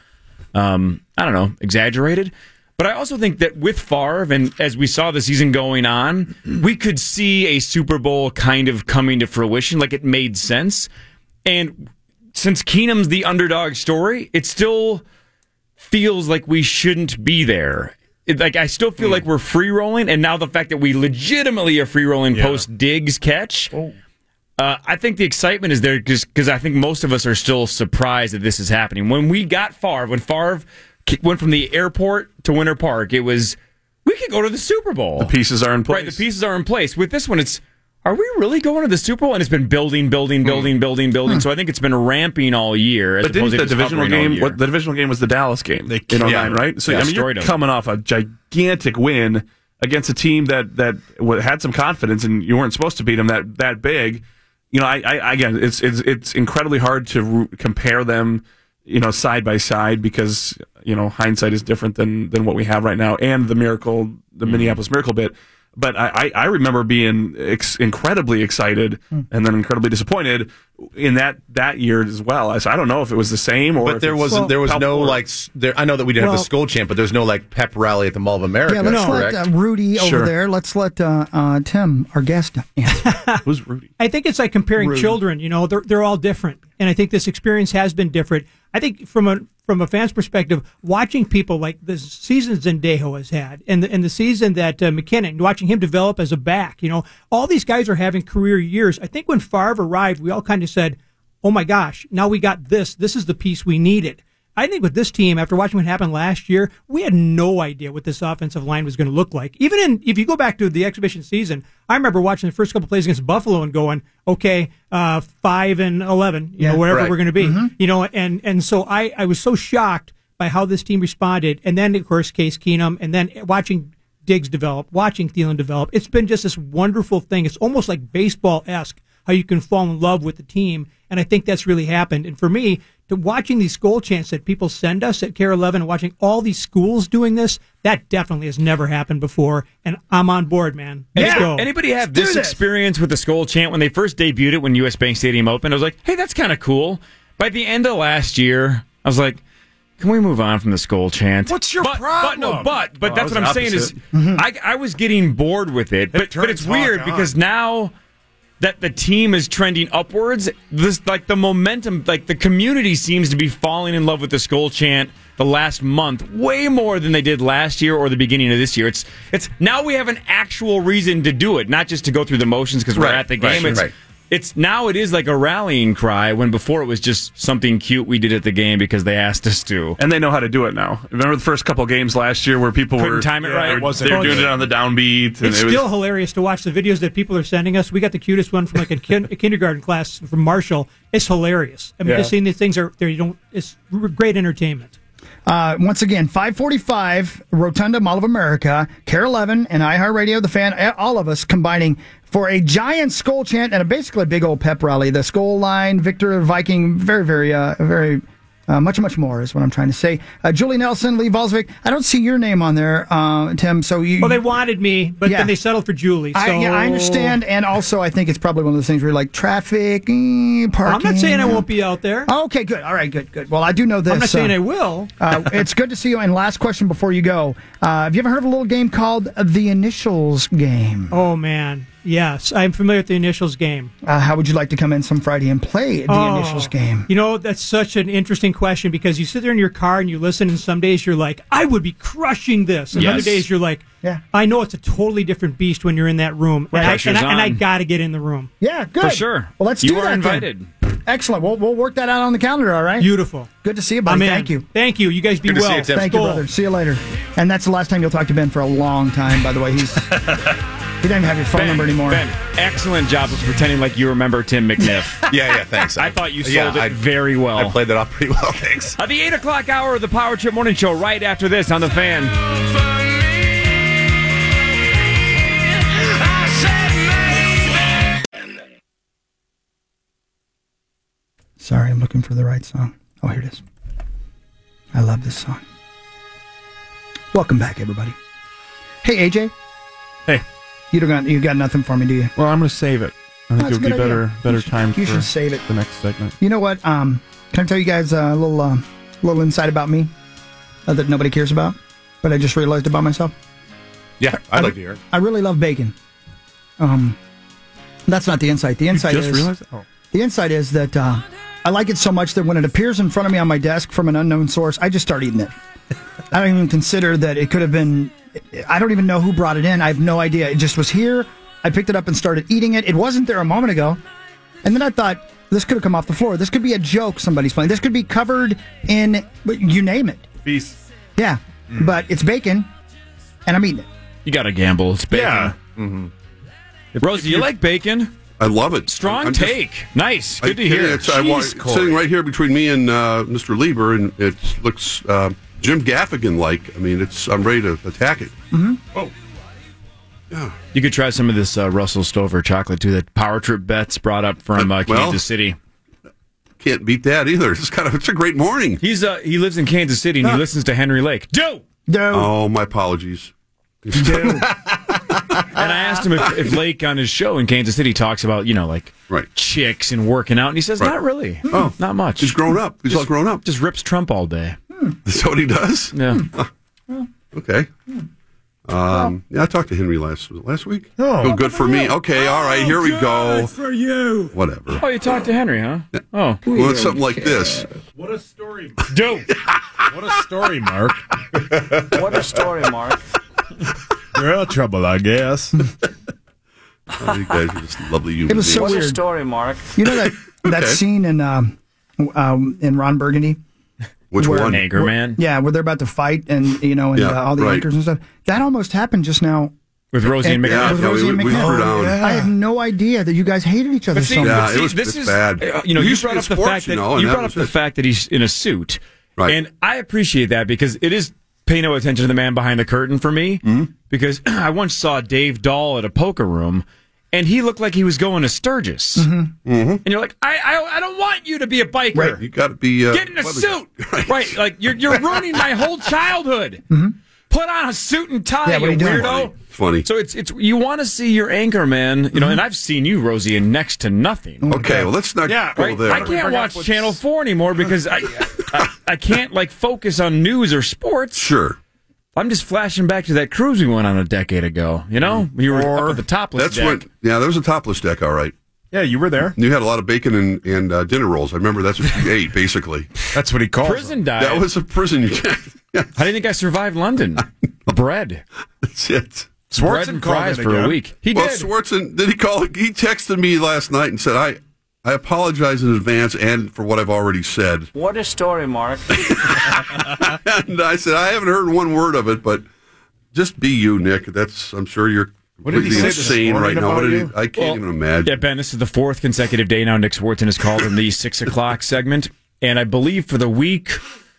um, I don't know, exaggerated. But I also think that with Favre, and as we saw the season going on, we could see a Super Bowl kind of coming to fruition, like it made sense. And since Keenum's the underdog story, it still feels like we shouldn't be there. It, like I still feel like we're free rolling, and now the fact that we legitimately are free rolling Yeah. post Diggs catch, uh, I think the excitement is there because I think most of us are still surprised that this is happening. When we got Favre, when Favre k- went from the airport to Winter Park, it was we could go to the Super Bowl. The pieces are in place. Right, the pieces are in place. With this one, it's are we really going to the Super Bowl? And it's been building, building, building, building, building. So I think it's been ramping all year. As But didn't opposed to the just divisional hovering all game? year. What the divisional game was the Dallas game They in oh nine, yeah. right? So Yeah, I mean, you're destroyed 'em. coming off a gigantic win against a team that that w- had some confidence, and you weren't supposed to beat them that that big. You know, I, I again, it's it's it's incredibly hard to ru- compare them, you know, side by side because you know hindsight is different than than what we have right now, and the miracle, the Mm-hmm. Minneapolis Miracle bit. But I, I, I remember being ex- incredibly excited and then incredibly disappointed in that, that year as well. I, so I don't know if it was the same or. but if there it's wasn't. There was no palpable. like. s- There, I know that we didn't have Well- the Skull Champ, but there's no like pep rally at the Mall of America. Yeah, let's correct? let uh, Rudy over Sure. there. Let's let uh, uh, Tim, our guest, answer. Who's Rudy? I think it's like comparing Rude. children. You know, they're they're all different, and I think this experience has been different. I think from a from a fan's perspective, watching people like the season Zendejo has had, and the, and the season that uh, McKinnon, watching him develop as a back, you know, all these guys are having career years. I think when Favre arrived, we all kind of said, "Oh my gosh, now we got this. This is the piece we needed." I think with this team, after watching what happened last year, we had no idea what this offensive line was going to look like. Even in, if you go back to the exhibition season, I remember watching the first couple plays against Buffalo and going, okay, uh, five and eleven, you Yeah, know, wherever right. we're going to be, Mhm. you know, and, and so I, I was so shocked by how this team responded. And then, of course, Case Keenum, and then watching Diggs develop, watching Thielen develop. It's been just this wonderful thing. It's almost like baseball-esque how you can fall in love with the team. And I think that's really happened. And for me, to watching these goal chants that people send us at Care eleven and watching all these schools doing this, that definitely has never happened before. And I'm on board, man. Let's go. Anybody have this, experience with the Skol chant when they first debuted it when U S Bank Stadium opened? I was like, hey, that's kind of cool. By the end of last year, I was like, can we move on from the Skol chant? What's your but, problem? But no, but but Oh, that's I what was I'm saying is, opposite. I, I was getting bored with it. But, but turns it's weird Hawk because on. now that the team is trending upwards, this like the momentum, like the community seems to be falling in love with the Skol chant the last month way more than they did last year or the beginning of this year. It's it's now we have an actual reason to do it, not just to go through the motions because we're Right, at the right, game. It's right. It's now it is like a rallying cry when before it was just something cute we did at the game because they asked us to. And they know how to do it now. Remember the first couple games last year where people Couldn't were time it right? They It were, wasn't they were good. doing it on the downbeat. And It's it was, still hilarious to watch the videos that people are sending us. We got the cutest one from like a, kin- a kindergarten class from Marshall. It's hilarious. I mean, Yeah. just seeing these things are there. You don't. It's r- great entertainment. Uh, once again, five forty-five, Rotunda Mall of America, Care eleven, and iHeartRadio, the fan, all of us combining for a giant Skol chant and a basically a big old pep rally. The Skol line, Victor Viking, very, very, uh, very uh, much, much more is what I'm trying to say. Uh, Julie Nelson, Lee Volsvik. I don't see your name on there, uh, Tim. So you. Well, they wanted me, but Yeah. then they settled for Julie. So. I, yeah, I understand, and also I think it's probably one of those things where you're like traffic, eh, parking. I'm not saying I won't be out there. Oh, okay, good. All right, good, good. Well, I do know this. I'm not saying uh, I will. uh, it's good to see you. And last question before you go: uh, have you ever heard of a little game called the Initials Game? Oh man, yes, I'm familiar with the Initials game. Uh, how would you like to come in some Friday and play the Oh, Initials Game? You know, that's such an interesting question because you sit there in your car and you listen, and some days you're like, I would be crushing this. And Yes. other days you're like, yeah. I know it's a totally different beast when you're in that room. Right. And, I, Pressure's and, I, and I on. got to get in the room. Yeah, good. For sure. Well, let's You do are that. invited. Then. Excellent. We'll we'll work that out on the calendar. All right. Beautiful. Good to see you, buddy. I'm in. Thank you. Thank you. You guys be Good to see well. you, Tim. Thank you, Skol. brother. See you later. And that's the last time you'll talk to Ben for a long time. By the way, he's he doesn't even have your phone Ben, number anymore. Ben, excellent job of pretending like you remember Tim McNiff. Yeah, yeah, thanks. I thought you sold Yeah, it I- very well. I played that off pretty well, thanks. At the eight o'clock hour of the Power Trip Morning Show, right after this on The Fan. Sorry, I'm looking for the right song. Oh, here it is. I love this song. Welcome back, everybody. Hey, A J. Hey. You don't got you got nothing for me, do you? Well, I'm going to save it. I think That's a it'll be good idea. better better You should- time you for should save it. the next segment. You know what? Um, can I tell you guys a little uh, little insight about me uh, that nobody cares about, but I just realized about myself? Yeah, I'd like to hear it. I really love bacon. Um, that's not the insight. The insight just is realized? Oh. the insight is that uh, I like it so much that when it appears in front of me on my desk from an unknown source, I just start eating it. I don't even consider that it could have been. I don't even know who brought it in. I have no idea. It just was here. I picked it up and started eating it. It wasn't there a moment ago, and then I thought this could have come off the floor. This could be a joke somebody's playing. This could be covered in you name it. Beast. Yeah, but it's bacon, and I'm eating it. You got to gamble. It's bacon. Yeah. Mm-hmm. Rosie, you like bacon? I love it. Strong I'm just- take. Nice. Good I- to hear. It's, I, wa- Jeez, it's Corey. sitting right here between me and uh, Mister Lieber, and it looks uh, Jim Gaffigan-like. I mean, it's I'm ready to attack it. Mm-hmm. Oh, yeah. You could try some of this uh, Russell Stover chocolate, too, that Power Trip Bets brought up from uh, Well, Kansas City. Can't beat that either. It's kind of it's a great morning. He's uh, He lives in Kansas City, and he Huh. listens to Henry Lake. Do! Do! Oh, my apologies. And I asked him if, if Lake on his show in Kansas City talks about, you know, like right. chicks and working out, and he says, Right. not really. Oh, not much. He's grown up. He's Just- all grown up. Just rips Trump all day. That's what he does? Yeah. Okay. Um, yeah, I talked to Henry last last week. Oh. Feel good for me. Okay, all right, here we go. For you. Whatever. Oh, you talked to Henry, huh? Oh. Well, it's something like this. What a story. Dude. What a story, Mark. What a story, Mark. Girl trouble, I guess. Oh, you guys are just lovely human It was so beings. What a weird. story, Mark. You know that that Okay. scene in um, um, in Ron Burgundy? Which Where- one? Anchorman? Yeah, where they're about to fight and you know and Yeah, uh, all the right. anchors and stuff. That almost happened just now. With Rosie and, And- McNabb. with Yeah, Rosie we- and we McNabb. threw down. I had no idea that you guys hated each other But see, so much. Yeah, but it see, was- this it's is bad. uh, you know It you used to brought be up the sports, fact that you know, and you that brought up was the it. fact that he's in a suit, Right. and I appreciate that because it is pay no attention to the man behind the curtain for me. Mm-hmm. Because I once saw Dave Dahl at a poker room, and he looked like he was going to Sturgis, Mm-hmm. and you're like, I, I I don't want you to be a biker. Right, you got to be uh, Get in a what is suit, it? right. Right. Like you're you're ruining my whole childhood. Put on a suit and tie, Yeah, what are you you doing? weirdo. It's funny. So it's it's you want to see your anchor man, you know, and I've seen you, Rosie, in next to nothing. Okay, well, let's not Yeah, go Right? there. I can't watch Channel Four anymore because I, I I can't like focus on news or sports. Sure. I'm just flashing back to that cruise we went on a decade ago. You know, when you were up at the topless That's deck. when, yeah, there was a topless deck, all right. Yeah, you were there. You had a lot of bacon and, and uh, dinner rolls. I remember that's what you ate, basically. That's what he calls Prison diet. That was a prison. Yeah, How do you think I survived London? Bread, that's it. bread Swartzen and called fries it for a again. week. He well, did. Swartzen, did he call? He texted me last night and said, I, I apologize in advance and for what I've already said. What a story, Mark. And I said, I haven't heard one word of it, but just be you, Nick. That's, I'm sure you're What did he completely say this insane right morning now. What about did you? he, I can't Well, even imagine. Yeah, Ben, this is the fourth consecutive day now Nick Swartzen has called in the six o'clock segment. And I believe for the week,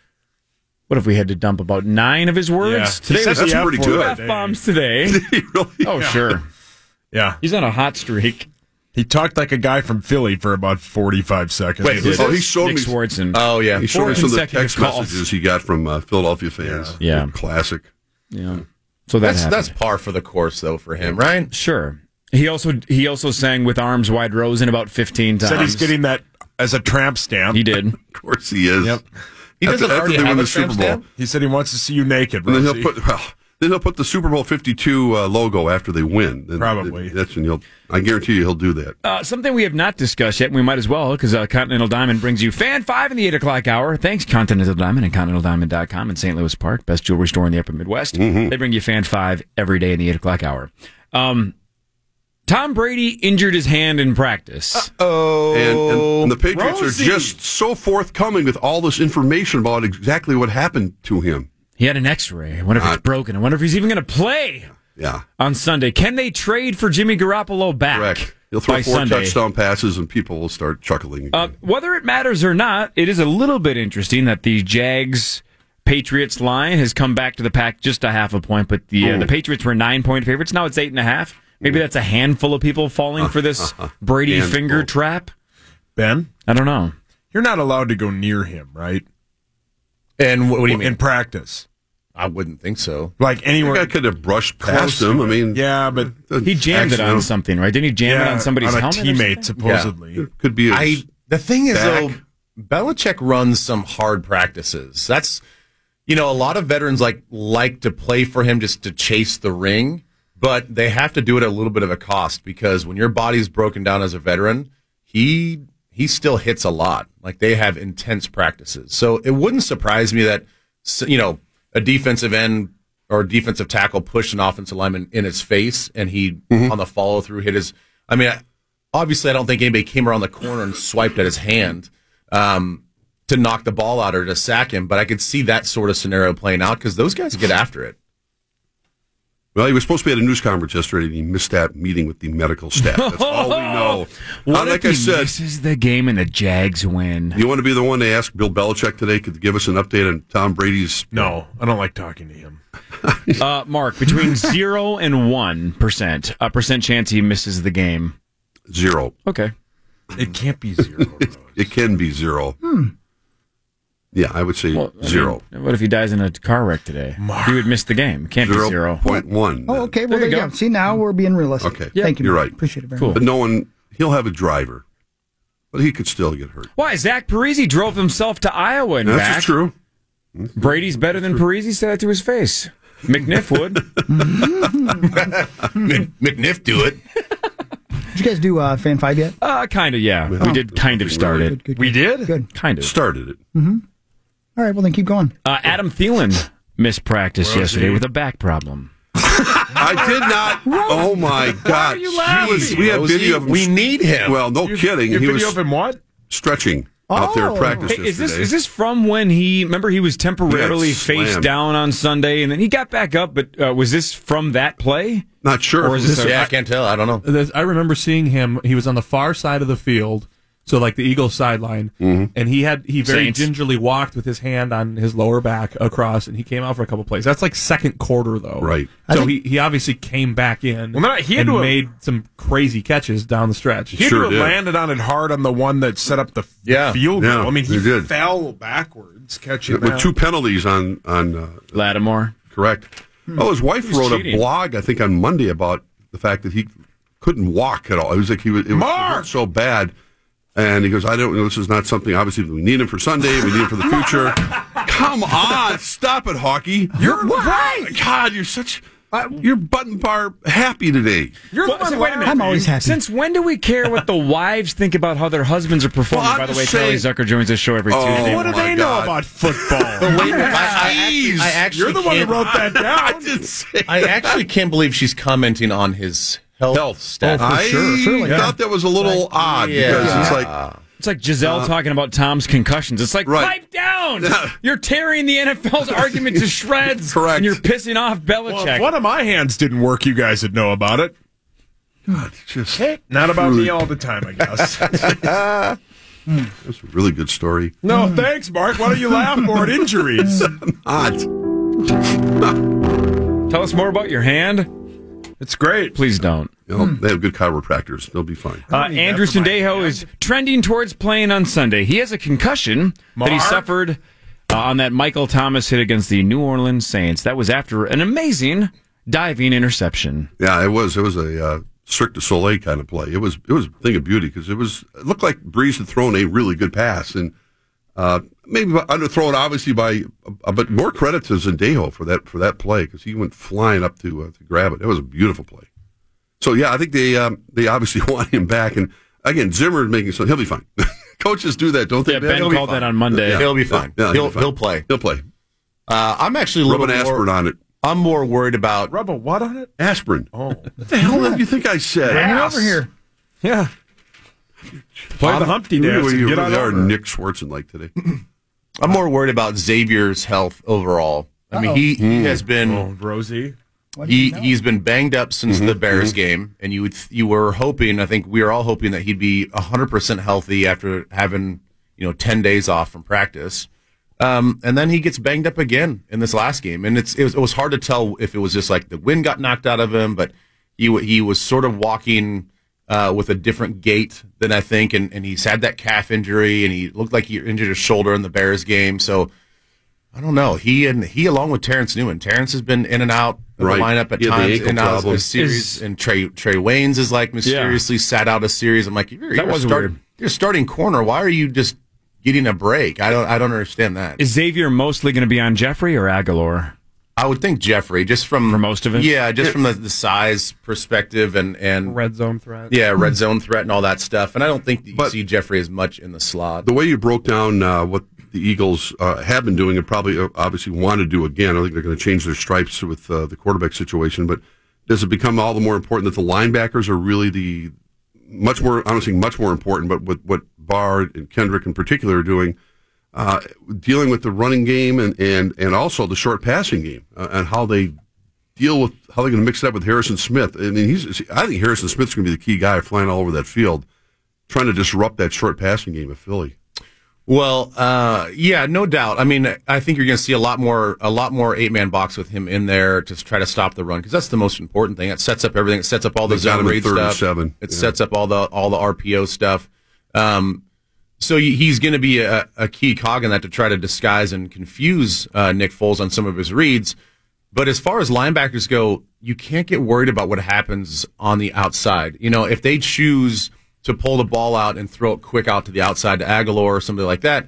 what if we had to dump about nine of his words? Yeah. Today He said was That's the pretty F good. word F today. bombs today. He really- Oh, sure. Yeah. He's on a hot streak. He talked like a guy from Philly for about forty-five seconds. Wait, oh, he showed Nick me. Swartzen. Oh, yeah. He showed Four me some of the consecutive text calls. messages he got from uh, Philadelphia fans. Yeah. Classic. Yeah. So that That's happened. that's par for the course, though, for him, right? Sure. He also he also sang "With Arms Wide Rosen" about fifteen times. Said he's getting that as a tramp stamp. He did. Of course he is. Yep. He After- doesn't after already they have win a the Super tramp Bowl. stamp? He said he wants to see you naked, And then Rosie. he'll put well, then he'll put the Super Bowl fifty-two uh, logo after they win. Then- Probably. That's when he'll. I guarantee you he'll do that. Uh, something we have not discussed yet, and we might as well, because uh, Continental Diamond brings you Fan five in the eight o'clock hour. Thanks, Continental Diamond and Continental Diamond dot com in Saint Louis Park, best jewelry store in the upper Midwest. Mm-hmm. They bring you Fan five every day in the eight o'clock hour. Um, Tom Brady injured his hand in practice. Oh, And, and, and the Patriots Rosie. are just so forthcoming with all this information about exactly what happened to him. He had an X-ray. I wonder if Uh, it's broken. I wonder if he's even going to play Yeah, on Sunday. Can they trade for Jimmy Garoppolo back correct. He'll throw by four Sunday? touchdown passes, and people will start chuckling. Uh, whether it matters or not, it is a little bit interesting that the Jags Patriots line has come back to the pack just a half a point, but the uh, the Patriots were nine point favorites. Now it's eight and a half. Maybe that's a handful of people falling for this Brady Handful. finger trap. Ben, I don't know. you're not allowed to go near him, right? And what, what do you mean? In practice. I wouldn't think so. Like I anywhere. could have brushed close past to him. I it. mean, yeah, but He jammed it on accidental. something, right? Didn't he jam yeah, it on somebody's on a helmet? or teammate, something? supposedly. It could be. A, I the thing is back. though, Belichick runs some hard practices. That's you know, a lot of veterans like like to play for him just to chase the ring, but they have to do it at a little bit of a cost because when your body's broken down as a veteran, he he still hits a lot. Like they have intense practices. So it wouldn't surprise me that you know, a defensive end or defensive tackle pushed an offensive lineman in his face and he Mm-hmm. on the follow through hit his I mean, obviously I don't think anybody came around the corner and swiped at his hand. Um, to knock the ball out or to sack him, but I could see that sort of scenario playing out because those guys get after it. Well, he was supposed to be at a news conference yesterday, and he missed that meeting with the medical staff. That's all we know. What Uh, if like I he said, misses the game and the Jags win? you want to be the one to ask Bill Belichick today? Could give us an update on Tom Brady's? No, I don't like talking to him. Uh, Mark, between zero and one percent, a percent chance he misses the game. Zero. Okay, It can't be zero. It can be zero. Yeah, I would say well, I zero. mean, what if he dies in a car wreck today? Mark. He would miss the game. Can't be Zero zero. point one. Oh, okay. Well, There there you you go. go. See, now we're being realistic. Okay. Thank you. You're man. right. Appreciate it very Cool. much. But no one. He'll have a driver, but he could still get hurt. Why? Zach Parisi drove himself to Iowa and That's back. just true. Brady's better than Parisi. Said that to his face. McNiff would. McNiff do it. Did you guys do uh, Fan Five yet? Uh, kind of, yeah. We did kind of start it. Good, good, We good. did? Good. Kind of. Started it. Mm-hmm. All right, well, then keep going. Uh, Adam Thielen missed practice Rosie. yesterday with a back problem. I did not. Oh my God! you He laughing? was- we have Rosie, video of him. we need him. Well, no You- kidding. you He video was of him what? stretching out there at practice Hey, is this yesterday. is this from when he remember he was temporarily Yeah, face slammed. down on Sunday and then he got back up? But uh, was this from that play? Not sure. Or is this? yeah, a, I can't tell. I don't know. There's- I remember seeing him. He was on the far side of the field, so like the Eagles sideline, Mm-hmm. and he had he very Saints. gingerly walked with his hand on his lower back across, and he came out for a couple plays. That's like second quarter though, Right. So he, he obviously came back in Well, no, he had and to have- made some crazy catches down the stretch. He Sure had to did. have landed on it hard on the one that set up the f- Yeah. field Yeah, goal. I mean, he he did. fell backwards catching with that. two penalties on on uh, Lattimore. correct. Oh, his wife He was wrote cheating. a blog, I think, on Monday about the fact that he couldn't walk at all. It was like he was, it was Mark! it hurt so bad. And he goes, I don't know. This is not something. Obviously, we need him for Sunday. We need him for the future. Come on, stop it, Hawkey. You're right. God, you're such. Uh, you're button bar happy today. You're Well, the one so wait a minute. I'm always happy. Since when do we care what the wives think about how their husbands are performing? Well, I'm By the way, just Charlie saying- Zucker joins the show every Oh, Tuesday. What do my they God. know about football? Wait a minute. I, I actually, I actually You're the one who can't- wrote that down. I didn't say. I actually can't believe she's commenting on his health, Health status. I Surely, yeah. thought that was a little odd Yeah. because it's like. It's like Giselle talking about Tom's concussions. It's like, Right. pipe down! You're tearing the N F L's argument to shreds. Correct. And you're pissing off Well, Belichick. if one of my hands didn't work, you guys would know about it. God, just Not about me all the time, I guess. that's a really good story. No, thanks, Mark. Why don't you laugh more at injuries? Odd. Tell us more about your hand. It's great. Please don't. You know, they have good chiropractors. They'll be fine. Uh, Andrew Sandejo is trending towards playing on Sunday. He has a concussion that he Mark? suffered uh, on that Michael Thomas hit against the New Orleans Saints. That was after an amazing diving interception. Yeah, it was. It was a uh, Cirque du Soleil kind of play. It was. It was a thing of beauty because it was. It looked like Breeze had thrown a really good pass and uh, maybe underthrown, obviously by. Uh, but more credit to Sandejo for that for that play because he went flying up to uh, to grab it. It was a beautiful play. So yeah, I think they um, they obviously want him back. And again, Zimmer is making so he'll be fine. Coaches do that, don't they? Yeah, Ben He'll be called fine. that on Monday. Yeah. He'll be fine. Yeah, he'll be fine. he'll play. He'll play. Uh, I'm actually a Rub little an more, aspirin on it. I'm more worried about. Rub a what on it? Aspirin. Oh. What the hell do you think I said? Bring it over here. Yeah. Play the Humpty You Dance. really, and you get really on are over. Nick Swartzen like today. I'm more worried about Xavier's health overall. I mean, Uh-oh. he, he has been Oh, Rosie. What do you he know? he's been banged up since the Bears game, and you would you were hoping. I think we were all hoping that he'd be one hundred percent healthy after having you know ten days off from practice. Um, and then he gets banged up again in this last game, and it's it was, it was hard to tell if it was just like the wind got knocked out of him, but he w- he was sort of walking uh, with a different gait than I think, and, and he's had that calf injury, and he looked like he injured his shoulder in the Bears game. So I don't know. He and he along with Terrence Newman. Terrence has been in and out of Right. the lineup at He had the times, ankle and out of problem. a series. Is- and Trey Trey Waynes is like mysteriously sat out a series. I'm like, you're, That you're was start, weird. You're starting corner. Why are you just getting a break? I don't I don't understand that. Is Xavier mostly going to be on Jeffrey or Aguilar? I would think Jeffrey, just from For most of it? Yeah, just from the, the size perspective and and Red zone threat. yeah, red zone threat and all that stuff. And I don't think that you But- see Jeffrey as much in the slot. The way you broke down uh, what the Eagles uh, have been doing and probably uh, obviously want to do again, I think they're going to change their stripes with uh, the quarterback situation, but does it become all the more important that the linebackers are really the much more, I'm not saying much more important, but with what Barr and Kendrick in particular are doing, uh, dealing with the running game and, and, and also the short passing game uh, and how they deal with, how they're going to mix it up with Harrison Smith. I mean, he's, I think Harrison Smith's going to be the key guy flying all over that field, trying to disrupt that short passing game of Philly. Well, uh, yeah, no doubt. I mean, I think you're going to see a lot more, a lot more eight man box with him in there to try to stop the run because that's the most important thing. It sets up everything. It sets up all the They got zone him in read third and stuff. seven. It Yeah. sets up all the all the R P O stuff. Um, so he- he's going to be a, a key cog in that to try to disguise and confuse uh, Nick Foles on some of his reads. But as far as linebackers go, you can't get worried about what happens on the outside. You know, if they choose to pull the ball out and throw it quick out to the outside to Aguilar or somebody like that,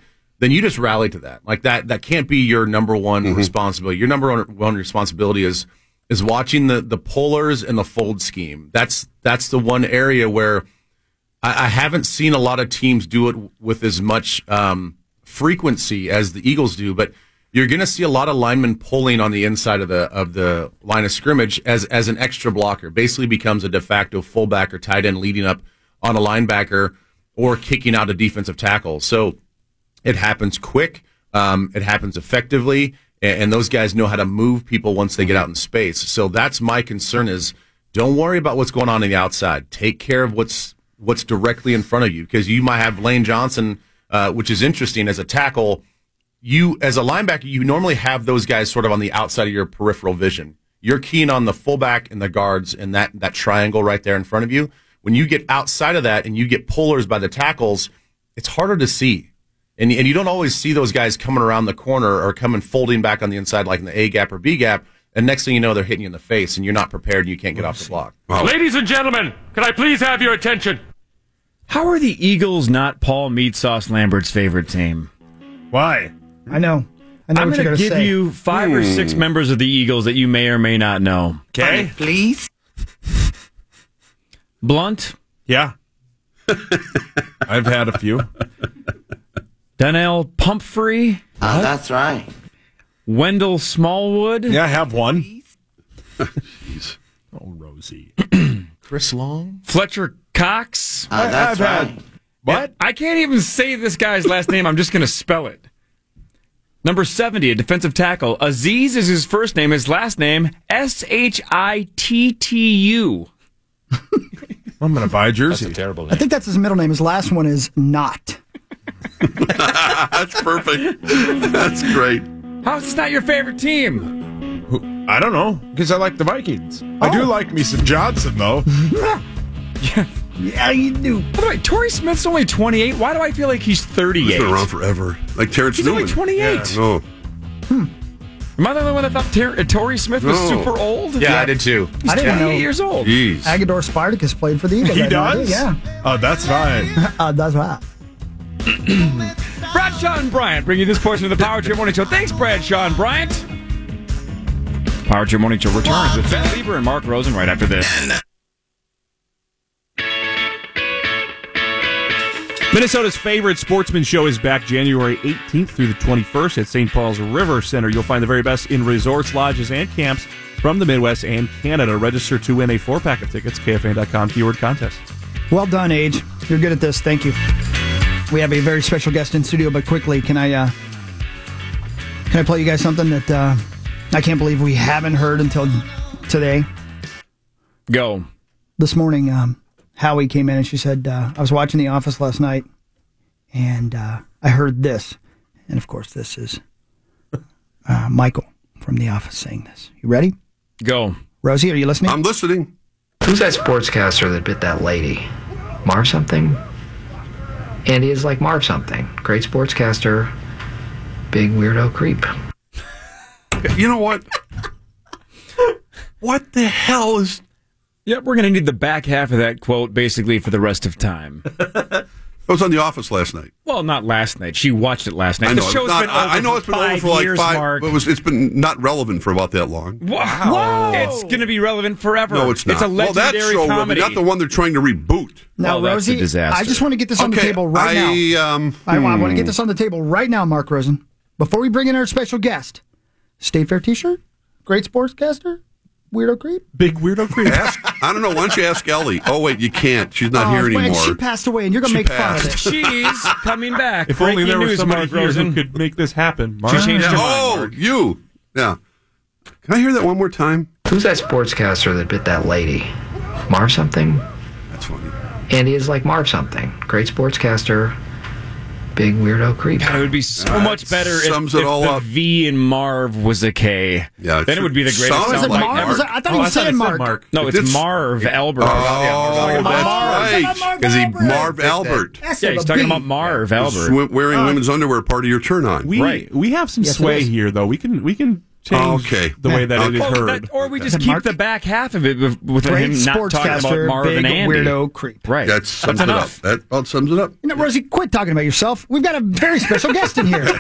then you just rally to that. Like that, that can't be your number one Mm-hmm. responsibility. Your number one, one responsibility is is watching the the pullers and the fold scheme. That's that's the one area where I, I haven't seen a lot of teams do it with as much um, frequency as the Eagles do. But you're going to see a lot of linemen pulling on the inside of the of the line of scrimmage as as an extra blocker. Basically becomes a de facto fullback or tight end leading up on a linebacker or kicking out a defensive tackle. So it happens quick. Um, it happens effectively. And, and those guys know how to move people once they get out in space. So that's my concern is don't worry about what's going on in the outside. Take care of what's what's directly in front of you because you might have Lane Johnson, uh, which is interesting as a tackle. You, as a linebacker, you normally have those guys sort of on the outside of your peripheral vision. You're keen on the fullback and the guards and that, that triangle right there in front of you. When you get outside of that and you get pullers by the tackles, it's harder to see. And, and you don't always see those guys coming around the corner or coming folding back on the inside like in the A gap or B gap. And next thing you know, they're hitting you in the face and you're not prepared and you can't get off the block. Wow. Ladies and gentlemen, can I please have your attention? How are the Eagles not Paul Meat Sauce Lambert's favorite team? Why? I know. I know I'm what you're going going to to give say. you five Hmm. or six members of the Eagles that you may or may not know. Okay. Please. Blunt. Yeah. I've had a few. Donnell Pumphrey. Uh, that's right. Wendell Smallwood. Yeah, I have one. Jeez. Oh, Rosie. Chris Long. Fletcher Cox. Uh, that's I've right. had- What? I can't even say this guy's last name. I'm just going to spell it. Number seventy, a defensive tackle. Aziz is his first name. His last name, S H I T T U. I'm going to buy a jersey. That's a terrible I name. think that's his middle name. His last one is Not. That's perfect. That's great. How is this not your favorite team? I don't know, because I like the Vikings. I do like me some Johnson, though. yeah. Yeah, you do. By the way, Torrey Smith's only twenty-eight. Why do I feel like he's thirty-eight? He's been around forever. Like Terrence He's Newman. only twenty-eight. Yeah, no. Am I the only one that thought Ter- uh, Torrey Smith was No. super old? Yeah, I did too. He's I didn't twenty-eight know. years old. Jeez. Agador Spartacus played for the Eagles. He I had no does? idea, Oh, that's fine. Yeah. uh, that's right. Bradshaw and Bryant bring you this portion of the Power Trip Morning Show. Thanks, Bradshaw and Bryant. Power Trip Morning Show returns with Ben Lieber and Mark Rosen right after this. Minnesota's favorite sportsman show is back January eighteenth through the twenty-first at Saint Paul's River Center. You'll find the very best in resorts, lodges, and camps from the Midwest and Canada. Register to win a four-pack of tickets, K F A N dot com, keyword contest. Well done, Age. You're good at this. Thank you. We have a very special guest in studio, but quickly, can I uh, can I play you guys something that uh, I can't believe we haven't heard until today? Go. This morning, um, Howie came in and she said, uh, I was watching The Office last night, and uh, I heard this. And, of course, this is uh, Michael from The Office saying this. You ready? Go. Rosie, are you listening? I'm listening. Who's that sportscaster that bit that lady? Marv something? Andy is like Marv something. Great sportscaster. Big weirdo creep. You know what? What the hell is... Yep, we're going to need the back half of that quote basically for the rest of time. I was on The Office last night. Well, not last night. She watched it last night. I know, the show's not, been over I know it's been over for like years, five. Mark. It was, it's been not relevant for about that long. Wow. It's going to be relevant forever. No, it's not. It's a well, that legendary show, comedy. not the one they're trying to reboot. Now, Well, that's Rosie, a disaster. I just want to get this on the Okay, table right I, now. Um, I, want, I want to hmm. get this on the table right now, Mark Rosen. Before we bring in our special guest, State Fair T-shirt, great sportscaster, weirdo creep. Big weirdo creep. Ask, I don't know. Why don't you ask Ellie? Oh, wait, you can't. She's not Oh, here wait, anymore. She passed away, and you're going to She make fun of it. passed. She's coming back. If only Breaking there was news, somebody Mark here Rosen. who could make this happen. Mark. She changed Yeah, her mind, oh, Mark. you. Yeah. Can I hear that one more time? Who's that sportscaster that bit that lady? Marv something? That's funny. Andy is like Marv something. Great sportscaster. Big weirdo creep. God, it would be so Uh, much better if, sums it if all the up. V in Marv was a K. Yeah, Then it would be the greatest Sounds sound Was it bite Marv? ever. Was it- I thought Oh, he I was thought it saying said Mark. Mark. No, it's It's- Marv Albert. Oh, about that's Marv. right. Marv Because he Albert. Marv Albert. That's Yeah, a he's talking B. about Marv Albert. Swi- wearing women's underwear part of your turn on. We Right. we have some Yes, it sway is. here, though. We can we can change Okay. the way that it is Or, heard. that- or we just The keep Mark- the back half of it with, with Great him not talking about sportscaster, Marvin big and Andy. weirdo creep. Right. That sums That's it enough. up. That about sums it up. You know, Rosie, quit talking about yourself. We've got a very special guest in here.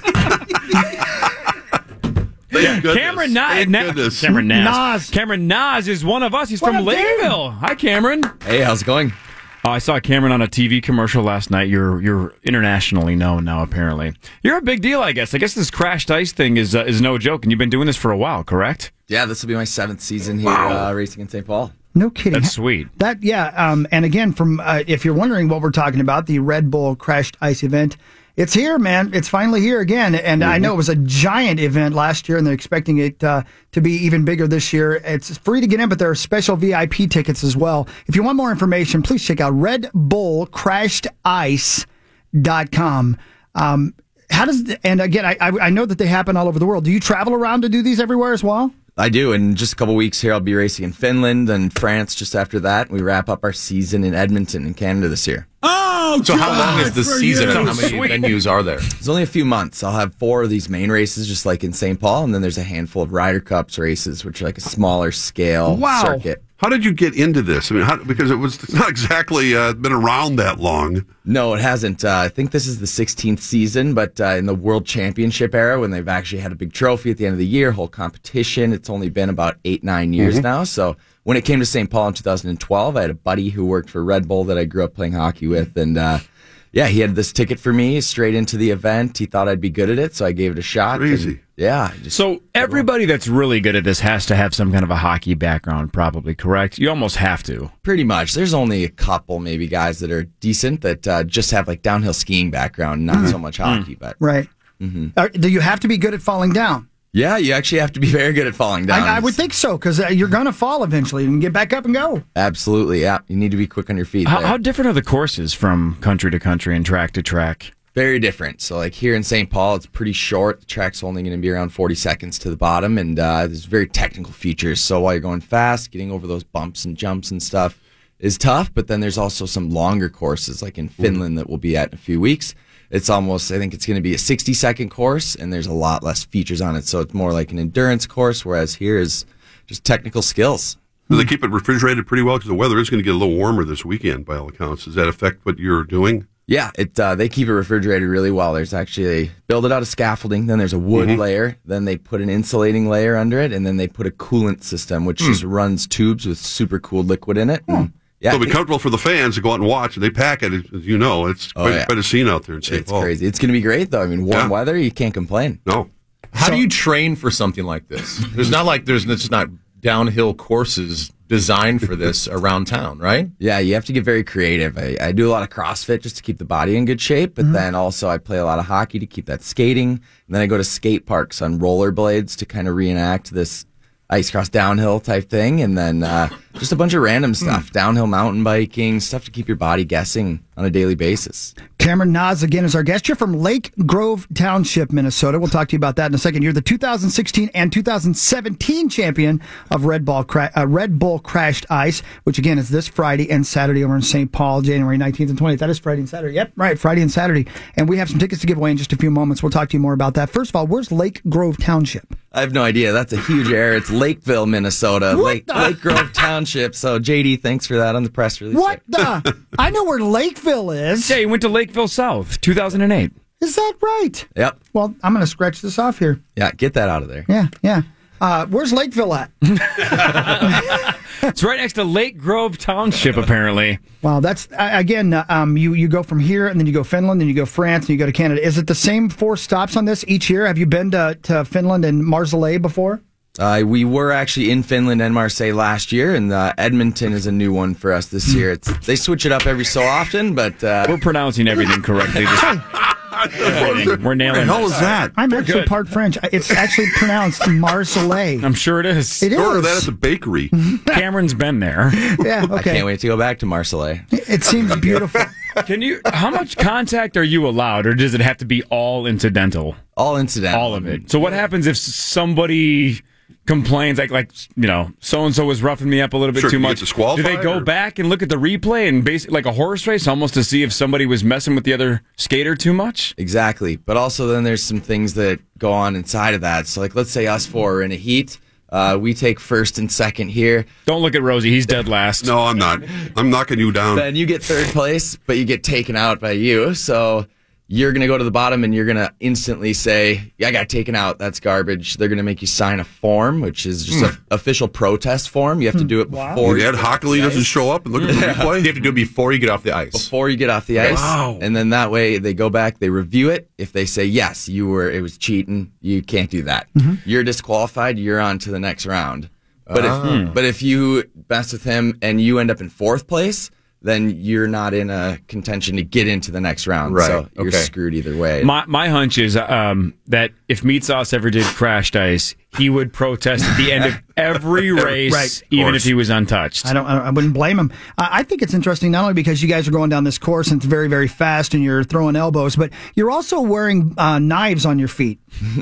Thank goodness. Cameron Nas. Thank Na- goodness. Cameron Nas. Nas. Cameron Nas is one of us. He's What from up, dude? Lakeville. Hi, Cameron. Hey, how's it going? Oh, I saw Cameron on a T V commercial last night. You're you're internationally known now, apparently. You're a big deal, I guess. I guess this crashed ice thing is uh, is no joke, and you've been doing this for a while, correct? Yeah, this will be my seventh season here uh, racing in Saint Paul. No kidding. That's sweet. That yeah. Um, and again, from uh, if you're wondering what we're talking about, the Red Bull Crashed Ice event. It's here, man. It's finally here again. And mm-hmm. I know it was a giant event last year, and they're expecting it uh, to be even bigger this year. It's free to get in, but there are special V I P tickets as well. If you want more information, please check out red bull crashed ice dot com. Um, how does, and again, I, I know that they happen all over the world. Do you travel around to do these everywhere as well? I do. In just a couple weeks here, I'll be racing in Finland and France just after that. We wrap up our season in Edmonton in Canada this year. Oh, so how long is the season and how many Sweet. venues are there? It's only a few months. I'll have four of these main races, just like in Saint Paul, and then there's a handful of Ryder Cups races, which are like a smaller scale Wow. circuit. How did you get into this? I mean, how, because it was it's not exactly uh, been around that long. No, it hasn't. Uh, I think this is the sixteenth season, but uh, in the World Championship era, when they've actually had a big trophy at the end of the year, whole competition, it's only been about eight, nine years Mhm. now. So when it came to Saint Paul in two thousand twelve, I had a buddy who worked for Red Bull that I grew up playing hockey with, and uh, yeah, he had this ticket for me straight into the event. He thought I'd be good at it, so I gave it a shot. Crazy. and, yeah. I just- So everybody that's really good at this has to have some kind of a hockey background, probably, correct? You almost have to. Pretty much. There's only a couple, maybe, guys that are decent that uh, just have like downhill skiing background, not so much hockey, but Right. Mhm. Uh, do you have to be good at falling down? yeah, you actually have to be very good at falling down. I, I would think so, because uh, you're going to fall eventually and get back up and go. Absolutely, yeah. You need to be quick on your feet. How, there. how different are the courses from country to country and track to track? Very different. So, like here in Saint Paul, it's pretty short. The track's only going to be around forty seconds to the bottom, and uh, there's very technical features. So, while you're going fast, getting over those bumps and jumps and stuff is tough. But then there's also some longer courses, like in Finland, that we'll be at in a few weeks. It's almost, I think it's going to be a sixty second course, and there's a lot less features on it. So, it's more like an endurance course, whereas here is just technical skills. Do they keep it refrigerated pretty well? Because the weather is going to get a little warmer this weekend, by all accounts. Does that affect what you're doing? Yeah, it uh, they keep it refrigerated really well. There's actually, they build it out of scaffolding, then there's a wood Mhm. layer, then they put an insulating layer under it, and then they put a coolant system, which Hmm. just runs tubes with super cooled liquid in it. And, yeah, so it'll be it- comfortable for the fans to go out and watch, and they pack it, as you know. It's Oh, quite, yeah. quite a scene out there in Saint It's Paul. crazy. It's going to be great, though. I mean, warm Yeah. weather, you can't complain. No. How do you train for something like this? There's not like there's it's not downhill courses designed for this around town, right? Yeah, you have to get very creative. I, I do a lot of CrossFit just to keep the body in good shape, but then also I play a lot of hockey to keep that skating. And then I go to skate parks on rollerblades to kind of reenact this ice cross downhill type thing. And then uh, just a bunch of random stuff, downhill mountain biking, stuff to keep your body guessing on a daily basis. Cameron Nas again is our guest. You're from Lake Grove Township, Minnesota. We'll talk to you about that in a second. You're the two thousand sixteen and two thousand seventeen champion of Red Bull, Cra- uh, Red Bull Crashed Ice, which again is this Friday and Saturday over in Saint Paul, January nineteenth and twentieth. That is Friday and Saturday. Yep, right, Friday and Saturday. And we have some tickets to give away in just a few moments. We'll talk to you more about that. First of all, where's Lake Grove Township? I have no idea. That's a huge error. It's Lakeville, Minnesota. What Lake, the- Lake Grove Township. So, J D, thanks for that on the press release. What the? I know where Lakeville is. Yeah, you went to Lakeville South, two thousand eight. Is that right? Yep. Well, I'm going to scratch this off here. Yeah, get that out of there. Yeah, yeah. Uh, where's Lakeville at? It's right next to Lake Grove Township, apparently. Wow, that's uh, again. Uh, um, you you go from here, and then you go Finland, then you go France, and you go to Canada. Is it the same four stops on this each year? Have you been to, to Finland and Marseille before? Uh, we were actually in Finland and Marseille last year, and uh, Edmonton is a new one for us this year. It's they switch it up every so often, but uh, we're pronouncing everything correctly. Everything. We're nailing What the hell this. is that? I'm We're actually good. part French. It's actually pronounced Marseille. I'm sure it is. It Order is. that at the bakery. Cameron's been there. Yeah, I okay. can't wait to go back to Marseille. It seems beautiful. Can you? How much contact are you allowed, or does it have to be all incidental? All incidental. All of it. So what happens if somebody complains, like like you know, so and so was roughing me up a little bit Sure, too do you much. get disqualified, Do they go or- back and look at the replay and basically like a horse race, almost to see if somebody was messing with the other skater too much? Exactly. But also then there's some things that go on inside of that. So like let's say us four are in a heat. Uh, we take first and second here. Don't look at Rosie. He's dead last. No, I'm not. I'm knocking you down. Then you get third place, but you get taken out by you. So you're going to go to the bottom and you're going to instantly say, yeah, I got taken out. That's garbage. They're going to make you sign a form, which is just an official protest form. You have to do it Wow. before. Ed you Hockley doesn't show up and look at the Yeah. replay? You have to do it before you get off the ice. Before you get off the ice. Wow. And then that way they go back, they review it. If they say, yes, you were, it was cheating, you can't do that. You're disqualified. You're on to the next round. But Ah. if but if you mess with him and you end up in fourth place, then you're not in a contention to get into the next round. Right. So you're Okay. screwed either way. My my hunch is um, that if Meat Sauce ever did crashed ice, he would protest at the end of every race, Right. even if he was untouched. I don't. I wouldn't blame him. Uh, I think it's interesting not only because you guys are going down this course and it's very, very fast and you're throwing elbows, but you're also wearing uh, knives on your feet.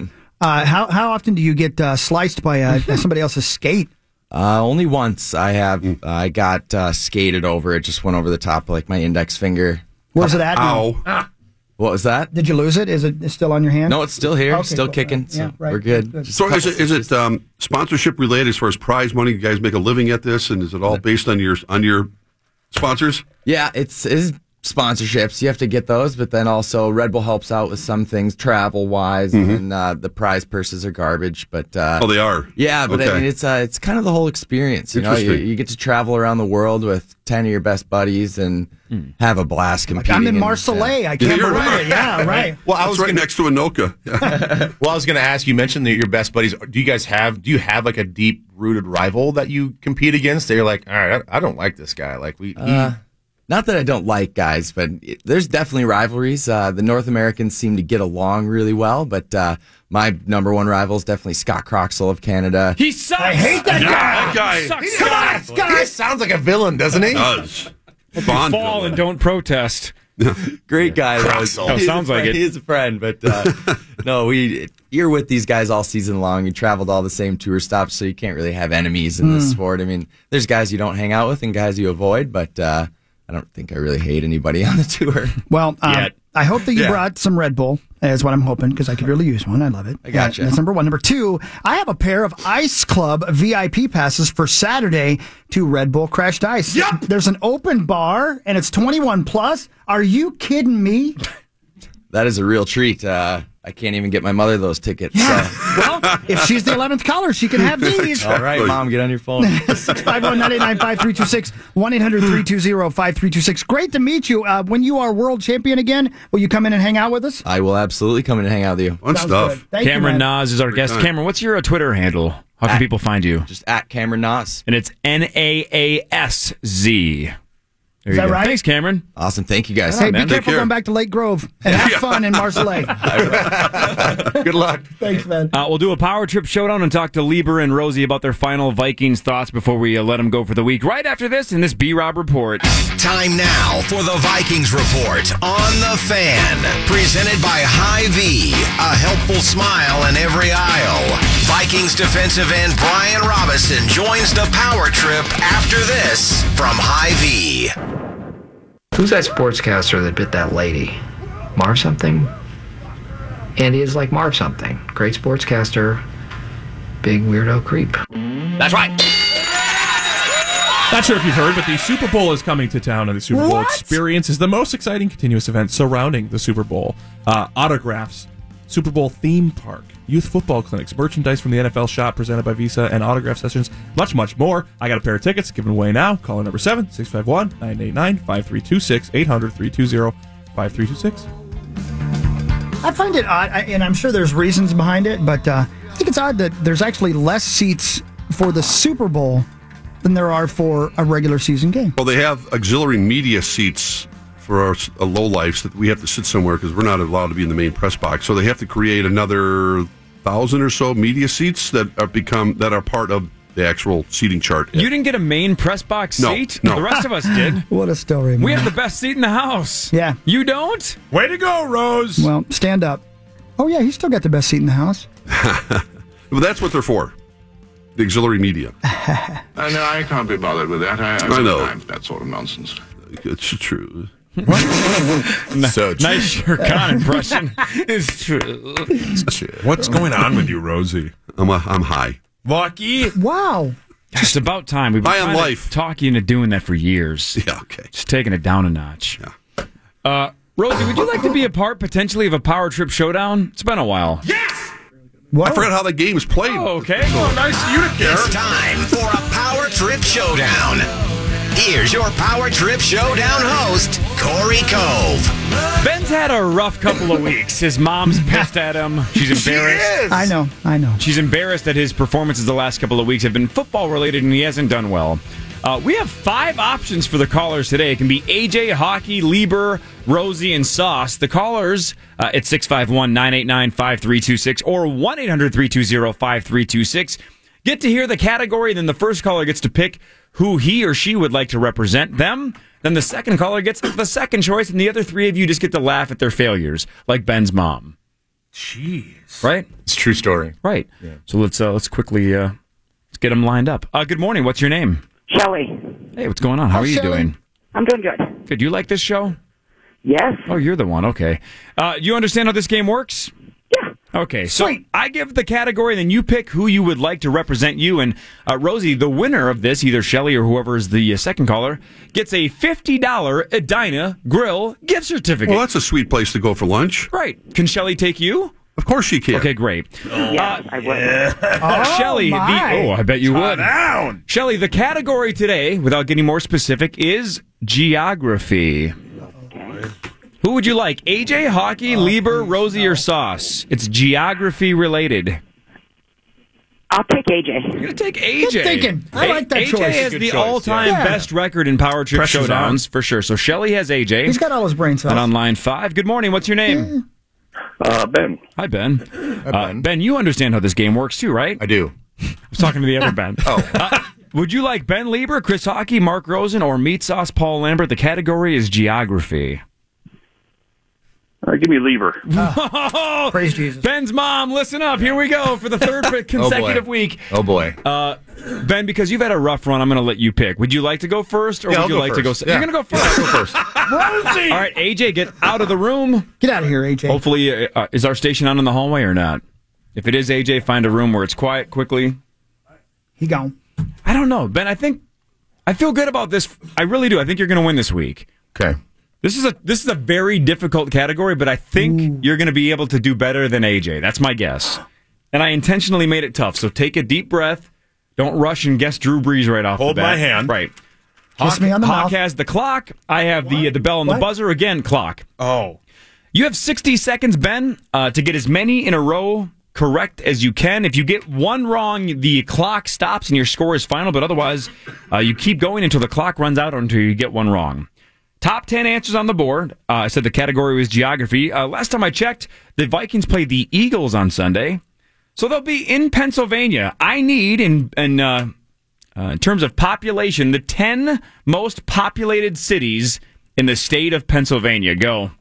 uh, how how often do you get uh, sliced by uh, somebody else's skate? Uh, only once I have I got uh, skated over. It just went over the top of like my index finger. Where's it at now? Ow. What was that? Did you lose it? Is it still on your hand? No, it's still here, Okay, still cool. kicking. Yeah, So right. we're good. Good. Just So a is couple it, is it um, sponsorship related as far as prize money? You guys make a living at this, and is it all based on your on your sponsors? Yeah, it's, it's sponsorships. You have to get those, but then also Red Bull helps out with some things travel wise, Mhm. and uh, the prize purses are garbage. But uh, Oh, they are? Yeah, but I Okay. mean, it's uh, it's kind of the whole experience. You know, you, Interesting. you get to travel around the world with ten of your best buddies and have a blast competing. I'm in and- Marseille. I can't you're believe right. it. Yeah, right. Well, I That's was right gonna, next to Anoka. well, I was going to ask. You mentioned that your best buddies. Do you guys have? Do you have like a deep rooted rival that you compete against? That you're like, all right, I, I don't like this guy. Like we. He, Uh, not that I don't like guys, but it, there's definitely rivalries. Uh, the North Americans seem to get along really well, but uh, my number one rival is definitely Scott Croxall of Canada. He sucks. I hate that Yeah, guy. that guy. Sucks. Come on, Scott. he sounds like a villain, doesn't he? does. You Bond fall villain. and don't protest. Great guy, though. Croxall. Oh, He's a sounds like friend- it. He is a friend, but uh, no, we you're with these guys all season long. You traveled all the same tour stops, so you can't really have enemies in this sport. I mean, there's guys you don't hang out with and guys you avoid, but uh, I don't think I really hate anybody on the tour. Well, um, Yet. I hope that you Yeah. brought some Red Bull, is what I'm hoping, because I could really use one. I love it. I gotcha. Uh, that's number one. Number two, I have a pair of Ice Club V I P passes for Saturday to Red Bull Crashed Ice. Yep. There's an open bar, and it's twenty-one plus. Are you kidding me? That is a real treat. Uh, I can't even get my mother those tickets. Yeah. So. Well, if she's the eleventh caller, she can have these. All right, Mom, get on your phone. six five one, nine eight nine, five three two six, one eight hundred, three two zero, five three two six. Great to meet you. Uh, when you are world champion again, will you come in and hang out with us? I will absolutely come in and hang out with you. Fun Sounds stuff. good. Thank you, Cameron man. Nas is our Every guest. time. Cameron, what's your uh, Twitter handle? How can At- people find you? Just at Cameron Noss. And it's N A A S Z. There Is you that go. right? Thanks, Cameron. Awesome. Thank you guys. Hey, man. be Take careful care. going back to Lake Grove and have fun in Marseille. Good luck. Thanks, man. Uh, we'll do a power trip showdown and talk to Lieber and Rosie about their final Vikings thoughts before we uh, let them go for the week. Right after this in this B-Rob report. Time now for the Vikings Report on The Fan. Presented by Hy-Vee, a helpful smile in every aisle. Vikings defensive end Brian Robinson joins the power trip after this from Hy-Vee. Who's that sportscaster that bit that lady? Marv something? Andy is like Marv something. Great sportscaster, big weirdo creep. That's right. Not sure if you've heard, but the Super Bowl is coming to town, and the Super Bowl experience is the most exciting continuous event surrounding the Super Bowl. Uh, autographs, Super Bowl theme park, youth football clinics, merchandise from the N F L shop presented by Visa, and autograph sessions, much, much more. I got a pair of tickets given away now. Call in number seven, six five one, nine eight nine, five three two six, eight hundred, three two zero, five three two six. I find it odd, I- and I'm sure there's reasons behind it, but uh, I think it's odd that there's actually less seats for the Super Bowl than there are for a regular season game. Well, they have auxiliary media seats for our uh, low lifes that we have to sit somewhere because we're not allowed to be in the main press box. So they have to create another thousand or so media seats that are become that are part of the actual seating chart. You didn't get a main press box No, seat? no. The rest of us did. What a story, man. We have the best seat in the house. Yeah. You don't? Way to go, Rose. Well, stand up. Oh, yeah, he's still got the best seat in the house. But that's what they're for. the auxiliary media. Uh, no, I can't be bothered with that. I, I, I know. I'm that sort of nonsense. It's true. So true. Nice Shere Khan impression. It's true. It's true. What's going on with you, Rosie? I'm a, I'm high. Lucky. Wow. It's about time. We've been High on trying to life. talk you into doing that for years. Yeah, okay. Just taking it down a notch. Yeah. Uh, Rosie, would you like to be a part potentially of a Power Trip Showdown? It's been a while. Yes! Whoa. I forgot how that game is played. Oh, okay. Oh, nice Unicare. It's time for a Power Trip Showdown. Here's your Power Trip Showdown host, Corey Cove. Ben's had a rough couple of weeks. His mom's pissed at him. She's embarrassed. She is. I know, I know. She's embarrassed that his performances the last couple of weeks have been football related and he hasn't done well. Uh, we have five options for the callers today. It can be A J, Hockey, Lieber, Rosie, and Sauce. The callers uh, at six five one, nine eight nine, five three two six or one eight hundred, three two zero, five three two six. Get to hear the category, then the first caller gets to pick who he or she would like to represent them. Then the second caller gets the second choice, and the other three of you just get to laugh at their failures, like Ben's mom. Jeez. Right? It's a true story. Right. Yeah. So let's uh, let's quickly uh, let's get them lined up. Uh, good morning. What's your name? Shelly. Hey, what's going on? How Oh, are you Shelley. doing? I'm doing good. Good. You like this show? Yes. Oh, you're the one. Okay. Uh, you understand how this game works? Yeah. Okay. So I give the category, then you pick who you would like to represent you. And uh, Rosie, the winner of this, either Shelly or whoever is the uh, second caller, gets a fifty dollars Edina Grill gift certificate. Well, that's a sweet place to go for lunch. Right. Can Shelly take you? Of course she can. Okay, great. Yes, I would. Uh, Shelly, the, oh, I bet you would. Down. Shelly, the category today, without getting more specific, is geography. Okay. Who would you like? A J, Hockey, Lieber, Rosie, or Sauce? It's geography related. I'll take A J. You're going to take A J. Good thinking. I like that A J choice. has Good the choice, all-time yeah. best record in Power Trip Pressure's Showdowns, on. for sure. So Shelly has A J. He's got all his brain cells. And on line five, good morning. What's your name? Uh, Ben. Hi, Ben. Hi, Ben. Uh, Ben, you understand how this game works too, right? I do. I was talking to the other Ben. Oh. Uh, would you like Ben Lieber, Chris Hockey, Mark Rosen, or Meat Sauce Paul Lambert? The category is geography. Uh, give me Lieber. Praise Jesus. Ben's mom, listen up. Here we go for the third consecutive week. Oh, boy. Uh, Ben, because you've had a rough run, I'm going to let you pick. Would you like to go first, or Yeah, would I'll you go like first. to go? Se- Yeah. You're going to go first. Yeah, I'll go first. All right, A J, get out of the room. Get out of here, A J. Hopefully, uh, is our station on in the hallway or not? If it is, A J, find a room where it's quiet quickly. He gone. I don't know, Ben. I think I feel good about this. I really do. I think you're going to win this week. Okay. This is a this is a very difficult category, but I think Ooh. you're going to be able to do better than A J. That's my guess. And I intentionally made it tough. So take a deep breath. Don't rush and guess Drew Brees right off Hold the bat. my hand. Right. Kiss Hawk, me on the Hawk mouth. has the clock. I have the the bell and What? the buzzer. Again, clock. Oh. You have sixty seconds, Ben, uh, to get as many in a row correct as you can. If you get one wrong, the clock stops and your score is final. But otherwise, uh, you keep going until the clock runs out or until you get one wrong. Top ten answers on the board. Uh, I said the category was geography. Uh, last time I checked, the Vikings played the Eagles on Sunday. So they'll be in Pennsylvania. I need, in, in, uh, uh, in terms of population, the ten most populated cities in the state of Pennsylvania. Go.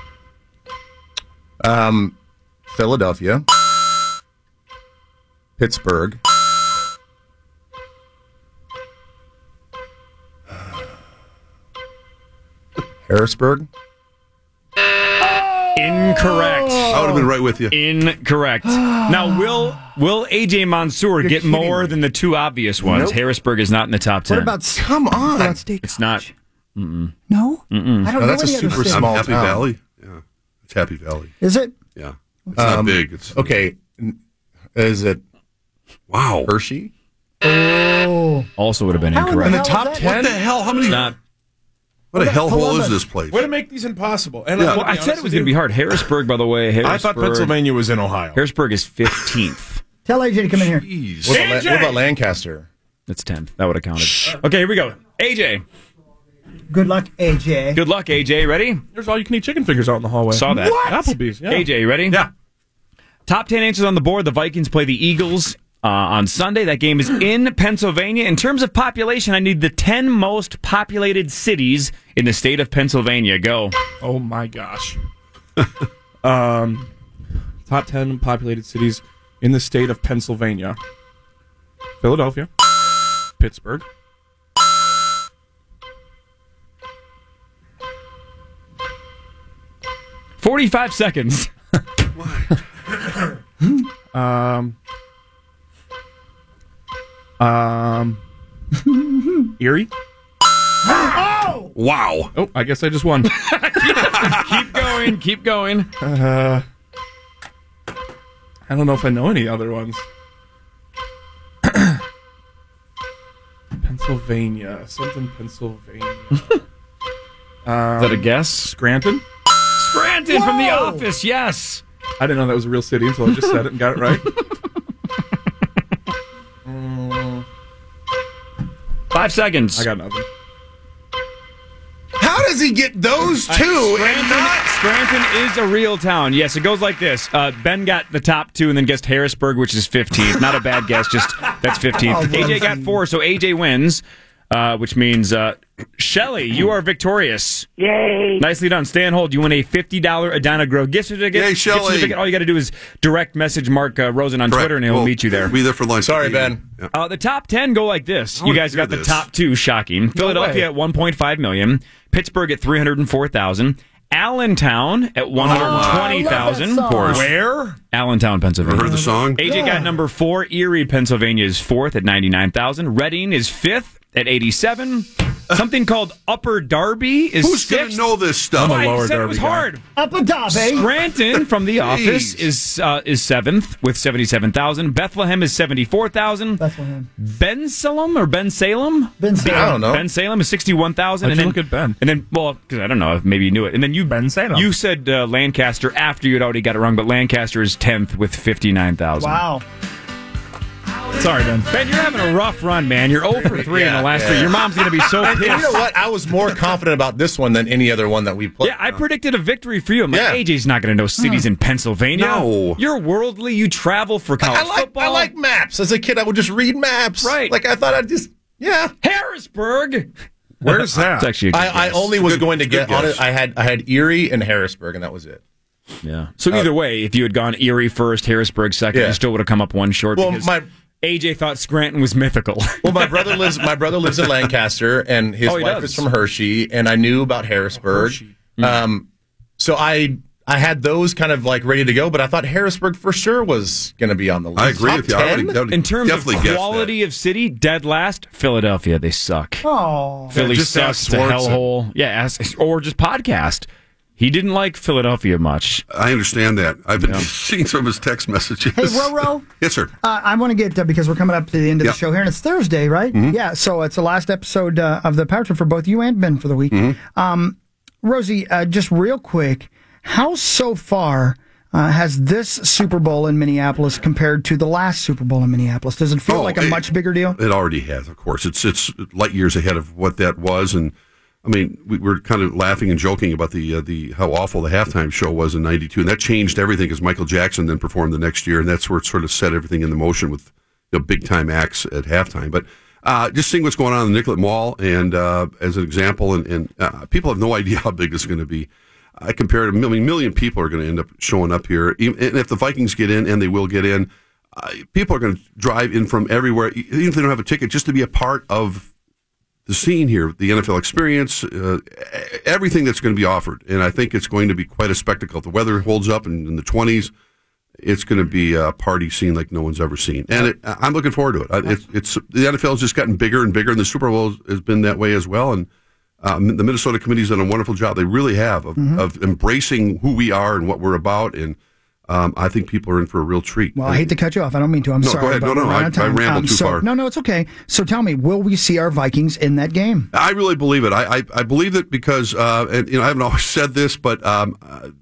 Um, Philadelphia. Pittsburgh. Harrisburg. Incorrect. I would have been right with you. Incorrect. Now, will will A J Mansour get more than the two obvious ones? Nope. Harrisburg is not in the top ten. What about Come on. What about State It's not. Mm-mm. No? Mm-mm. I don't No, know that's a any other super state. small Happy town. Valley. Yeah, it's Happy Valley. Is it? Yeah, it's not Um, big. It's Okay. Is it wow. Hershey? Oh. Also would have been How in the incorrect. In the hell top is that? ten? What the hell? How many? Not. What a What about hellhole is Columbus? this place? Way to make these impossible. And Yeah. I'll Well, be I said honest it was with going to be you, hard. Harrisburg, by the way. Harrisburg, I thought Pennsylvania was in Ohio. Harrisburg is fifteenth. Tell A J to come in here. Jeez. What about, A J! La- what about Lancaster? That's tenth. That would have counted. Okay, here we go. A J. Good luck, A J. Good luck, A J. Ready? There's all you can eat chicken fingers out in the hallway. Saw that. What? Applebee's. Yeah. A J, you ready? Yeah. Top ten answers on the board. The Vikings play the Eagles uh, on Sunday. That game is in Pennsylvania. In terms of population, I need the ten most populated cities in the state of Pennsylvania. Go. Oh my gosh. um, top ten populated cities in the state of Pennsylvania. Philadelphia. Pittsburgh. Forty-five seconds. um. Um. Erie. Oh! Wow. Oh, I guess I just won. Keep going. Keep going. Uh, I don't know if I know any other ones. Pennsylvania. Something Pennsylvania. um, Is that a guess? Scranton? Scranton Whoa! from The Office, yes. I didn't know that was a real city until I just said it and got it right. um, Five seconds. I got nothing. How does he get those two Uh, and Scranton, not? Scranton is a real town. Yes, it goes like this. Uh, Ben got the top two and then guessed Harrisburg, which is fifteenth. Not a bad guess, just that's fifteenth. Oh, A J got four, so A J wins, uh, which means, uh, Shelly, you are victorious. Yay! Nicely done. Stay on hold. You win a fifty dollars Adana Grill gift certificate. Yay, Gift Shelley. certificate. All you got to do is direct message Mark uh, Rosen on Correct. Twitter, and he'll We'll meet you there. Be there for lunch. Sorry, Ben. Yeah. Uh, the top ten go like this. I You wanna guys hear got the this. top two. Shocking. Philadelphia way. at one point five million. Pittsburgh at three hundred four thousand. Allentown at one hundred twenty thousand. Oh, I love that song. Where? Allentown, Pennsylvania. Ever heard the song? A J Yeah. got number four. Erie, Pennsylvania is fourth at ninety-nine thousand. Reading is fifth at eighty-seven. Something called Upper Darby is Who's going sixth. to know this stuff? Oh, I Lower said it Darby was guy. hard. Up a top, eh? Scranton from The Office Jeez. is uh, is seventh with seventy-seven thousand. Bethlehem is seventy-four thousand. Bethlehem. Ben Salem or Ben Salem? Ben Salem. I don't know. Ben Salem is sixty-one thousand. How'd And you then look at Ben? And then, well, because I don't know if maybe you knew it. And then you, Ben Salem. You said uh, Lancaster after you had already got it wrong, but Lancaster is tenth with fifty-nine thousand. Wow. Sorry, Ben. Ben, you're having a rough run, man. You're zero for three in Yeah, the last yeah. three. Your mom's going to be so And, pissed. and you know what? I was more confident about this one than any other one that we played. Yeah, I predicted a victory for you. I'm like, Yeah. A J's not going to know cities in Pennsylvania. No. You're worldly. You travel for college I like football. I like maps. As a kid, I would just read maps. Right. Like I thought I'd just yeah. Harrisburg. Where's that? It's actually a good I, I guess. only was Good- going to good get on guess. it. I had I had Erie and Harrisburg, and that was it. Yeah. So either way, if you had gone Erie first, Harrisburg second, Yeah. you still would have come up one short. Well, because my A J thought Scranton was mythical. well, my brother lives. My brother lives in Lancaster, and his Oh, he wife does. is from Hershey. And I knew about Harrisburg. Um, so I I had those kind of like ready to go, but I thought Harrisburg for sure was going to be on the list. I agree Top with you. I ten? would, I would In terms of definitely guess quality of city, dead last, Philadelphia. They suck. Oh. Philly just sucks ask to Swartz. hellhole. Yeah, ask, or just podcast. He didn't like Philadelphia much. that. I understand that. I've been seeing some of his text messages. Hey, Roro. Yes, sir. Uh, I want to get, uh, because we're coming up to the end of Yep. the show here, and it's Thursday, right? Mm-hmm. Yeah, so it's the last episode uh, of the Power Trip for both you and Ben for the week. Mm-hmm. Um, Rosie, uh, just real quick, how so far uh, has this Super Bowl in Minneapolis compared to the last Super Bowl in Minneapolis? Does it feel Oh, like a it- much bigger deal? It already has, of course. It's it's light years ahead of what that was, and I mean, we were kind of laughing and joking about the uh, the how awful the halftime show was in ninety-two, and that changed everything because Michael Jackson then performed the next year, and that's where it sort of set everything in the motion with you know, big time acts at halftime. But uh, just seeing what's going on in the Nicollet Mall, and uh, as an example, and, and uh, people have no idea how big this is going to be. I compared a million, million people are going to end up showing up here, even, and if the Vikings get in, and they will get in, uh, people are going to drive in from everywhere, even if they don't have a ticket, just to be a part of the scene here, the N F L experience, uh, everything that's going to be offered. And I think it's going to be quite a spectacle. If the weather holds up in, in the twenties, it's going to be a party scene like no one's ever seen. And it, I'm looking forward to it. I- It's, it's the N F L has just gotten bigger and bigger, and the Super Bowl has been that way as well. And um, the Minnesota committee's done a wonderful job. They really have of, Mm-hmm. of embracing who we are and what we're about. And um, I think people are in for a real treat. Well, I hate to cut you off. I don't mean to. I'm No, go sorry. ahead. but No, no, we're out I- of time. I rambled too so, far. No, no, it's okay. So tell me, will we see our Vikings in that game? I really believe it. I I, I believe it because, uh, and you know, I haven't always said this, but um, uh,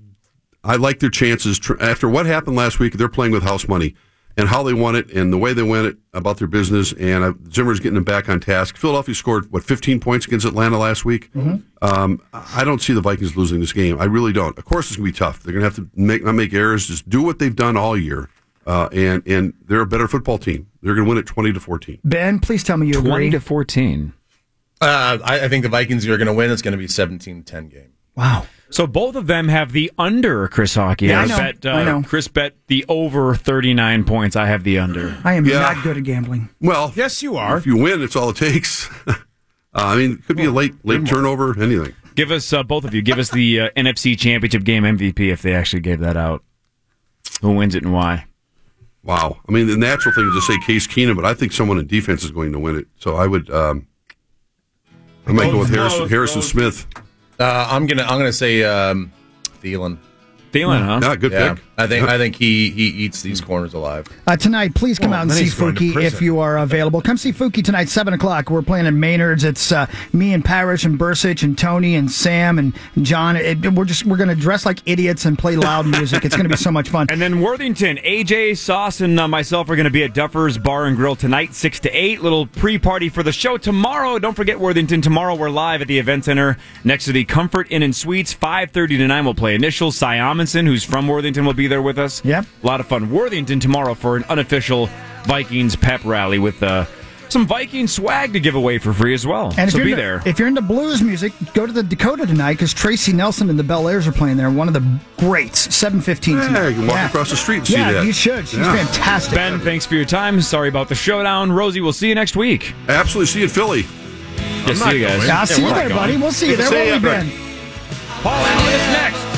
I like their chances. Tr- after what happened last week, they're playing with house money and how they won it and the way they won it about their business. And uh, Zimmer's getting them back on task. Philadelphia scored, what, fifteen points against Atlanta last week? Mm-hmm. Um, I don't see the Vikings losing this game. I really don't. Of course, it's going to be tough. They're going to have to make, not make errors, just do what they've done all year. Uh, and, and they're a better football team. They're going to win it twenty to fourteen. Ben, please tell me you Twenty agree. to fourteen. Uh, I, I think the Vikings are going to win. It's going to be seventeen ten game. Wow. So both of them have the under, Chris Hockey. Yeah, I know. Bet, uh, I know. Chris bet the over thirty-nine points. I have the under. I am Yeah. not good at gambling. Well, yes, you are. If you win, it's all it takes. uh, I mean, it could be a late late turnover, anything. Give us, uh, both of you, give us the uh, N F C Championship game M V P if they actually gave that out. Who wins it and why? Wow. I mean, the natural thing is to say Case Keenum, but I think someone in defense is going to win it. So I would, um, I might go with Harrison, Harrison Smith. Uh, I'm gonna I'm gonna say um, Thielen. Thielen, huh? Yeah, good Yeah, pick. I think I think he he eats these corners alive. Uh, tonight, please come Oh, out and then see he's going to Fouki prison. if you are available. Come see Fouki tonight, seven o'clock. We're playing in Maynard's. It's uh, me and Parrish and Bursich and Tony and Sam and, and John. It, we're just we're going to dress like idiots and play loud music. It's going to be so much fun. And then Worthington, A J, Sauce, and uh, myself are going to be at Duffer's Bar and Grill tonight, six to eight. Little pre-party for the show tomorrow. Don't forget Worthington. Tomorrow we're live at the Event Center next to the Comfort Inn and Suites. five thirty to nine we'll play Initials. Cy Amundsen, who's from Worthington, will be there with us. Yep. A lot of fun. Worthington tomorrow for an unofficial Vikings pep rally with uh, some Viking swag to give away for free as well. And if so you're be into, there. If you're into blues music, go to the Dakota tonight because Tracy Nelson and the Bel Airs are playing there. One of the greats, seven fifteen. Yeah, you can walk across the street and see yeah, that. you should. She's Yeah. fantastic. Ben, thanks for your time. Sorry about the showdown. Rosie, we'll see you next week. Absolutely. See you in Philly. Yeah, see you guys. I'll see you there, buddy. We'll see you there. Where we been? Paul Allen is next.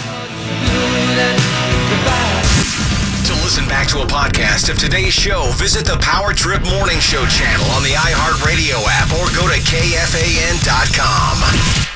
To listen back to a podcast of today's show, visit the Power Trip Morning Show channel on the iHeartRadio app or go to K F A N dot com.